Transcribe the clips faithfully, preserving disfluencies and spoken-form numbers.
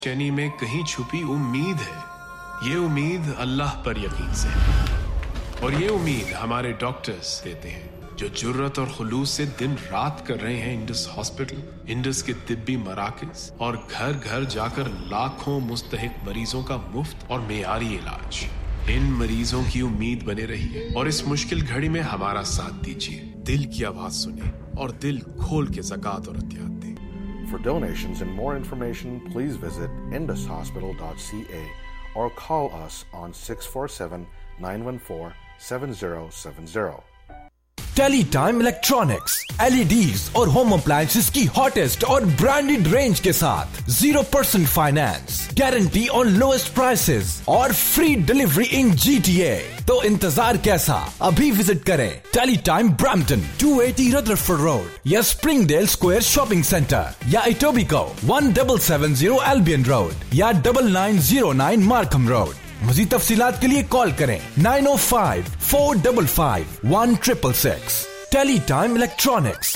चैनी में कहीं छुपी उम्मीद है। ये उम्मीद अल्लाह पर यकीन से है और ये उम्मीद हमारे डॉक्टर्स देते हैं जो जुर्रत और खुलूस से दिन रात कर रहे हैं इंडस हॉस्पिटल, इंडस के तिब्बी मराकज और घर घर जाकर लाखों मुस्तहिक मरीजों का मुफ्त और मेयारी इलाज। इन मरीजों की उम्मीद बने रहिए और इस मुश्किल घड़ी में हमारा साथ दीजिए। दिल की आवाज सुने और दिल खोल के ज़कात और अतियात दें। For donations and more information, please visit indus hospital dot c a or call us on six four seven, nine one four, seven zero seven zero. Teletime electronics, LEDs और होम अप्लायंसेस की hottest और branded range के साथ zero percent finance, guarantee on lowest prices और free delivery in GTA. तो इंतजार कैसा, अभी विजिट करें Teletime Brampton two eighty Rutherford road या स्प्रिंगडेल स्क्वायर शॉपिंग सेंटर या Etobicoke one seven seven zero Albion road या double nine zero nine Markham road. मज़ीद तफसीलात के लिए कॉल करें nine o five four five five one six six six. Teletime electronics.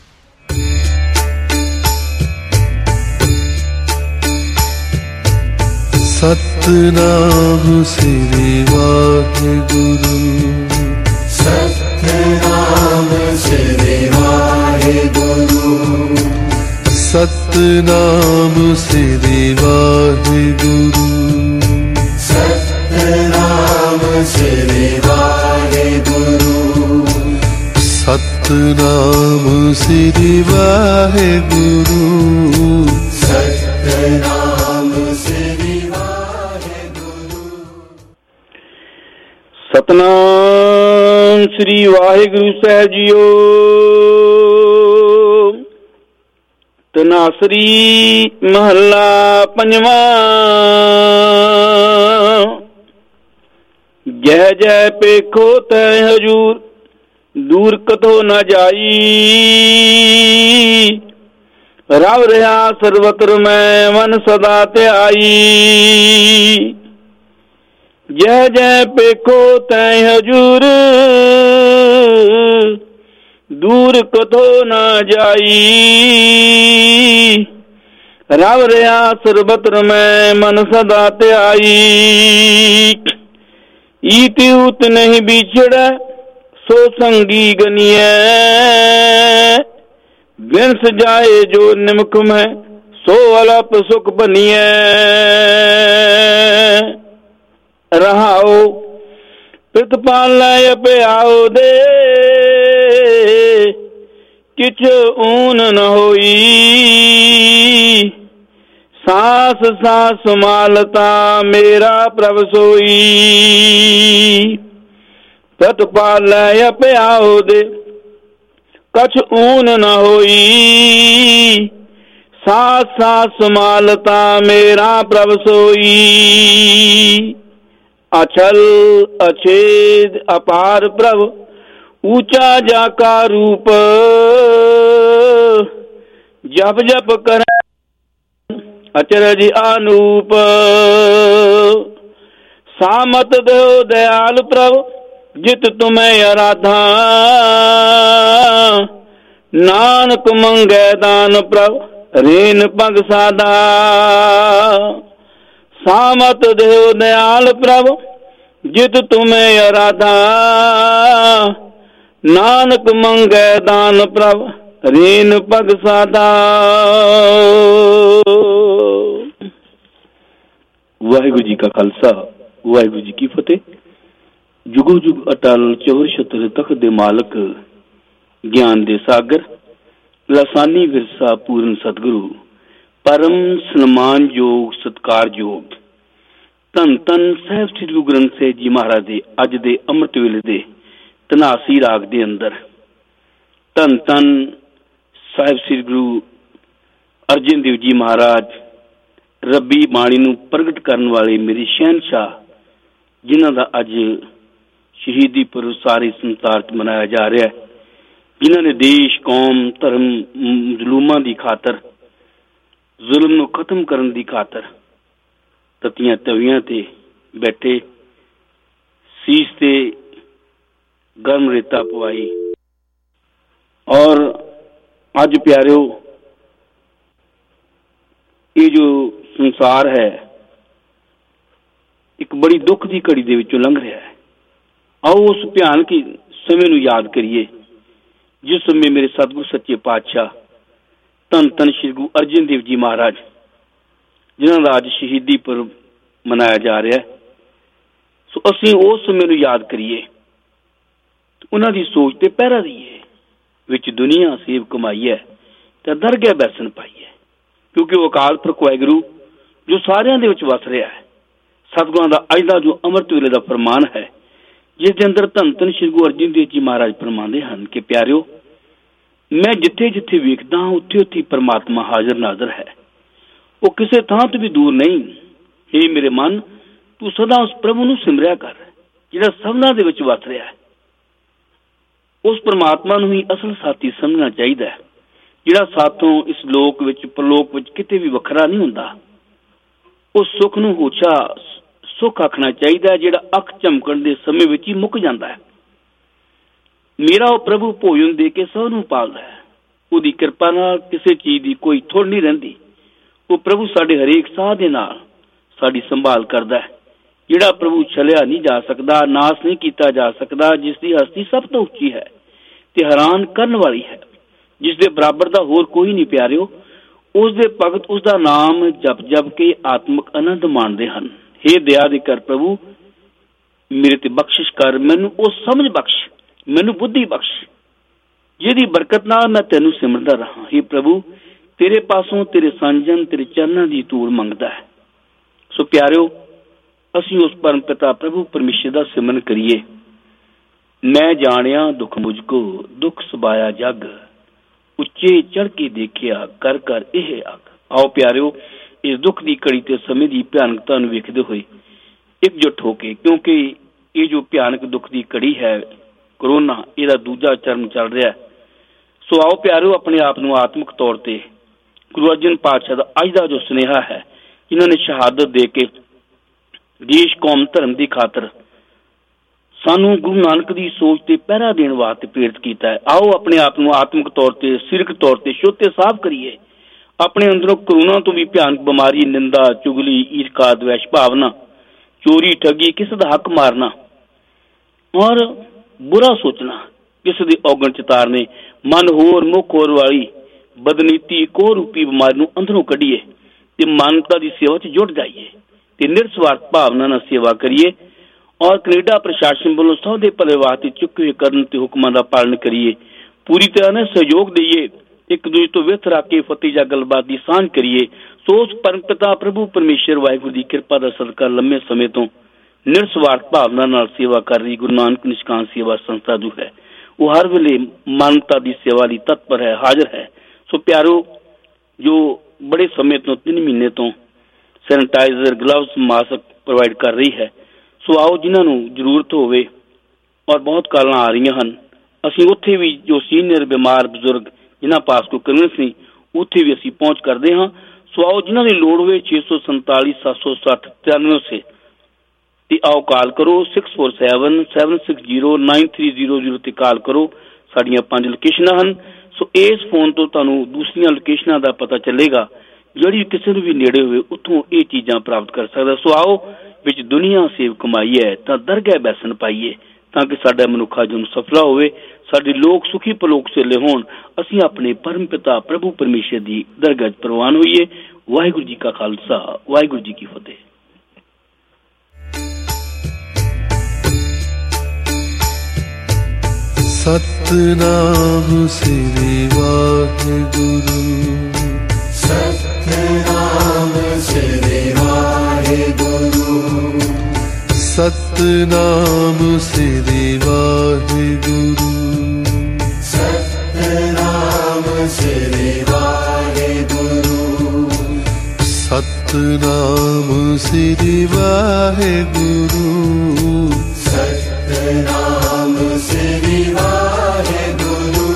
Satnam Shri Waheguru, Satnam Shri Waheguru, Satnam Shri Waheguru, Satnam Shri Waheguru, Satnam Shri Waheguru, Satnam Shri Waheguru. Satnam Shri Waheguru ਸਾਹਿਬ ਜੀਓ। ਤਨਾਸਰੀ ਮਹੱਲਾ ਪੰਜਵਾਂ। जय जय पेखो तय हजूर, दूर कतो न जाई, रव रहा सर्वत्र मैं मन सदा त्याई। जय जय पेखो तय हजूर, दूर कतो न जाई, रव रहा सर्वत्र मैं मन सदा त्याई। ईत उत नहीं बिछड़ा सो संगी गनिए, बिन सजाए जो निमक में सो अलप सुख बनिए। रहाओ प्रतिपाल प्याओ दे, किच ऊन न होई, सास सास मालता मेरा प्रभ सोई। प्रतिपाल प्याओ दे, कछ ऊन न होई, सास सास मालता मेरा प्रभ सोई। अचल अछेद अपार प्रभ, ऊंचा जाका रूप, जप जप कर अचरज अनूप। सामत दो दयाल प्रभु, जित तुम्हें आराधा, नानक मंगे दान प्रभु, रेन पग साधा। सामत दो दयाल प्रभु, जित तुम्हें आराधा, नानक मंगे दान प्रभु, रेन पग साधा। वाहिगुरु जी का खालसा, वाहिगुरु जी की फतेह। जुगो जुग अटल चौर छत्र तख्त दे मालक, ज्ञान दे सागर, लासानी विरसा पूर्ण सतगुरु, परम सन्मान योग सत्कार योग, धन धन साहिब श्री गुरु ग्रंथ साहिब जी महाराज दे अज दे अमृत वेले दे तनासी राग दे अंदर, धन धन साहिब श्री गुरु अर्जन देव जी महाराज रब्बी बाणी नूं प्रगट करन वाले मेरे शहनशाह, जिन्हां दा अज शहीदी पुरब सारे संसार च मनाया जा रहा है, जिन्हां ने देश कौम धर्म मजलूमां दी खातर, जुल्म नूं खत्म करन दी खातर ततियां तवियां ते बैठे सीस ते गर्म रेता पवाई। और अज प्यारिओ ये जो संसार है एक बड़ी दुख की घड़ी दे विचों लंघ रहा है। आओ उस भयानक समय नूं याद करिए जिस समय मेरे सतगुरु सच्चे पातशाह धन धन श्री गुरु अर्जन देव जी महाराज जिन्हां दा अज शहीदी पुरब मनाया जा रहा है। सो असीं उस समय नूं याद करिए, उन्हां दी सोच ते पहरा दईए, विच दुनिया सेव कमाई है ते दरगह बैसन पाई है, क्योंकि वो अकाल पुरख वाहिगुरू जो सारियां दे विच वस रहा है। सतगुरां दा अज दा जो अमृत वेले दा फरमान है जिस दे अंदर धन धन श्री गुरु अर्जन देव जी महाराज फरमाते हैं कि प्यारिओ, मैं जिथे जिथे वेखदा हां उत्थे उत्थे परमात्मा हाजिर नाजर है, वो किसी थां तो भी दूर नहीं। हे मेरे मन, तू सदा उस प्रभु नूं सिमरिया कर जिहड़ा सबना दे विच वस रहा है। उस परमात्मा नूं ही असल साथी समझना चाहिए है, जिहड़ा साथों इस लोक विच परलोक विच किते भी वखरा नहीं हुंदा। उस सुख नूं होछा सुख आखना चाहिए है, जिहड़ा अख झमकण दे समय विच ही मुक जांदा है। मेरा वो प्रभु भोजन दे के सब नूं पालदा है, उहदी किरपा नाल किसी चीज की कोई थोड़ नहीं रहिंदी। वो प्रभु साडे हरेक साह दे नाल साडी संभाल करदा है, जिहड़ा प्रभु छलिया नहीं जा सकदा, नाश नहीं किया जा सकदा, जिसकी हस्ती सब तो उच्ची है ते हैरान करन वाली है, जिसदे बराबर दा होर कोई नहीं। प्यारिओ, उसदे भगत उसदा नाम जप जप के आत्मक आनंद माणदे हन। हे दया दे कर प्रभु, मेरे ते बख्शिश कर, मैनू वो समझ बख्श, मैनू बुद्धि बख्श, जिहदी बरकत नाल मैं तैनू सिमरदा रहा। हे प्रभु, तेरे पासों तेरे संजन तेरे चरणों की धूड़ मंगदा है। सो प्यारिओ, असीं उस परम पिता प्रभु परमेश्वर दा सिमरन करिए। मैं जानिया दुख मुझको, दुख सबाया जग, उच्चे चढ़ के देखिया कर कर एह अग। आओ प्यारिओ, इस दुख की घड़ी ते समय की भयानकता नूं वेखदे होए एकजुट होके, क्योंकि ये जो भयानक दुख की घड़ी है कोरोना, इहदा दूजा चरण चल रहा है। सो आओ प्यारिओ, अपने आप नूं आत्मक तौर ते गुरु अर्जन पातशाह दा अज दा जो सुनेहा है, इन्होंने शहादत दे के देश कौम धर्म की खातर सानू गुरु नानक की सोच ते पहरा देने वास्ते प्रेरित किया है। आओ अपने आप नूं आत्मक तौर ते सिरक तौर ते शुद्ध ते साफ करिए। अपने अंदरों कोरोना तो भी भयानक बीमारी, निंदा, चुगली, ईर्खा, द्वेष भावना, चोरी, ठगी, किसी का हक मारना और बुरा सोचना, किसी के औगण चितारने, मन होर मुख होर वाली बदनीति को रूपी बीमारी नूं अंदरों कढ़िए ते मानवता की सेवा च जुट जाइए ते निरस्वार्थ भावना नाल सेवा करिए। और कनेडा प्रशासन वालों सब दे भले वास्ते चुके हुए कदम ते हुक्मां दा पालन करिए, पूरी तरह नाल सहयोग दईए, एक दूजे तो विथ रख के फतेह जा गलबात की सांझ करिए। सो उस परम पिता प्रभु परमेश्वर वाहिगुरू की कृपा दा सदका लंबे समय तो निरस्वार्थ भावना नाल सेवा कर रही गुरु नानक निष्काम सेवा संस्था जो है, वो हर वेले मानवता की सेवा लई तत्पर है, हाजिर है। सो प्यारो, जो बड़े समय तो तीन महीने तो सैनिटाइजर, ग्लव्स, मास्क प्रोवाइड कर रही है। सो आओ जिन्होंने जरूरत होवे और बहुत कालां आ रही हैं, असीं उत्थे भी जो सीनियर बीमार बजुर्ग जिन्हां पास कोई कन्वेंस नहीं, उत्थे भी असीं पहुँच करते हाँ। सो आओ जिन्हां दी लोड़ होवे छे सौ संताली सत्त सौ सठ तिरानवे से ते आओ कॉल करो six four seven seven six zero nine three zero zero ते कॉल करो। साड़ियां पंज लोकेशनां हन। सो इस फोन तो तुहानूं दूसरियां लोकेशनां दा पता चलेगा, जिहड़ी किसी नूं भी नेड़े होवे उत्थों ये चीज़ां प्राप्त कर सकदा। सो आओ विच दुनिया सेव कमाई है तां दरगाह बैसन पाइए, ताकि साडा मनुखा जन्म सफला होवे, साडे लोक सुखी पलोक सेले होण, असीं अपने परम पिता प्रभु परमेश्वर दी दरगाह प्रवान होइए। वाहिगुरू जी का खालसा, वाहिगुरू जी की फतेह। सतनाम श्री वाहिगुरू, सतनाम श्री वाहिगुरू, सतनाम श्री वाहिगुरू, सतनाम श्री वाहिगुरू, सतनाम श्री वाहिगुरू, सतनाम श्री वाहिगुरू।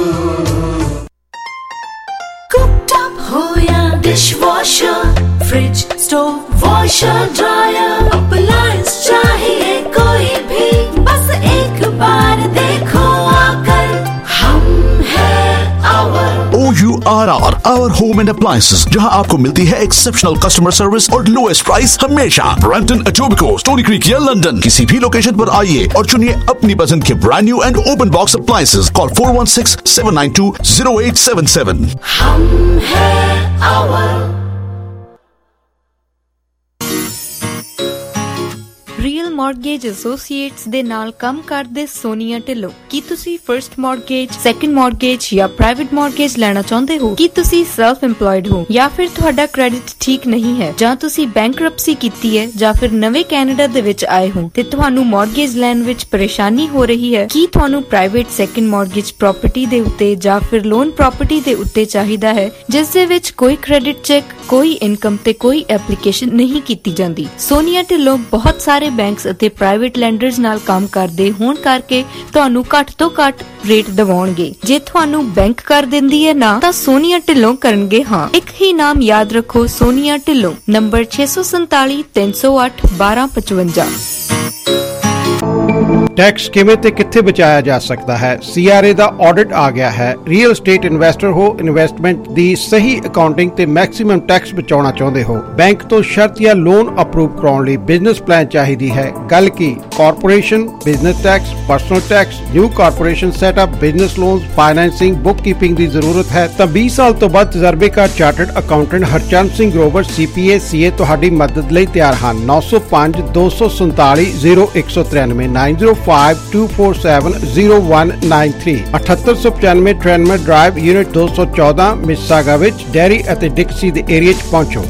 कुक्ड अप हो या dishwasher, fridge, stove, washer, dryer, appliance चाहिए कोई भी, बस एक बार देखो आकर, हम है our. O U R R our home and appliances, जहां आपको मिलती है एक्सेप्शनल कस्टमर सर्विस और लोएस्ट प्राइस हमेशा। ब्रैम्पटन, एटोबिकोक, स्टोनी क्रीक या लंदन, किसी भी लोकेशन पर आइए और चुनिए अपनी पसंद के brand new and open box appliances. Call four one six seven nine two zero eight seven seven. हम हैं आवर। ਰੀਅਲ ਮੌਰਗੇਜ ਐਸੋਸੀਏਟਸ ਦੇ ਨਾਲ ਕੰਮ ਕਰਦੇ ਸੋਨੀਆ ਢਿੱਲੋਂ। ਕੀ ਤੁਸੀਂ ਫਰਸਟ ਮੌਰਗੇਜ, ਸੈਕੰਡ ਮੌਰਗੇਜ ਜਾਂ ਪ੍ਰਾਈਵੇਟ ਮੌਰਗੇਜ ਲੈਣਾ ਚਾਹੁੰਦੇ ਹੋ? ਕੀ ਤੁਸੀਂ ਸੈਲਫ ਇੰਪਲੋਇਡ ਹੋ ਜਾਂ ਫਿਰ ਤੁਹਾਡਾ ਕ੍ਰੈਡਿਟ ਠੀਕ ਨਹੀਂ ਹੈ, ਜਾਂ ਤੁਸੀਂ ਬੈਂਕਰਪਸੀ ਕੀਤੀ ਹੈ, ਜਾਂ ਫਿਰ ਨਵੇਂ ਕੈਨੇਡਾ ਦੇ ਵਿੱਚ ਆਏ ਹੋ ਤੇ ਤੁਹਾਨੂੰ ਮੌਰਗੇਜ ਲੈਣ ਵਿੱਚ ਪਰੇਸ਼ਾਨੀ ਹੋ ਰਹੀ ਹੈ? ਕੀ ਤੁਹਾਨੂੰ ਪ੍ਰਾਈਵੇਟ ਸੈਕੰਡ ਮੌਰਗੇਜ ਪ੍ਰਾਪਰਟੀ ਦੇ ਉੱਤੇ ਜਾਂ ਫਿਰ ਲੋਨ ਪ੍ਰਾਪਰਟੀ ਦੇ ਉੱਤੇ ਚਾਹੀਦਾ ਹੈ, ਜਿਸ ਦੇ ਵਿੱਚ ਕੋਈ ਕ੍ਰੈਡਿਟ ਚੈੱਕ, ਕੋਈ ਇਨਕਮ ਤੇ ਕੋਈ ਐਪਲੀਕੇਸ਼ਨ ਨਹੀਂ ਕੀਤੀ ਜਾਂਦੀ? ਸੋਨੀਆ ਢਿੱਲੋਂ ਬਹੁਤ ਸਾਰੇ ਬੈਂਕਸ ਅਤੇ ਪ੍ਰਾਈਵੇਟ ਲੈਂਡਰਸ ਨਾਲ ਕੰਮ ਕਰਦੇ ਹੋਣ ਕਰਕੇ ਤੁਹਾਨੂੰ ਘੱਟ ਤੋਂ ਘੱਟ ਰੇਟ ਦਿਵਾਉਣਗੇ। ਜੇ ਤੁਹਾਨੂੰ ਬੈਂਕ ਕਰ ਦਿੰਦੀ ਹੈ ਨਾ, ਤਾਂ ਸੋਨੀਆ ਢਿੱਲੋਂ ਕਰਨਗੇ ਹਾਂ। ਇੱਕ ਹੀ ਨਾਮ ਯਾਦ ਰੱਖੋ, ਸੋਨੀਆ ਢਿੱਲੋਂ। ਨੰਬਰ ਛੇ ਸੌ ਸੰਤਾਲੀ ਤਿੰਨ ਸੌ ਅੱਠ ਬਾਰਾਂ ਪਚਵੰਜਾ। टैक्स किवें ते कित्थे बचाया जा सकता है? सीआरए दा ऑडिट आ गया है। रियल एस्टेट इन्वेस्टर हो, इन्वेस्टमेंट दी सही अकाउंटिंग ते मैक्सिमम टैक्स बचाउणा चाहुंदे हो, बैंक तो शर्त या लोन अप्रूव कराउण लई बिजनेस प्लान चाहिदी है। गल की corporation, business tax, personal tax, new corporation setup, business loans, financing, book keeping दी जरूरत है तां बीस साल तो बाद तजर्बेकार chartered accountant Harchand Singh Grover CPA CA तुहाडी मदद लई तैयार हन। नौ सौ पांच दो सौ संताली जीरो एक सौ तिरानवे nine zero five two four seven zero one nine three अठहत्तर सौ पचानवे ट्रेनमर ड्राइव यूनिट दो सौ चौदह मिसागा विच डेयरी ਅਤੇ ਡਿਕਸੀ ਦੇ ਏਰੀਆ 'ਚ ਪਹੁੰਚੋ।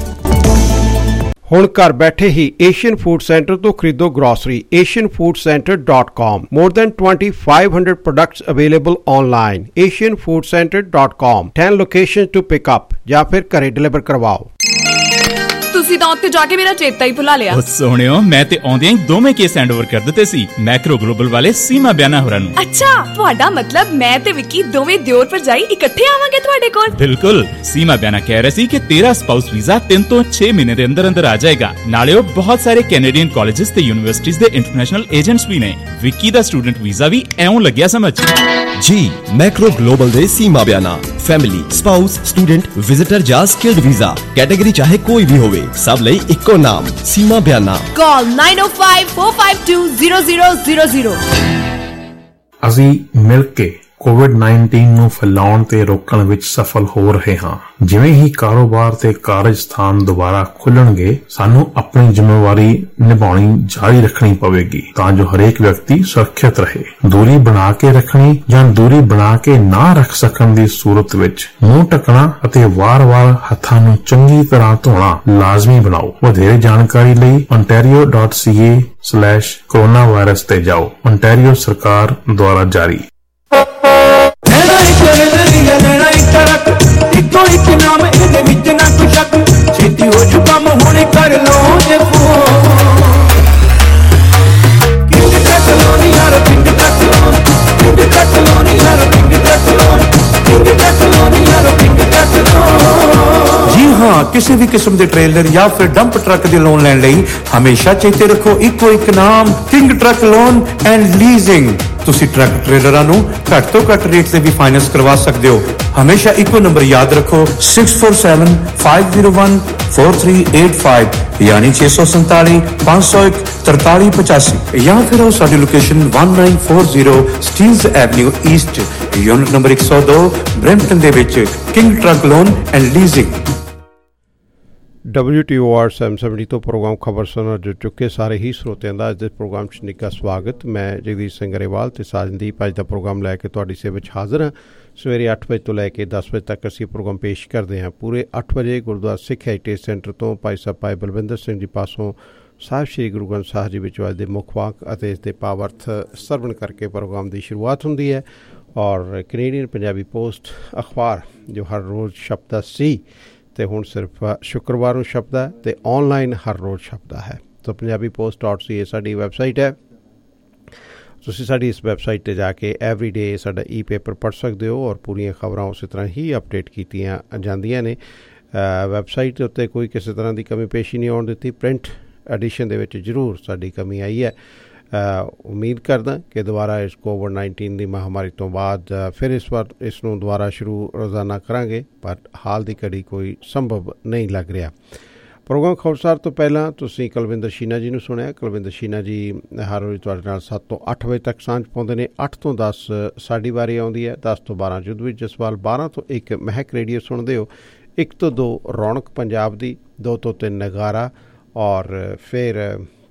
ਹੁਣ ਘਰ ਬੈਠੇ ਹੀ ਏਸ਼ੀਅਨ ਫੂਡ ਸੈਂਟਰ ਤੋਂ ਖਰੀਦੋ grocery. Asian food centre dot com. More than twenty-five hundred products available online। Asian food centre dot com. ten locations to pick up ਜਾਂ ਫਿਰ ਘਰੇ ਡਿਲੀਵਰ ਕਰਵਾਓ। ਤੁਸੀਂ ਤਾਂ ਉੱਥੇ ਜਾ ਕੇ ਮੇਰਾ ਚੇਤਾ ਹੀ ਭੁਲਾ ਲਿਆ। ਉਹ ਸੋਹਣਿਓ, ਮੈਂ ਤੇ ਆਉਂਦਿਆਂ ਹੀ ਦੋਵੇਂ ਕੇਸ ਹੈਂਡ ਓਵਰ ਕਰ ਦਿੱਤੇ ਸੀ ਮੈਕਰੋ ਗਲੋਬਲ ਵਾਲੇ ਸੀਮਾ ਬਿਆਨਾ ਹੋਰਾਂ ਨੂੰ। ਅੱਛਾ, ਤੁਹਾਡਾ ਮਤਲਬ ਮੈਂ ਤੇ ਵਿੱਕੀ ਦੋਵੇਂ ਦਿਓਰ ਭਰਜਾਈ ਇਕੱਠੇ ਆਵਾਂਗੇ ਤੁਹਾਡੇ ਕੋਲ? ਬਿਲਕੁਲ। ਸੀਮਾ ਬਿਆਨਾ ਕਹਿ ਰਿਹਾ ਸੀ ਕਿ ਤੇਰਾ ਸਪਾਊਸ ਵੀਜ਼ਾ ਤਿੰਨ ਤੋਂ ਛੇ ਮਹੀਨੇ ਦੇ ਅੰਦਰ ਅੰਦਰ ਆ ਜਾਏਗਾ। ਨਾਲੇ ਉਹ ਬਹੁਤ ਸਾਰੇ ਕੈਨੇਡੀਅਨ ਕਾਲਜਸ ਤੇ ਯੂਨੀਵਰਸਿਟੀਜ਼ ਦੇ ਇੰਟਰਨੈਸ਼ਨਲ ਏਜੰਟਸ ਵੀ ਨੇ। ਵਿੱਕੀ ਦਾ ਸਟੂਡੈਂਟ ਵੀਜ਼ਾ ਵੀ ਐਉਂ ਲੱਗਿਆ ਸਮਝ। जी मैक्रो ग्लोबल दे Seema Bayana family, spouse, student, visitor या स्किल्ड वीजा कैटेगरी चाहे कोई भी होवे, सब लई इक्को नाम Seema Bayana. Call nine oh five four five two zero zero zero zero। ਅਸੀਂ ਮਿਲ ਕੇ ਕੋਵਿਡ nineteen ਨੂੰ ਫੈਲਾਉਣ ਤੇ ਰੋਕਣ ਵਿੱਚ ਸਫਲ ਹੋ ਰਹੇ ਹਾਂ। ਜਿਵੇਂ ਹੀ ਕਾਰੋਬਾਰ ਤੇ ਕਾਰਜ ਸਥਾਨ ਦੁਬਾਰਾ ਖੁੱਲਣਗੇ, ਸਾਨੂੰ ਆਪਣੀ ਜ਼ਿੰਮੇਵਾਰੀ ਨਿਭਾਉਣੀ ਜਾਰੀ ਰੱਖਣੀ ਪਵੇਗੀ ਤਾਂ ਜੋ ਹਰੇਕ ਵਿਅਕਤੀ ਸੁਰੱਖਿਅਤ ਰਹੇ। ਦੂਰੀ ਬਣਾ ਕੇ ਰੱਖਣੀ ਜਾਂ ਦੂਰੀ ਬਣਾ ਕੇ ਨਾ ਰੱਖ ਸਕਣ ਦੀ ਸੂਰਤ ਵਿੱਚ ਮੂੰਹ ਢੱਕਣਾ ਅਤੇ ਵਾਰ-ਵਾਰ ਹੱਥਾਂ ਨੂੰ ਚੰਗੀ ਤਰ੍ਹਾਂ ਧੋਣਾ ਲਾਜ਼ਮੀ ਬਣਾਓ। ਵਧੇਰੇ ਜਾਣਕਾਰੀ ਲਈ ontario dot c a slash coronavirus ਤੇ ਜਾਓ। ontario ਸਰਕਾਰ ਦੁਆਰਾ ਜਾਰੀ। ਇੱਕੋ ਇੱਕ ਨਾਮ ਇਹਦੇ ਵਿੱਚ ਨਾ ਕੋਈ ਸ਼ੱਕ, ਛੇਤੀ ਹੋ ਜੂ ਕੰਮ ਹੁਣੇ ਕਰ ਲਓ ਜੇ ਫੋਨ। ਕਿੰਗ ਟਰੱਕ ਲੋਨ ਯਾਰ, King truck loan, King truck loan ਯਾਰ, King truck loan, King truck loan ਯਾਰ, ਕਿੰਗ ਟਰੱਕ ਲੋਨ। ਜੀ ਹਾਂ, ਕਿਸੇ ਵੀ ਕਿਸਮ ਦੇ ਟ੍ਰੇਲਰ ਜਾਂ ਫਿਰ ਡੰਪ ਟਰੱਕ ਦੇ ਲੋਨ ਲੈਣ ਲਈ ਹਮੇਸ਼ਾ ਚੇਤੇ ਰੱਖੋ ਇੱਕੋ ਇੱਕ ਨਾਮ, King truck loan and leasing. ਤੁਸੀਂ ਟਰੱਕ ਟ੍ਰੇਲਰਾਂ ਨੂੰ ਘੱਟ ਤੋਂ ਘੱਟ ਰੇਟ ਤੇ ਵੀ ਫਾਈਨੈਂਸ ਕਰਵਾ ਸਕਦੇ ਹੋ। ਹਮੇਸ਼ਾ ਇੱਕੋ ਨੰਬਰ ਯਾਦ ਰੱਖੋ, six four seven five zero one four three eight five ਯਾਨੀ ਛੇ ਸੌ ਸੰਤਾਲੀ ਪੰਜ ਸੌ ਇੱਕ ਤਰਤਾਲੀ ਪਚਾਸੀ। ਜਾਂ ਫਿਰ ਉਹ ਸਾਡੀ location one nine four zero Steeles avenue east, unit number ਇੱਕ ਸੌ ਦੋ, ਬਰੈਂਪਟਨ ਦੇ ਵਿੱਚ King truck loan and leasing. W T O R seven seventy ਤੋਂ ਪ੍ਰੋਗਰਾਮ ਖਬਰ ਸੁਣ ਜੁੜ ਚੁੱਕੇ ਸਾਰੇ ਹੀ ਸਰੋਤਿਆਂ ਦਾ ਅੱਜ ਦੇ ਪ੍ਰੋਗਰਾਮ 'ਚ ਨਿੱਘਾ ਸਵਾਗਤ। ਮੈਂ ਜਗਦੀਸ਼ ਸਿੰਘ ਗਰੇਵਾਲ ਤੇ ਸਾਜਨਦੀਪ ਅੱਜ ਦਾ ਪ੍ਰੋਗਰਾਮ ਲੈ ਕੇ ਤੁਹਾਡੀ ਸੇਵਾ 'ਚ ਹਾਜ਼ਰ ਹਾਂ। ਸਵੇਰੇ ਅੱਠ ਵਜੇ ਤੋਂ ਲੈ ਕੇ ਦਸ ਵਜੇ ਤੱਕ ਅਸੀਂ ਪ੍ਰੋਗਰਾਮ ਪੇਸ਼ ਕਰਦੇ ਹਾਂ। ਪੂਰੇ ਅੱਠ ਵਜੇ ਗੁਰਦੁਆਰਾ ਸਿੱਖ ਹੈਰੀਟੇਜ ਸੈਂਟਰ ਤੋਂ ਭਾਈ ਸਾਹਿਬ ਭਾਈ ਬਲਵਿੰਦਰ ਸਿੰਘ ਜੀ ਪਾਸੋਂ ਸਾਹਿਬ ਸ਼੍ਰੀ ਗੁਰੂ ਗ੍ਰੰਥ ਸਾਹਿਬ ਜੀ ਵਿੱਚ ਅੱਜ ਦੇ ਮੁੱਖ ਵਾਕ ਅਤੇ ਇਸ ਦੇ ਭਾਵਾਰਥ ਸਰਵਣ ਕਰਕੇ ਪ੍ਰੋਗਰਾਮ ਦੀ ਸ਼ੁਰੂਆਤ ਹੁੰਦੀ ਹੈ। ਔਰ ਕੈਨੇਡੀਅਨ ਪੰਜਾਬੀ ਪੋਸਟ ਅਖਬਾਰ ਜੋ ਹਰ ਰੋਜ਼ ਛਪਦਾ ਸੀ ਤੇ ਹੁਣ ਸਿਰਫ ਸ਼ੁੱਕਰਵਾਰ ਨੂੰ ਛਪਦਾ ਅਤੇ ਔਨਲਾਈਨ ਹਰ ਰੋਜ਼ ਛਪਦਾ ਹੈ। ਤਾਂ Punjabi post dot C A ਸਾਡੀ ਵੈਬਸਾਈਟ ਹੈ। ਤੁਸੀਂ ਸਾਡੀ ਇਸ ਵੈਬਸਾਈਟ 'ਤੇ ਜਾ ਕੇ ਐਵਰੀ ਡੇ ਸਾਡਾ ਈ ਪੇਪਰ ਪੜ੍ਹ ਸਕਦੇ ਹੋ ਔਰ ਪੂਰੀਆਂ ਖਬਰਾਂ ਉਸੇ ਤਰ੍ਹਾਂ ਹੀ ਅਪਡੇਟ ਕੀਤੀਆਂ ਜਾਂਦੀਆਂ ਨੇ। ਵੈਬਸਾਈਟ ਦੇ ਉੱਤੇ ਕੋਈ ਕਿਸੇ ਤਰ੍ਹਾਂ ਦੀ ਕਮੀ ਪੇਸ਼ੀ ਨਹੀਂ ਆਉਣ ਦਿੱਤੀ। ਪ੍ਰਿੰਟ ਐਡੀਸ਼ਨ ਦੇ ਵਿੱਚ ਜ਼ਰੂਰ ਸਾਡੀ ਕਮੀ ਆਈ ਹੈ। ਉਮੀਦ ਕਰਦਾ ਕਿ ਦੁਬਾਰਾ ਇਸ ਕੋਵਿਡ ਨਾਈਨਟੀਨ ਦੀ ਮਹਾਂਮਾਰੀ ਤੋਂ ਬਾਅਦ ਫਿਰ ਇਸ ਵਾਰ ਇਸ ਨੂੰ ਦੁਬਾਰਾ ਸ਼ੁਰੂ ਰੋਜ਼ਾਨਾ ਕਰਾਂਗੇ, ਪਰ ਹਾਲ ਦੀ ਘੜੀ ਕੋਈ ਸੰਭਵ ਨਹੀਂ ਲੱਗ ਰਿਹਾ। ਪ੍ਰੋਗਰਾਮ ਖਬਰਸਾਰ ਤੋਂ ਪਹਿਲਾਂ ਤੁਸੀਂ ਕੁਲਵਿੰਦਰ ਸ਼ੀਨਾ ਜੀ ਨੂੰ ਸੁਣਿਆ। ਕੁਲਵਿੰਦਰ ਸ਼ੀਨਾ ਜੀ ਹਰ ਰੋਜ਼ ਤੁਹਾਡੇ ਨਾਲ ਸੱਤ ਤੋਂ ਅੱਠ ਵਜੇ ਤੱਕ ਸਾਂਝ ਪਾਉਂਦੇ ਨੇ। ਅੱਠ ਤੋਂ ਦਸ ਸਾਡੀ ਵਾਰੀ ਆਉਂਦੀ ਹੈ, ਦਸ ਤੋਂ ਬਾਰਾਂ ਯੁੱਧ ਵਿੱਚ ਜਸਵਾਲ, ਬਾਰਾਂ ਤੋਂ ਇੱਕ ਮਹਿਕ ਰੇਡੀਓ ਸੁਣਦੇ ਹੋ, ਇੱਕ ਤੋਂ ਦੋ ਰੌਣਕ ਪੰਜਾਬ ਦੀ, ਦੋ ਤੋਂ ਤਿੰਨ ਨਗਾਰਾ, ਔਰ ਫਿਰ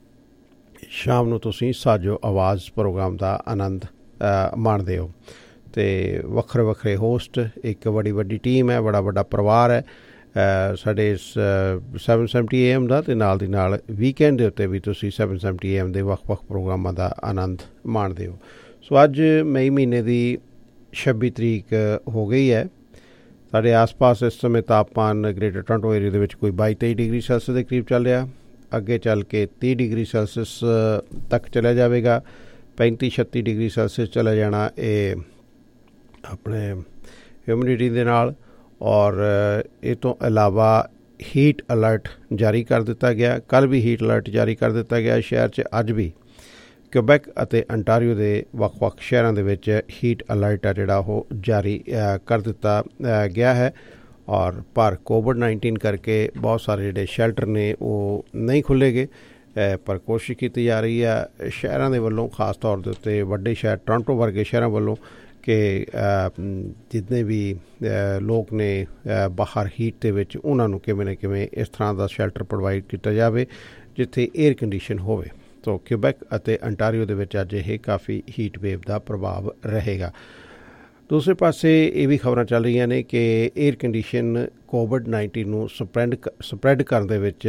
ਸ਼ਾਮ ਨੂੰ ਤੁਸੀਂ ਸਾਜੋ ਆਵਾਜ਼ ਪ੍ਰੋਗਰਾਮ ਦਾ ਆਨੰਦ ਮਾਣਦੇ ਹੋ। ਅਤੇ ਵੱਖਰੇ ਵੱਖਰੇ ਹੋਸਟ, ਇੱਕ ਬੜੀ ਵੱਡੀ ਟੀਮ ਹੈ, ਬੜਾ ਵੱਡਾ ਪਰਿਵਾਰ ਹੈ ਸਾਡੇ ਇਸ ਸੈਵਨ ਸੈਵਨਟੀ ਏ ਐਮ ਦਾ, ਅਤੇ ਨਾਲ ਦੀ ਨਾਲ ਵੀਕਐਂਡ ਦੇ ਉੱਤੇ ਵੀ ਤੁਸੀਂ ਸੈਵਨ ਸੈਵਨਟੀ ਏ ਐਮ ਦੇ ਵੱਖ ਵੱਖ ਪ੍ਰੋਗਰਾਮਾਂ ਦਾ ਆਨੰਦ ਮਾਣਦੇ ਹੋ। ਸੋ ਅੱਜ ਮਈ ਮਹੀਨੇ ਦੀ ਛੱਬੀ ਤਰੀਕ ਹੋ ਗਈ ਹੈ। ਸਾਡੇ ਆਸ ਪਾਸ ਇਸ ਸਮੇਂ ਤਾਪਮਾਨ ਗ੍ਰੇਟਰ ਟੋਰਾਂਟੋ ਏਰੀਆ ਦੇ ਵਿੱਚ ਕੋਈ ਬਾਈ ਤੇਈ ਡਿਗਰੀ ਸੈਲਸੀਅਸ ਦੇ ਕਰੀਬ ਚੱਲ ਰਿਹਾ। ਅੱਗੇ ਚੱਲ ਕੇ ਤੀਹ ਡਿਗਰੀ ਸੈਲਸੀਅਸ ਤੱਕ ਚਲਿਆ ਜਾਵੇਗਾ, ਪੈਂਤੀ ਛੱਤੀ ਡਿਗਰੀ ਸੈਲਸੀਅਸ ਚਲਾ ਜਾਣਾ ਇਹ ਆਪਣੇ ਹਿਊਮਿਡਿਟੀ ਦੇ ਨਾਲ। ਔਰ ਇਹ ਤੋਂ ਇਲਾਵਾ ਹੀਟ ਅਲਰਟ ਜਾਰੀ ਕਰ ਦਿੱਤਾ ਗਿਆ। ਕੱਲ੍ਹ ਵੀ ਹੀਟ ਅਲਰਟ ਜਾਰੀ ਕਰ ਦਿੱਤਾ ਗਿਆ ਸ਼ਹਿਰ 'ਚ। ਅੱਜ ਵੀ ਕਿਊਬੈਕ ਅਤੇ ਅੰਟਾਰੀਓ ਦੇ ਵੱਖ-ਵੱਖ ਸ਼ਹਿਰਾਂ ਦੇ ਵਿੱਚ ਹੀਟ ਅਲਰਟ ਆ ਜਿਹੜਾ ਉਹ ਜਾਰੀ ਕਰ ਦਿੱਤਾ ਗਿਆ ਹੈ। ਔਰ ਪਰ ਕੋਵਿਡ ਨਾਈਨਟੀਨ ਕਰਕੇ ਬਹੁਤ ਸਾਰੇ ਜਿਹੜੇ ਸ਼ੈਲਟਰ ਨੇ ਉਹ ਨਹੀਂ ਖੁੱਲ੍ਹੇ ਗਏ, ਪਰ ਕੋਸ਼ਿਸ਼ ਕੀਤੀ ਜਾ ਰਹੀ ਹੈ ਸ਼ਹਿਰਾਂ ਦੇ ਵੱਲੋਂ, ਖਾਸ ਤੌਰ ਦੇ ਉੱਤੇ ਵੱਡੇ ਸ਼ਹਿਰ ਟੋਰਾਂਟੋ ਵਰਗੇ ਸ਼ਹਿਰਾਂ ਵੱਲੋਂ, ਕਿ ਜਿਤਨੇ ਵੀ ਲੋਕ ਨੇ ਬਾਹਰ ਹੀਟ ਦੇ ਵਿੱਚ ਉਹਨਾਂ ਨੂੰ ਕਿਵੇਂ ਨਾ ਕਿਵੇਂ ਇਸ ਤਰ੍ਹਾਂ ਦਾ ਸ਼ੈਲਟਰ ਪ੍ਰੋਵਾਈਡ ਕੀਤਾ ਜਾਵੇ ਜਿੱਥੇ ਏਅਰ ਕੰਡੀਸ਼ਨ ਹੋਵੇ। ਤੋ ਕਿਊਬੈਕ ਅਤੇ ਅੰਟਾਰੀਓ ਦੇ ਵਿੱਚ ਅੱਜ ਇਹ ਕਾਫੀ ਹੀਟ ਵੇਵ ਦਾ ਪ੍ਰਭਾਵ ਰਹੇਗਾ। ਦੂਸਰੇ ਪਾਸੇ ਇਹ ਵੀ ਖਬਰਾਂ ਚੱਲ ਰਹੀਆਂ ਨੇ ਕਿ ਏਅਰ ਕੰਡੀਸ਼ਨ ਕੋਵਿਡ ਨਾਈਨਟੀਨ ਨੂੰ ਸਪਰੈਡ ਸਪਰੈਡ ਕਰਨ ਦੇ ਵਿੱਚ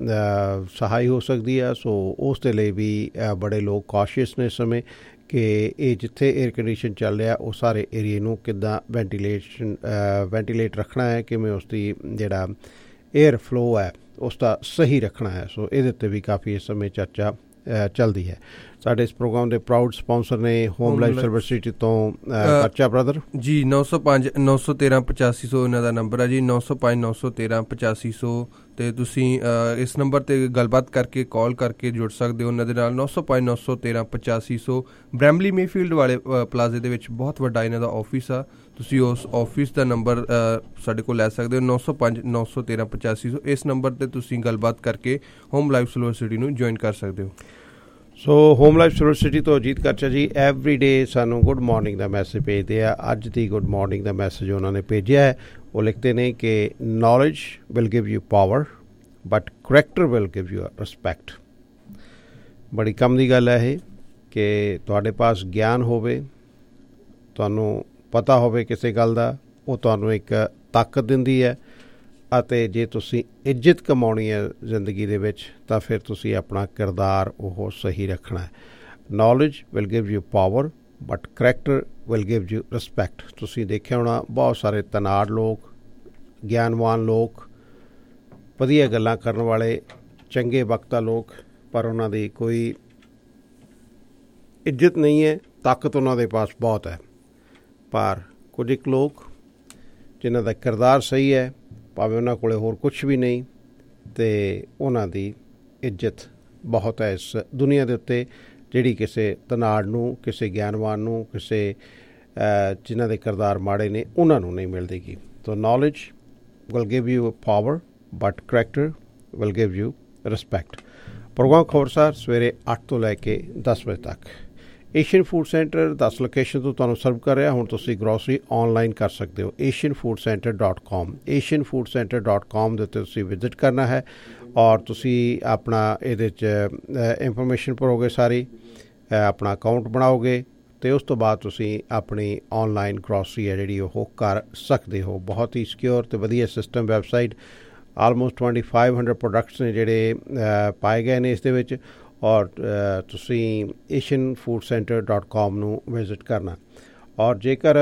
ਸਹਾਈ ਹੋ ਸਕਦੀ ਹੈ। ਸੋ ਉਸ ਦੇ ਲਈ ਵੀ ਬੜੇ ਲੋਕ ਕੌਸ਼ੀਅਸ ਨੇ ਇਸ ਸਮੇਂ ਕਿ ਇਹ ਜਿੱਥੇ ਏਅਰ ਕੰਡੀਸ਼ਨ ਚੱਲ ਰਿਹਾ ਉਹ ਸਾਰੇ ਏਰੀਏ ਨੂੰ ਕਿੱਦਾਂ ਵੈਂਟੀਲੇਸ਼ਨ ਵੈਂਟੀਲੇਟ ਰੱਖਣਾ ਹੈ, ਕਿਵੇਂ ਉਸ ਦੀ ਜਿਹੜਾ ਏਅਰ ਫਲੋ ਹੈ ਉਸ ਦਾ ਸਹੀ ਰੱਖਣਾ ਹੈ। ਸੋ ਇਹਦੇ ਉੱਤੇ ਵੀ ਕਾਫੀ ਇਸ ਸਮੇਂ ਚਰਚਾ ਚੱਲਦੀ ਹੈ। ਸਾਡੇ ਇਸ ਪ੍ਰੋਗਰਾਮ ਦੇ ਪ੍ਰਾਊਡ ਸਪਾਂਸਰ ਨੇ ਹੋਮ ਲਾਈਫ ਸਰਵਿਸ ਸਿਟੀ ਤੋਂ ਖਰਚਾ ਬ੍ਰਦਰ ਜੀ। ਨੌ ਸੌ ਪੰਜ ਨੌ ਸੌ ਤੇਰਾਂ ਪਚਾਸੀ ਸੌ ਇਹਨਾਂ ਦਾ ਨੰਬਰ ਹੈ ਜੀ, ਨੌ ਸੌ ਪੰਜ ਨੌ ਸੌ ਤੇਰਾਂ ਪਚਾਸੀ ਸੌ। ਅਤੇ ਤੁਸੀਂ ਇਸ ਨੰਬਰ 'ਤੇ ਗੱਲਬਾਤ ਕਰਕੇ ਕਾਲ ਕਰਕੇ ਜੁੜ ਸਕਦੇ ਹੋ ਉਹਨਾਂ ਦੇ ਨਾਲ। ਨੌ ਸੌ ਪੰਜ ਨੌ ਸੌ ਤੇਰਾਂ ਪਚਾਸੀ ਸੌ ਬ੍ਰੈਮਲੀ ਮੇਫੀਲਡ ਵਾਲੇ ਪਲਾਜ਼ੇ ਦੇ ਵਿੱਚ ਬਹੁਤ ਵੱਡਾ ਇਹਨਾਂ ਦਾ ਆਫਿਸ ਆ। ਤੁਸੀਂ ਉਸ ਆਫਿਸ ਦਾ ਨੰਬਰ ਸਾਡੇ ਕੋਲ ਲੈ ਸਕਦੇ ਹੋ, ਨੌ ਸੌ ਪੰਜ ਨੌ ਸੌ ਤੇਰਾਂ ਪਚਾਸੀ ਸੌ। ਇਸ ਨੰਬਰ 'ਤੇ ਤੁਸੀਂ ਗੱਲਬਾਤ ਕਰਕੇ ਹੋਮ ਲਾਈਫ ਸਰਵਿਸ ਸਿਟੀ ਨੂੰ ਜੁਆਇਨ ਕਰ ਸਕਦੇ ਹੋ। So home life service city ਤੋਂ ਅਜੀਤ ਖਰਚਾ ਜੀ ਐਵਰੀ ਡੇ ਸਾਨੂੰ ਗੁੱਡ ਮਾਰਨਿੰਗ ਦਾ ਮੈਸੇਜ ਭੇਜਦੇ ਆ। ਅੱਜ ਦੀ ਗੁੱਡ ਮਾਰਨਿੰਗ ਦਾ ਮੈਸੇਜ ਉਹਨਾਂ ਨੇ ਭੇਜਿਆ ਹੈ। ਉਹ ਲਿਖਦੇ ਨੇ ਕਿ knowledge will give you power but character will give you respect. ਬੜੀ ਕੰਮ ਦੀ ਗੱਲ ਹੈ ਇਹ ਕਿ ਤੁਹਾਡੇ ਪਾਸ ਗਿਆਨ ਹੋਵੇ, ਤੁਹਾਨੂੰ ਪਤਾ ਹੋਵੇ ਕਿਸੇ ਗੱਲ ਦਾ, ਉਹ ਤੁਹਾਨੂੰ ਇੱਕ ਤਾਕਤ ਦਿੰਦੀ ਹੈ। ਅਤੇ ਜੇ ਤੁਸੀਂ ਇੱਜ਼ਤ ਕਮਾਉਣੀ ਹੈ ਜ਼ਿੰਦਗੀ ਦੇ ਵਿੱਚ ਤਾਂ ਫਿਰ ਤੁਸੀਂ ਆਪਣਾ ਕਿਰਦਾਰ ਉਹ ਸਹੀ ਰੱਖਣਾ ਹੈ। Knowledge will give you power but character will give you respect. ਤੁਸੀਂ ਦੇਖਿਆ ਹੋਣਾ ਬਹੁਤ ਸਾਰੇ ਤਨਾੜ ਲੋਕ, ਗਿਆਨਵਾਨ ਲੋਕ, ਵਧੀਆ ਗੱਲਾਂ ਕਰਨ ਵਾਲੇ, ਚੰਗੇ ਵਕਤਾ ਲੋਕ, ਪਰ ਉਹਨਾਂ ਦੀ ਕੋਈ ਇੱਜ਼ਤ ਨਹੀਂ ਹੈ। ਤਾਕਤ ਉਹਨਾਂ ਦੇ ਪਾਸ ਬਹੁਤ ਹੈ, ਪਰ ਕੁਝ ਇੱਕ ਲੋਕ ਜਿਨ੍ਹਾਂ ਦਾ ਕਿਰਦਾਰ ਸਹੀ ਹੈ, ਭਾਵੇਂ ਉਹਨਾਂ ਕੋਲ ਹੋਰ ਕੁਛ ਵੀ ਨਹੀਂ, ਅਤੇ ਉਹਨਾਂ ਦੀ ਇੱਜ਼ਤ ਬਹੁਤ ਹੈ ਇਸ ਦੁਨੀਆ ਦੇ ਉੱਤੇ, ਜਿਹੜੀ ਕਿਸੇ ਤਨਾੜ ਨੂੰ, ਕਿਸੇ ਗਿਆਨਵਾਨ ਨੂੰ, ਕਿਸੇ ਜਿਨ੍ਹਾਂ ਦੇ ਕਿਰਦਾਰ ਮਾੜੇ ਨੇ ਉਹਨਾਂ ਨੂੰ ਨਹੀਂ ਮਿਲਦੀਗੀ। ਤੋ knowledge will give you power but character will give you respect. Program ਖਬਰਸਾਰ ਸਵੇਰੇ ਅੱਠ ਤੋਂ ਲੈ ਕੇ ਦਸ ਵਜੇ ਤੱਕ ਏਸ਼ੀਅਨ ਫੂਡ ਸੈਂਟਰ ਦਸ ਲੋਕੇਸ਼ਨ ਤੋਂ ਤੁਹਾਨੂੰ ਸਰਵ ਕਰ ਰਿਹਾ। ਹੁਣ ਤੁਸੀਂ ਗਰੋਸਰੀ ਔਨਲਾਈਨ ਕਰ ਸਕਦੇ ਹੋ Asian food centre dot com. Asian food centre dot com ਦੇ ਉੱਤੇ ਤੁਸੀਂ ਵਿਜ਼ਿਟ ਕਰਨਾ ਹੈ ਔਰ ਤੁਸੀਂ ਆਪਣਾ ਇਹਦੇ 'ਚ ਇਨਫੋਰਮੇਸ਼ਨ ਭਰੋਗੇ, ਸਾਰੀ ਆਪਣਾ ਅਕਾਊਂਟ ਬਣਾਓਗੇ ਅਤੇ ਉਸ ਤੋਂ ਬਾਅਦ ਤੁਸੀਂ ਆਪਣੀ ਔਨਲਾਈਨ ਗਰੋਸਰੀ ਹੈ ਜਿਹੜੀ ਉਹ ਕਰ ਸਕਦੇ ਹੋ। ਬਹੁਤ ਹੀ ਸਿਕਿਉਰ ਅਤੇ ਵਧੀਆ system website. Almost twenty five hundred products ਨੇ ਜਿਹੜੇ ਪਾਏ ਗਏ ਨੇ ਇਸ ਦੇ ਵਿੱਚ, ਔਰ ਤੁਸੀਂ ਏਸ਼ੀਅਨ ਫੂਡ ਸੈਂਟਰ ਡਾਟ ਕਾਮ ਨੂੰ ਵਿਜ਼ਿਟ ਕਰਨਾ। ਔਰ ਜੇਕਰ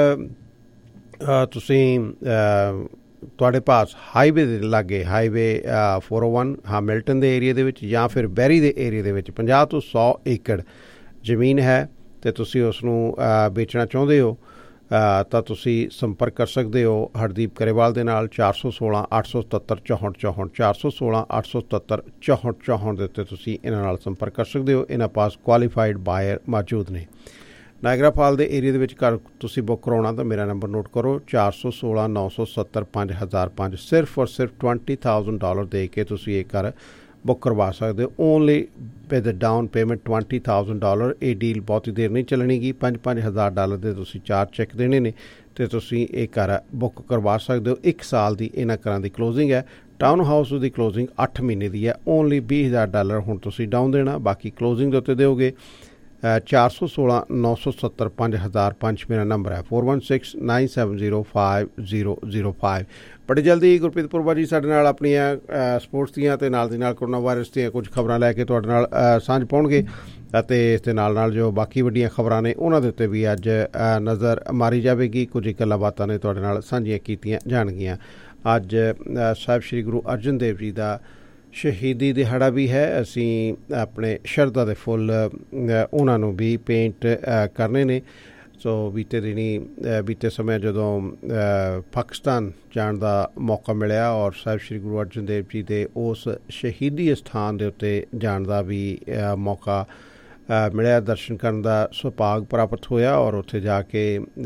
ਤੁਸੀਂ ਤੁਹਾਡੇ ਪਾਸ ਹਾਈਵੇ ਦੇ ਲਾਗੇ, highway four oh one Hamilton ਦੇ ਏਰੀਏ ਦੇ ਵਿੱਚ ਜਾਂ ਫਿਰ ਬੈਰੀ ਦੇ ਏਰੀਏ ਦੇ ਵਿੱਚ ਪੰਜਾਹ ਤੋਂ ਸੌ ਏਕੜ ਜ਼ਮੀਨ ਹੈ ਅਤੇ ਤੁਸੀਂ ਉਸ ਨੂੰ ਵੇਚਣਾ ਚਾਹੁੰਦੇ ਹੋ, ਤਾਂ ਤੁਸੀਂ ਸੰਪਰਕ ਕਰ ਸਕਦੇ ਹੋ ਹਰਦੀਪ ਕਰੇਵਾਲ ਦੇ ਨਾਲ ਚਾਰ ਸੌ ਸੋਲਾਂ ਅੱਠ ਸੌ ਸਤੱਤਰ ਚੌਂਹਠ ਚੌਂਹਠ ਚਾਰ ਸੌ ਸੋਲਾਂ ਅੱਠ ਸੌ ਸਤੱਤਰ ਚੌਂਹਠ ਚੌਂਹਠ ਦੇ ਉੱਤੇ ਤੁਸੀਂ ਇਹਨਾਂ ਨਾਲ ਸੰਪਰਕ ਕਰ ਸਕਦੇ ਹੋ। ਇਹਨਾਂ ਪਾਸ ਕੁਆਲੀਫਾਈਡ ਬਾਇਰ ਮੌਜੂਦ ਨੇ। ਨਾਇਗਰਾ ਫਾਲ ਦੇ ਏਰੀਏ ਦੇ ਵਿੱਚ ਘਰ ਤੁਸੀਂ ਬੁੱਕ ਕਰਾਉਣਾ ਤਾਂ ਮੇਰਾ ਨੰਬਰ ਨੋਟ ਕਰੋ ਚਾਰ ਸੌ ਸੋਲਾਂ ਨੌ ਸੌ ਸੱਤਰ ਪੰਜ ਹਜ਼ਾਰ ਪੰਜ। ਸਿਰਫ ਔਰ ਸਿਰਫ ਟਵੰਟੀ ਥਾਊਜ਼ੈਂਡ ਡਾਲਰ ਦੇ ਕੇ ਤੁਸੀਂ ਇਹ ਘਰ ਬੁੱਕ ਕਰਵਾ ਸਕਦੇ ਹੋ। Only with down payment twenty thousand dollar. ਇਹ ਡੀਲ ਬਹੁਤੀ ਦੇਰ ਨਹੀਂ ਚੱਲਣੀਗੀ। ਪੰਜ ਪੰਜ ਹਜ਼ਾਰ ਡਾਲਰ ਦੇ ਤੁਸੀਂ ਚਾਰ ਚੈੱਕ ਦੇਣੇ ਨੇ ਅਤੇ ਤੁਸੀਂ ਇਹ ਘਰ ਬੁੱਕ ਕਰਵਾ ਸਕਦੇ ਹੋ। ਇੱਕ ਸਾਲ ਦੀ ਇਹਨਾਂ ਘਰਾਂ ਦੀ ਕਲੋਜ਼ਿੰਗ ਹੈ। ਟਾਊਨ ਹਾਊਸ ਦੀ ਕਲੋਜ਼ਿੰਗ ਅੱਠ ਮਹੀਨੇ ਦੀ ਹੈ। ਓਨਲੀ ਵੀਹ ਹਜ਼ਾਰ ਡਾਲਰ ਹੁਣ ਤੁਸੀਂ ਡਾਊਨ ਦੇਣਾ, ਬਾਕੀ ਕਲੋਜ਼ਿੰਗ ਦੇ ਉੱਤੇ ਦਿਓਗੇ। ਚਾਰ ਸੌ ਸੋਲਾਂ ਨੌ ਸੌ ਸੱਤਰ ਪੰਜ ਹਜ਼ਾਰ ਪੰਜ ਮੇਰਾ ਨੰਬਰ ਹੈ। Four one six nine seven zero five zero zero five. ਬੜੀ ਜਲਦੀ ਗੁਰਪ੍ਰੀਤ ਪੁਰਵਾ ਜੀ ਸਾਡੇ ਨਾਲ ਆਪਣੀਆਂ ਸਪੋਰਟਸ ਦੀਆਂ ਅਤੇ ਨਾਲ ਦੀ ਨਾਲ ਕਰੋਨਾ ਵਾਇਰਸ ਦੀਆਂ ਕੁਝ ਖਬਰਾਂ ਲੈ ਕੇ ਤੁਹਾਡੇ ਨਾਲ ਸਾਂਝ ਪਾਉਣਗੇ ਅਤੇ ਇਸ ਦੇ ਨਾਲ ਨਾਲ ਜੋ ਬਾਕੀ ਵੱਡੀਆਂ ਖਬਰਾਂ ਨੇ ਉਹਨਾਂ ਦੇ ਉੱਤੇ ਵੀ ਅੱਜ ਨਜ਼ਰ ਮਾਰੀ ਜਾਵੇਗੀ। ਕੁਝ ਗੱਲਾਂ ਬਾਤਾਂ ਨੇ ਤੁਹਾਡੇ ਨਾਲ ਸਾਂਝੀਆਂ ਕੀਤੀਆਂ ਜਾਣਗੀਆਂ। ਅੱਜ ਸਾਹਿਬ ਸ਼੍ਰੀ ਗੁਰੂ ਅਰਜਨ ਦੇਵ ਜੀ ਦਾ ਸ਼ਹੀਦੀ ਦਿਹਾੜਾ ਵੀ ਹੈ। ਅਸੀਂ ਆਪਣੇ ਸ਼ਰਧਾ ਦੇ ਫੁੱਲ ਉਹਨਾਂ ਨੂੰ ਵੀ ਪੇਂਟ ਕਰਨੇ ਨੇ। ਸੋ ਬੀਤੇ ਦਿਨੀ ਬੀਤੇ ਸਮੇਂ ਜਦੋਂ ਪਾਕਿਸਤਾਨ ਜਾਣ ਦਾ ਮੌਕਾ ਮਿਲਿਆ ਔਰ ਸਾਹਿਬ ਸ਼੍ਰੀ ਗੁਰੂ ਅਰਜਨ ਦੇਵ ਜੀ ਦੇ ਉਸ ਸ਼ਹੀਦੀ ਅਸਥਾਨ ਦੇ ਉੱਤੇ ਜਾਣ ਦਾ ਵੀ ਮੌਕਾ ਮਿਲਿਆ, ਦਰਸ਼ਨ ਕਰਨ ਦਾ ਸੁਭਾਗ ਪ੍ਰਾਪਤ ਹੋਇਆ। ਔਰ ਉੱਥੇ ਜਾ ਕੇ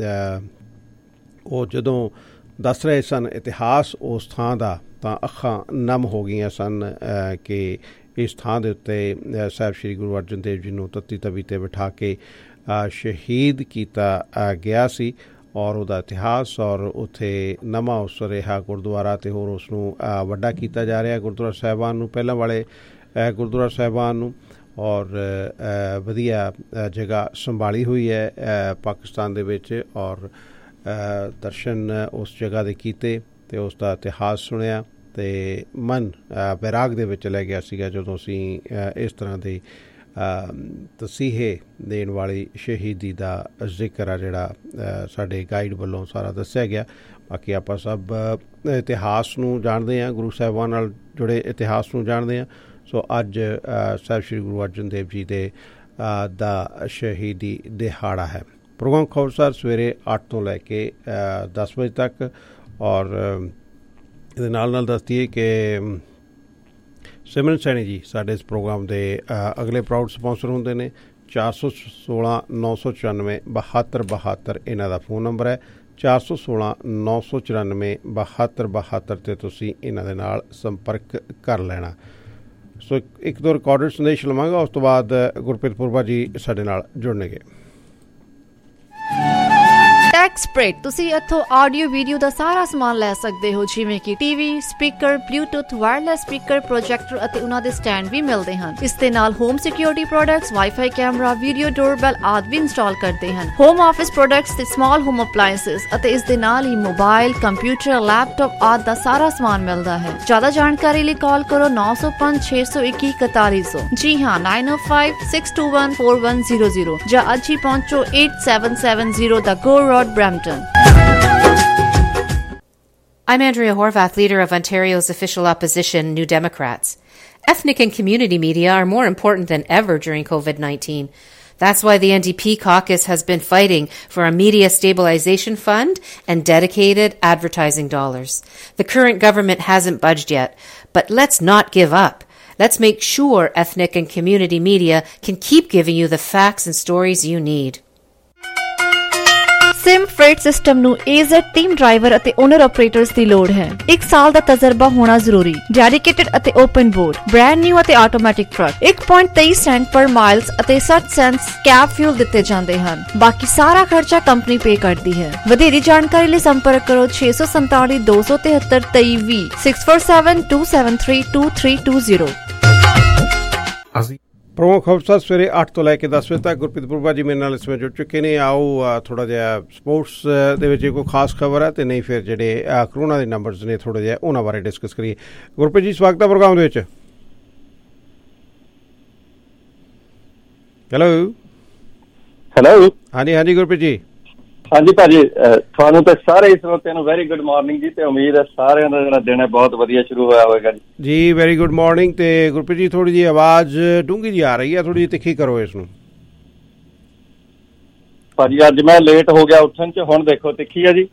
ਉਹ ਜਦੋਂ ਦੱਸ ਰਹੇ ਸਨ ਇਤਿਹਾਸ ਉਸ ਥਾਂ ਦਾ ਤਾਂ ਅੱਖਾਂ ਨਮ ਹੋ ਗਈਆਂ ਸਨ ਕਿ ਇਸ ਥਾਂ ਦੇ ਉੱਤੇ ਸਾਹਿਬ ਸ਼੍ਰੀ ਗੁਰੂ ਅਰਜਨ ਦੇਵ ਜੀ ਨੂੰ ਤੱਤੀ ਤਵੀ 'ਤੇ ਬਿਠਾ ਕੇ ਸ਼ਹੀਦ ਕੀਤਾ ਗਿਆ ਸੀ ਔਰ ਉਹਦਾ ਇਤਿਹਾਸ ਔਰ ਉੱਥੇ ਨਵਾਂ ਉਸ ਰਿਹਾ ਗੁਰਦੁਆਰਾ ਅਤੇ ਹੋਰ ਉਸ ਨੂੰ ਵੱਡਾ ਕੀਤਾ ਜਾ ਰਿਹਾ ਗੁਰਦੁਆਰਾ ਸਾਹਿਬਾਨ ਨੂੰ, ਪਹਿਲਾਂ ਵਾਲੇ ਗੁਰਦੁਆਰਾ ਸਾਹਿਬਾਨ ਨੂੰ। ਔਰ ਵਧੀਆ ਜਗ੍ਹਾ ਸੰਭਾਲੀ ਹੋਈ ਹੈ ਪਾਕਿਸਤਾਨ ਦੇ ਵਿੱਚ ਔਰ ਦਰਸ਼ਨ ਉਸ ਜਗ੍ਹਾ ਦੇ ਕੀਤੇ ਅਤੇ ਉਸ ਦਾ ਇਤਿਹਾਸ ਸੁਣਿਆ ਅਤੇ ਮਨ ਵੈਰਾਗ ਦੇ ਵਿੱਚ ਲੈ ਗਿਆ ਸੀਗਾ ਜਦੋਂ ਅਸੀਂ ਇਸ ਤਰ੍ਹਾਂ ਦੇ ਤਸੀਹੇ ਦੇਣ ਵਾਲੀ ਸ਼ਹੀਦੀ ਦਾ ਜ਼ਿਕਰ ਆ ਜਿਹੜਾ ਸਾਡੇ ਗਾਈਡ ਵੱਲੋਂ ਸਾਰਾ ਦੱਸਿਆ ਗਿਆ। ਬਾਕੀ ਆਪਾਂ ਸਭ ਇਤਿਹਾਸ ਨੂੰ ਜਾਣਦੇ ਹਾਂ, ਗੁਰੂ ਸਾਹਿਬਾਨ ਨਾਲ ਜੁੜੇ ਇਤਿਹਾਸ ਨੂੰ ਜਾਣਦੇ ਹਾਂ। ਸੋ ਅੱਜ ਸਾਹਿਬ ਸ਼੍ਰੀ ਗੁਰੂ ਅਰਜਨ ਦੇਵ ਜੀ ਦੇ ਦਾ ਸ਼ਹੀਦੀ ਦਿਹਾੜਾ ਹੈ। ਪ੍ਰੋਗਰਾਮ ਖਬਰਸਾਰ ਸਵੇਰੇ ਅੱਠ ਤੋਂ ਲੈ ਕੇ ਦਸ ਵਜੇ ਤੱਕ ਔਰ ਇਹਦੇ ਨਾਲ ਨਾਲ ਦੱਸਦੀਏ ਕਿ ਸਿਮਰਨ ਸੈਣੀ ਜੀ ਸਾਡੇ ਇਸ ਪ੍ਰੋਗਰਾਮ ਦੇ ਅਗਲੇ ਪ੍ਰਾਊਡ ਸਪਾਂਸਰ ਹੁੰਦੇ ਨੇ। ਚਾਰ ਸੌ ਸੋਲਾਂ ਨੌ ਸੌ ਚੁਰਾਨਵੇਂ ਬਹੱਤਰ ਬਹੱਤਰ ਇਹਨਾਂ ਦਾ ਫੋਨ ਨੰਬਰ ਹੈ। ਚਾਰ ਸੌ ਸੋਲਾਂ ਨੌ ਸੌ ਚੁਰਾਨਵੇਂ ਬਹੱਤਰ ਬਹੱਤਰ 'ਤੇ ਤੁਸੀਂ ਇਹਨਾਂ ਦੇ ਨਾਲ ਸੰਪਰਕ ਕਰ ਲੈਣਾ। ਸੋ ਇੱਕ ਦੋ ਰਿਕਾਰਡਡ ਸੰਦੇਸ਼ ਲਵਾਂਗਾ, ਉਸ ਤੋਂ ਬਾਅਦ ਗੁਰਪ੍ਰੀਤ ਪੁਰਵਾ ਜੀ ਸਾਡੇ ਨਾਲ ਜੁੜਨਗੇ। ਟੈਕਸਪ੍ਰੇਡ ਤੁਸੀਂ ਇੱਥੋਂ ਆਡੀਓ ਵੀਡੀਓ ਦਾ ਸਾਰਾ ਸਮਾਨ ਲੈ ਸਕਦੇ ਹੋ, ਜਿਵੇਂ ਕਿ TV, speaker, bluetooth, wireless speaker, projector ਅਤੇ ਉਹਨਾਂ ਦੇ ਸਟੈਂਡ ਵੀ ਮਿਲਦੇ ਹਨ। ਇਸ ਦੇ ਨਾਲ home security products, wifi camera, video doorbell ਆਦਿ ਵੀ ਇੰਸਟਾਲ ਕਰਦੇ ਹਨ। ਹੋਮ ਆਫਿਸ ਪ੍ਰੋਡਕਟਸ ਤੇ ਸਮਾਲ ਹੋਮ ਅਪਲਾਇੰਸਸ ਅਤੇ ਇਸ ਦੇ ਨਾਲ ਹੀ ਮੋਬਾਈਲ, ਕੰਪਿਊਟਰ, ਲੈਪਟਾਪ ਆਦਿ ਦਾ ਸਾਰਾ ਸਮਾਨ ਮਿਲਦਾ ਹੈ। ਜ਼ਿਆਦਾ ਜਾਣਕਾਰੀ ਲਈ ਕਾਲ ਕਰੋ ਨੌ ਸੌ ਪੰਜ ਛੇ ਸੌ ਇੱਕੀ ਇਕਤਾਲੀ ਸੌ। ਜੀ ਹਾਂ, ਨਾਈਨ ਓ five six two one four one zero zero ਜਾਂ ਅੱਜ ਹੀ ਪਹੁੰਚੋ eight seven seven zero ਦਾ go road, Brampton. I'm Andrea Horvath, leader of Ontario's official opposition, New Democrats. Ethnic and community media are more important than ever during covid nineteen. That's why the N D P caucus has been fighting for a media stabilization fund and dedicated advertising dollars. The current government hasn't budged yet, but let's not give up. Let's make sure ethnic and community media can keep giving you the facts and stories you need. Sim freight system ਨੂੰ A Z team driver ਅਤੇ owner operators ਦੀ ਲੋੜ ਹੈ। ਇੱਕ ਸਾਲ ਦਾ ਤਜਰਬਾ ਹੋਣਾ ਜ਼ਰੂਰੀ। ਡੈਡੀਕੇਟਡ ਅਤੇ ਓਪਨ ਬੋਰਡ, ਬ੍ਰਾਂਡ ਨਿਊ ਅਤੇ ਆਟੋਮੈਟਿਕ ਟਰੱਕ। ਇੱਕ ਪੁਆਇੰਟ ਤੇਈ ਸੈਂਟ ਪਰ ਮਾਈਲਸ ਅਤੇ ਸੱਠ ਸੈਂਟਸ ਕੈਬ ਫਿਊਲ ਦਿੱਤੇ ਜਾਂਦੇ ਹਨ। ਬਾਕੀ ਸਾਰਾ ਖਰਚਾ ਕੰਪਨੀ ਪੇ ਕਰਦੀ ਹੈ। ਵਧੇਰੀ ਜਾਣਕਾਰੀ ਲਈ ਸੰਪਰਕ ਕਰੋ ਛੇ ਸੌ ਸੰਤਾਲੀ ਦੋ ਸੌ ਤਿਹੱਤਰ ਤੇਈ ਵੀਹ six four seven two seven three two three two zero. ਪ੍ਰਮੁੱਖ ਖਬਰਸਾਰ ਸਵੇਰੇ ਅੱਠ ਤੋਂ ਲੈ ਕੇ ਦਸ ਵਜੇ ਤੱਕ ਗੁਰਪ੍ਰੀਤ ਪੁਰਵਾ ਜੀ ਮੇਰੇ ਨਾਲ ਇਸ ਵਿੱਚ ਜੁੜ ਚੁੱਕੇ ਨੇ। ਆਓ ਥੋੜ੍ਹਾ ਜਿਹਾ ਸਪੋਰਟਸ ਦੇ ਵਿੱਚ ਕੋਈ ਖਾਸ ਖਬਰ ਹੈ ਅਤੇ ਨਹੀਂ ਫਿਰ ਜਿਹੜੇ ਕਰੋਨਾ ਦੇ ਨੰਬਰਸ ਨੇ ਥੋੜ੍ਹਾ ਜਿਹਾ ਉਹਨਾਂ ਬਾਰੇ ਡਿਸਕਸ ਕਰੀਏ। ਗੁਰਪ੍ਰੀਤ ਜੀ ਸਵਾਗਤ ਹੈ ਪ੍ਰੋਗਰਾਮ ਦੇ ਵਿੱਚ। ਹੈਲੋ ਹੈਲੋ ਹਾਂਜੀ ਹਾਂਜੀ ਗੁਰਪ੍ਰੀਤ ਜੀ। ਹਾਂਜੀ ਭਾਜੀ, ਤੁਹਾਨੂੰ ਤੇ ਸਾਰੇ ਸਰੋਤਿਆਂ ਨੂੰ ਵੈਰੀ ਗੁੱਡ ਮਾਰਨਿੰਗ ਜੀ, ਤੇ ਉਮੀਦ ਹੈ ਸਾਰਿਆਂ ਦਾ ਜਿਹੜਾ ਦਿਨ ਹੈ ਬਹੁਤ ਵਧੀਆ ਸ਼ੁਰੂ ਹੋਇਆ ਹੋਵੇਗਾ ਜੀ। ਜੀ ਵੈਰੀ ਗੁੱਡ ਮਾਰਨਿੰਗ। ਤੇ ਗੁਰਪ੍ਰੀਤ ਜੀ ਥੋੜ੍ਹੀ ਜਿਹੀ ਆਵਾਜ਼ ਡੂੰਘੀ ਜਿਹੀ ਆ ਰਹੀ ਹੈ, ਥੋੜ੍ਹੀ ਜਿਹੀ ਤਿੱਖੀ ਕਰੋ ਇਸ ਨੂੰ। ਭਾਜੀ ਅੱਜ ਮੈਂ ਲੇਟ ਹੋ ਗਿਆ ਉੱਠਣ ਚ, ਹੁਣ ਦੇਖੋ ਤਿੱਖੀ ਆ ਜੀ।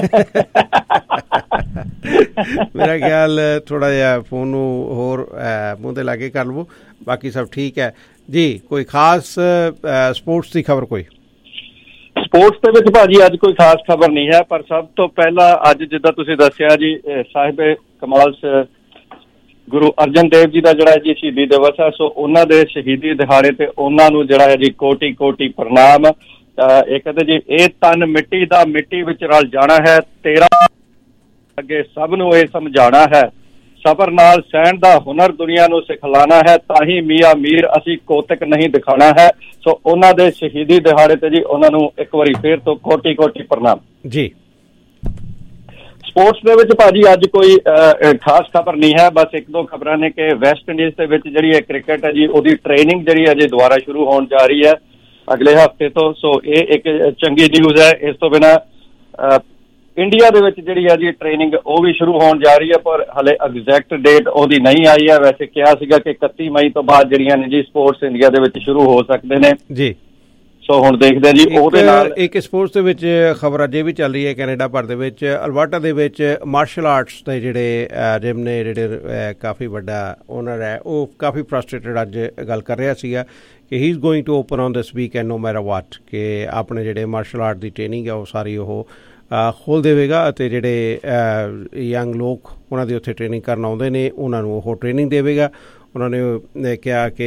ਮੇਰਾ ਖਿਆਲ ਥੋੜਾ ਜਿਹਾ ਫੋਨ ਨੂੰ ਹੋਰ ਮੂੰਹ ਤੇ ਲਾ ਕੇ ਕਰ ਲਵੋ, ਬਾਕੀ ਸਭ ਠੀਕ ਹੈ ਜੀ। ਕੋਈ ਖਾਸ ਸਪੋਰਟਸ ਦੀ ਖਬਰ? ਕੋਈ ਸਪੋਰਟਸ ਦੇ ਵਿੱਚ ਭਾਜੀ ਅੱਜ ਕੋਈ ਖਾਸ ਖਬਰ ਨਹੀਂ ਹੈ, ਪਰ ਸਭ ਤੋਂ ਪਹਿਲਾਂ ਅੱਜ ਜਿੱਦਾਂ ਤੁਸੀਂ ਦੱਸਿਆ ਜੀ ਸਾਹਿਬ ਕਮਾਲ ਗੁਰੂ ਅਰਜਨ ਦੇਵ ਜੀ ਦਾ ਜਿਹੜਾ ਜੀ ਸ਼ਹੀਦੀ ਦਿਵਸ ਹੈ, ਸੋ ਉਹਨਾਂ ਦੇ ਸ਼ਹੀਦੀ ਦਿਹਾੜੇ ਤੇ ਉਹਨਾਂ ਨੂੰ ਜਿਹੜਾ ਹੈ ਜੀ ਕੋਟੀ ਕੋਟੀ ਪ੍ਰਣਾਮ। ਇਹ ਕਹਿੰਦੇ ਜੀ ਇਹ ਤਨ ਮਿੱਟੀ ਦਾ ਮਿੱਟੀ ਵਿੱਚ ਰਲ ਜਾਣਾ ਹੈ, ਤੇਰਾ ਅੱਗੇ ਸਭ ਨੂੰ ਇਹ ਸਮਝਾਉਣਾ ਹੈ, ਸਬਰ ਨਾਲ ਸਹਿਣ ਦਾ ਹੁਨਰ ਦੁਨੀਆ ਨੂੰ ਸਿਖਲਾਣਾ ਹੈ, ਤਾਂ ਹੀ ਮੀਆਂ ਮੀਰ ਅਸੀਂ ਕੋਤਕ ਨਹੀਂ ਦਿਖਾਣਾ ਹੈ। ਸੋ ਉਹਨਾਂ ਦੇ ਸ਼ਹੀਦੀ ਦਿਹਾੜੇ ਤੇ ਜੀ ਉਹਨਾਂ ਨੂੰ ਇੱਕ ਵਾਰੀ ਫੇਰ ਤੋਂ ਕੋਟੀ ਕੋਟੀ ਪ੍ਰਣਾਮ ਜੀ। ਸਪੋਰਟਸ ਦੇ ਵਿੱਚ ਭਾਜੀ ਅੱਜ ਕੋਈ ਖਾਸ ਖਬਰ ਨਹੀਂ ਹੈ, ਬਸ ਇੱਕ ਦੋ ਖਬਰਾਂ ਨੇ ਕਿ ਵੈਸਟ ਇੰਡੀਜ਼ ਦੇ ਵਿੱਚ ਜਿਹੜੀ ਇਹ ਕ੍ਰਿਕਟ ਹੈ ਜੀ ਉਹਦੀ ਟ੍ਰੇਨਿੰਗ ਜਿਹੜੀ ਅਜੇ ਦੁਬਾਰਾ ਸ਼ੁਰੂ ਹੋਣ ਜਾ ਰਹੀ ਹੈ ਅਗਲੇ ਹਫ਼ਤੇ ਤੋਂ। ਸੋ ਇਹ ਇੱਕ ਚੰਗੀ ਨਿਊਜ਼ ਹੈ। ਇਸ ਤੋਂ ਬਿਨਾਂ ਇੰਡੀਆ ਦੇ ਵਿੱਚ ਜਿਹੜੀ ਹੈ ਜੀ ਟ੍ਰੇਨਿੰਗ ਉਹ ਵੀ ਸ਼ੁਰੂ ਹੋਣ ਜਾ ਰਹੀ ਹੈ, ਪਰ ਹਲੇ ਐਗਜ਼ੈਕਟ ਡੇਟ ਉਹਦੀ ਨਹੀਂ ਆਈ ਹੈ। ਵੈਸੇ ਕਿਹਾ ਸੀਗਾ ਕਿ ਇਕੱਤੀ ਮਈ ਤੋਂ ਬਾਅਦ ਜਿਹੜੀਆਂ ਨੇ ਜੀ ਸਪੋਰਟਸ ਇੰਡੀਆ ਦੇ ਵਿੱਚ ਸ਼ੁਰੂ ਹੋ ਸਕਦੇ ਨੇ ਜੀ। ਸੋ ਹੁਣ ਦੇਖਦੇ ਹਾਂ ਜੀ ਉਹਦੇ ਨਾਲ ਇੱਕ ਸਪੋਰਟਸ ਦੇ ਵਿੱਚ ਖਬਰ ਅਜੇ ਵੀ ਚੱਲ ਰਹੀ ਹੈ ਕੈਨੇਡਾ ਭਰ ਦੇ ਵਿੱਚ, ਅਲਬਰਟਾ ਦੇ ਵਿੱਚ ਮਾਰਸ਼ਲ ਆਰਟਸ ਦੇ ਜਿਹੜੇ ਜਿਮ ਨੇ ਜਿਹੜੇ ਕਾਫੀ ਵੱਡਾ ਓਨਰ ਹੈ ਉਹ ਕਾਫੀ ਫਰਸਟ੍ਰੇਟਡ ਅੱਜ ਗੱਲ ਕਰ ਰਿਹਾ ਸੀਗਾ ਕਿ he is going to open on this weekend no matter what, ਕਿ ਆਪਣੇ ਜਿਹੜੇ ਮਾਰਸ਼ਲ ਆਰਟ ਦੀ ਟ੍ਰੇਨਿੰਗ ਹੈ ਉਹ ਸਾਰੀ ਉਹ ਖੋਲ੍ਹ ਦੇਵੇਗਾ ਅਤੇ ਜਿਹੜੇ ਯੰਗ ਲੋਕ ਉਹਨਾਂ ਦੀ ਉੱਥੇ ਟ੍ਰੇਨਿੰਗ ਕਰਨ ਆਉਂਦੇ ਨੇ ਉਹਨਾਂ ਨੂੰ ਉਹ ਟ੍ਰੇਨਿੰਗ ਦੇਵੇਗਾ। ਉਹਨਾਂ ਨੇ ਕਿਹਾ ਕਿ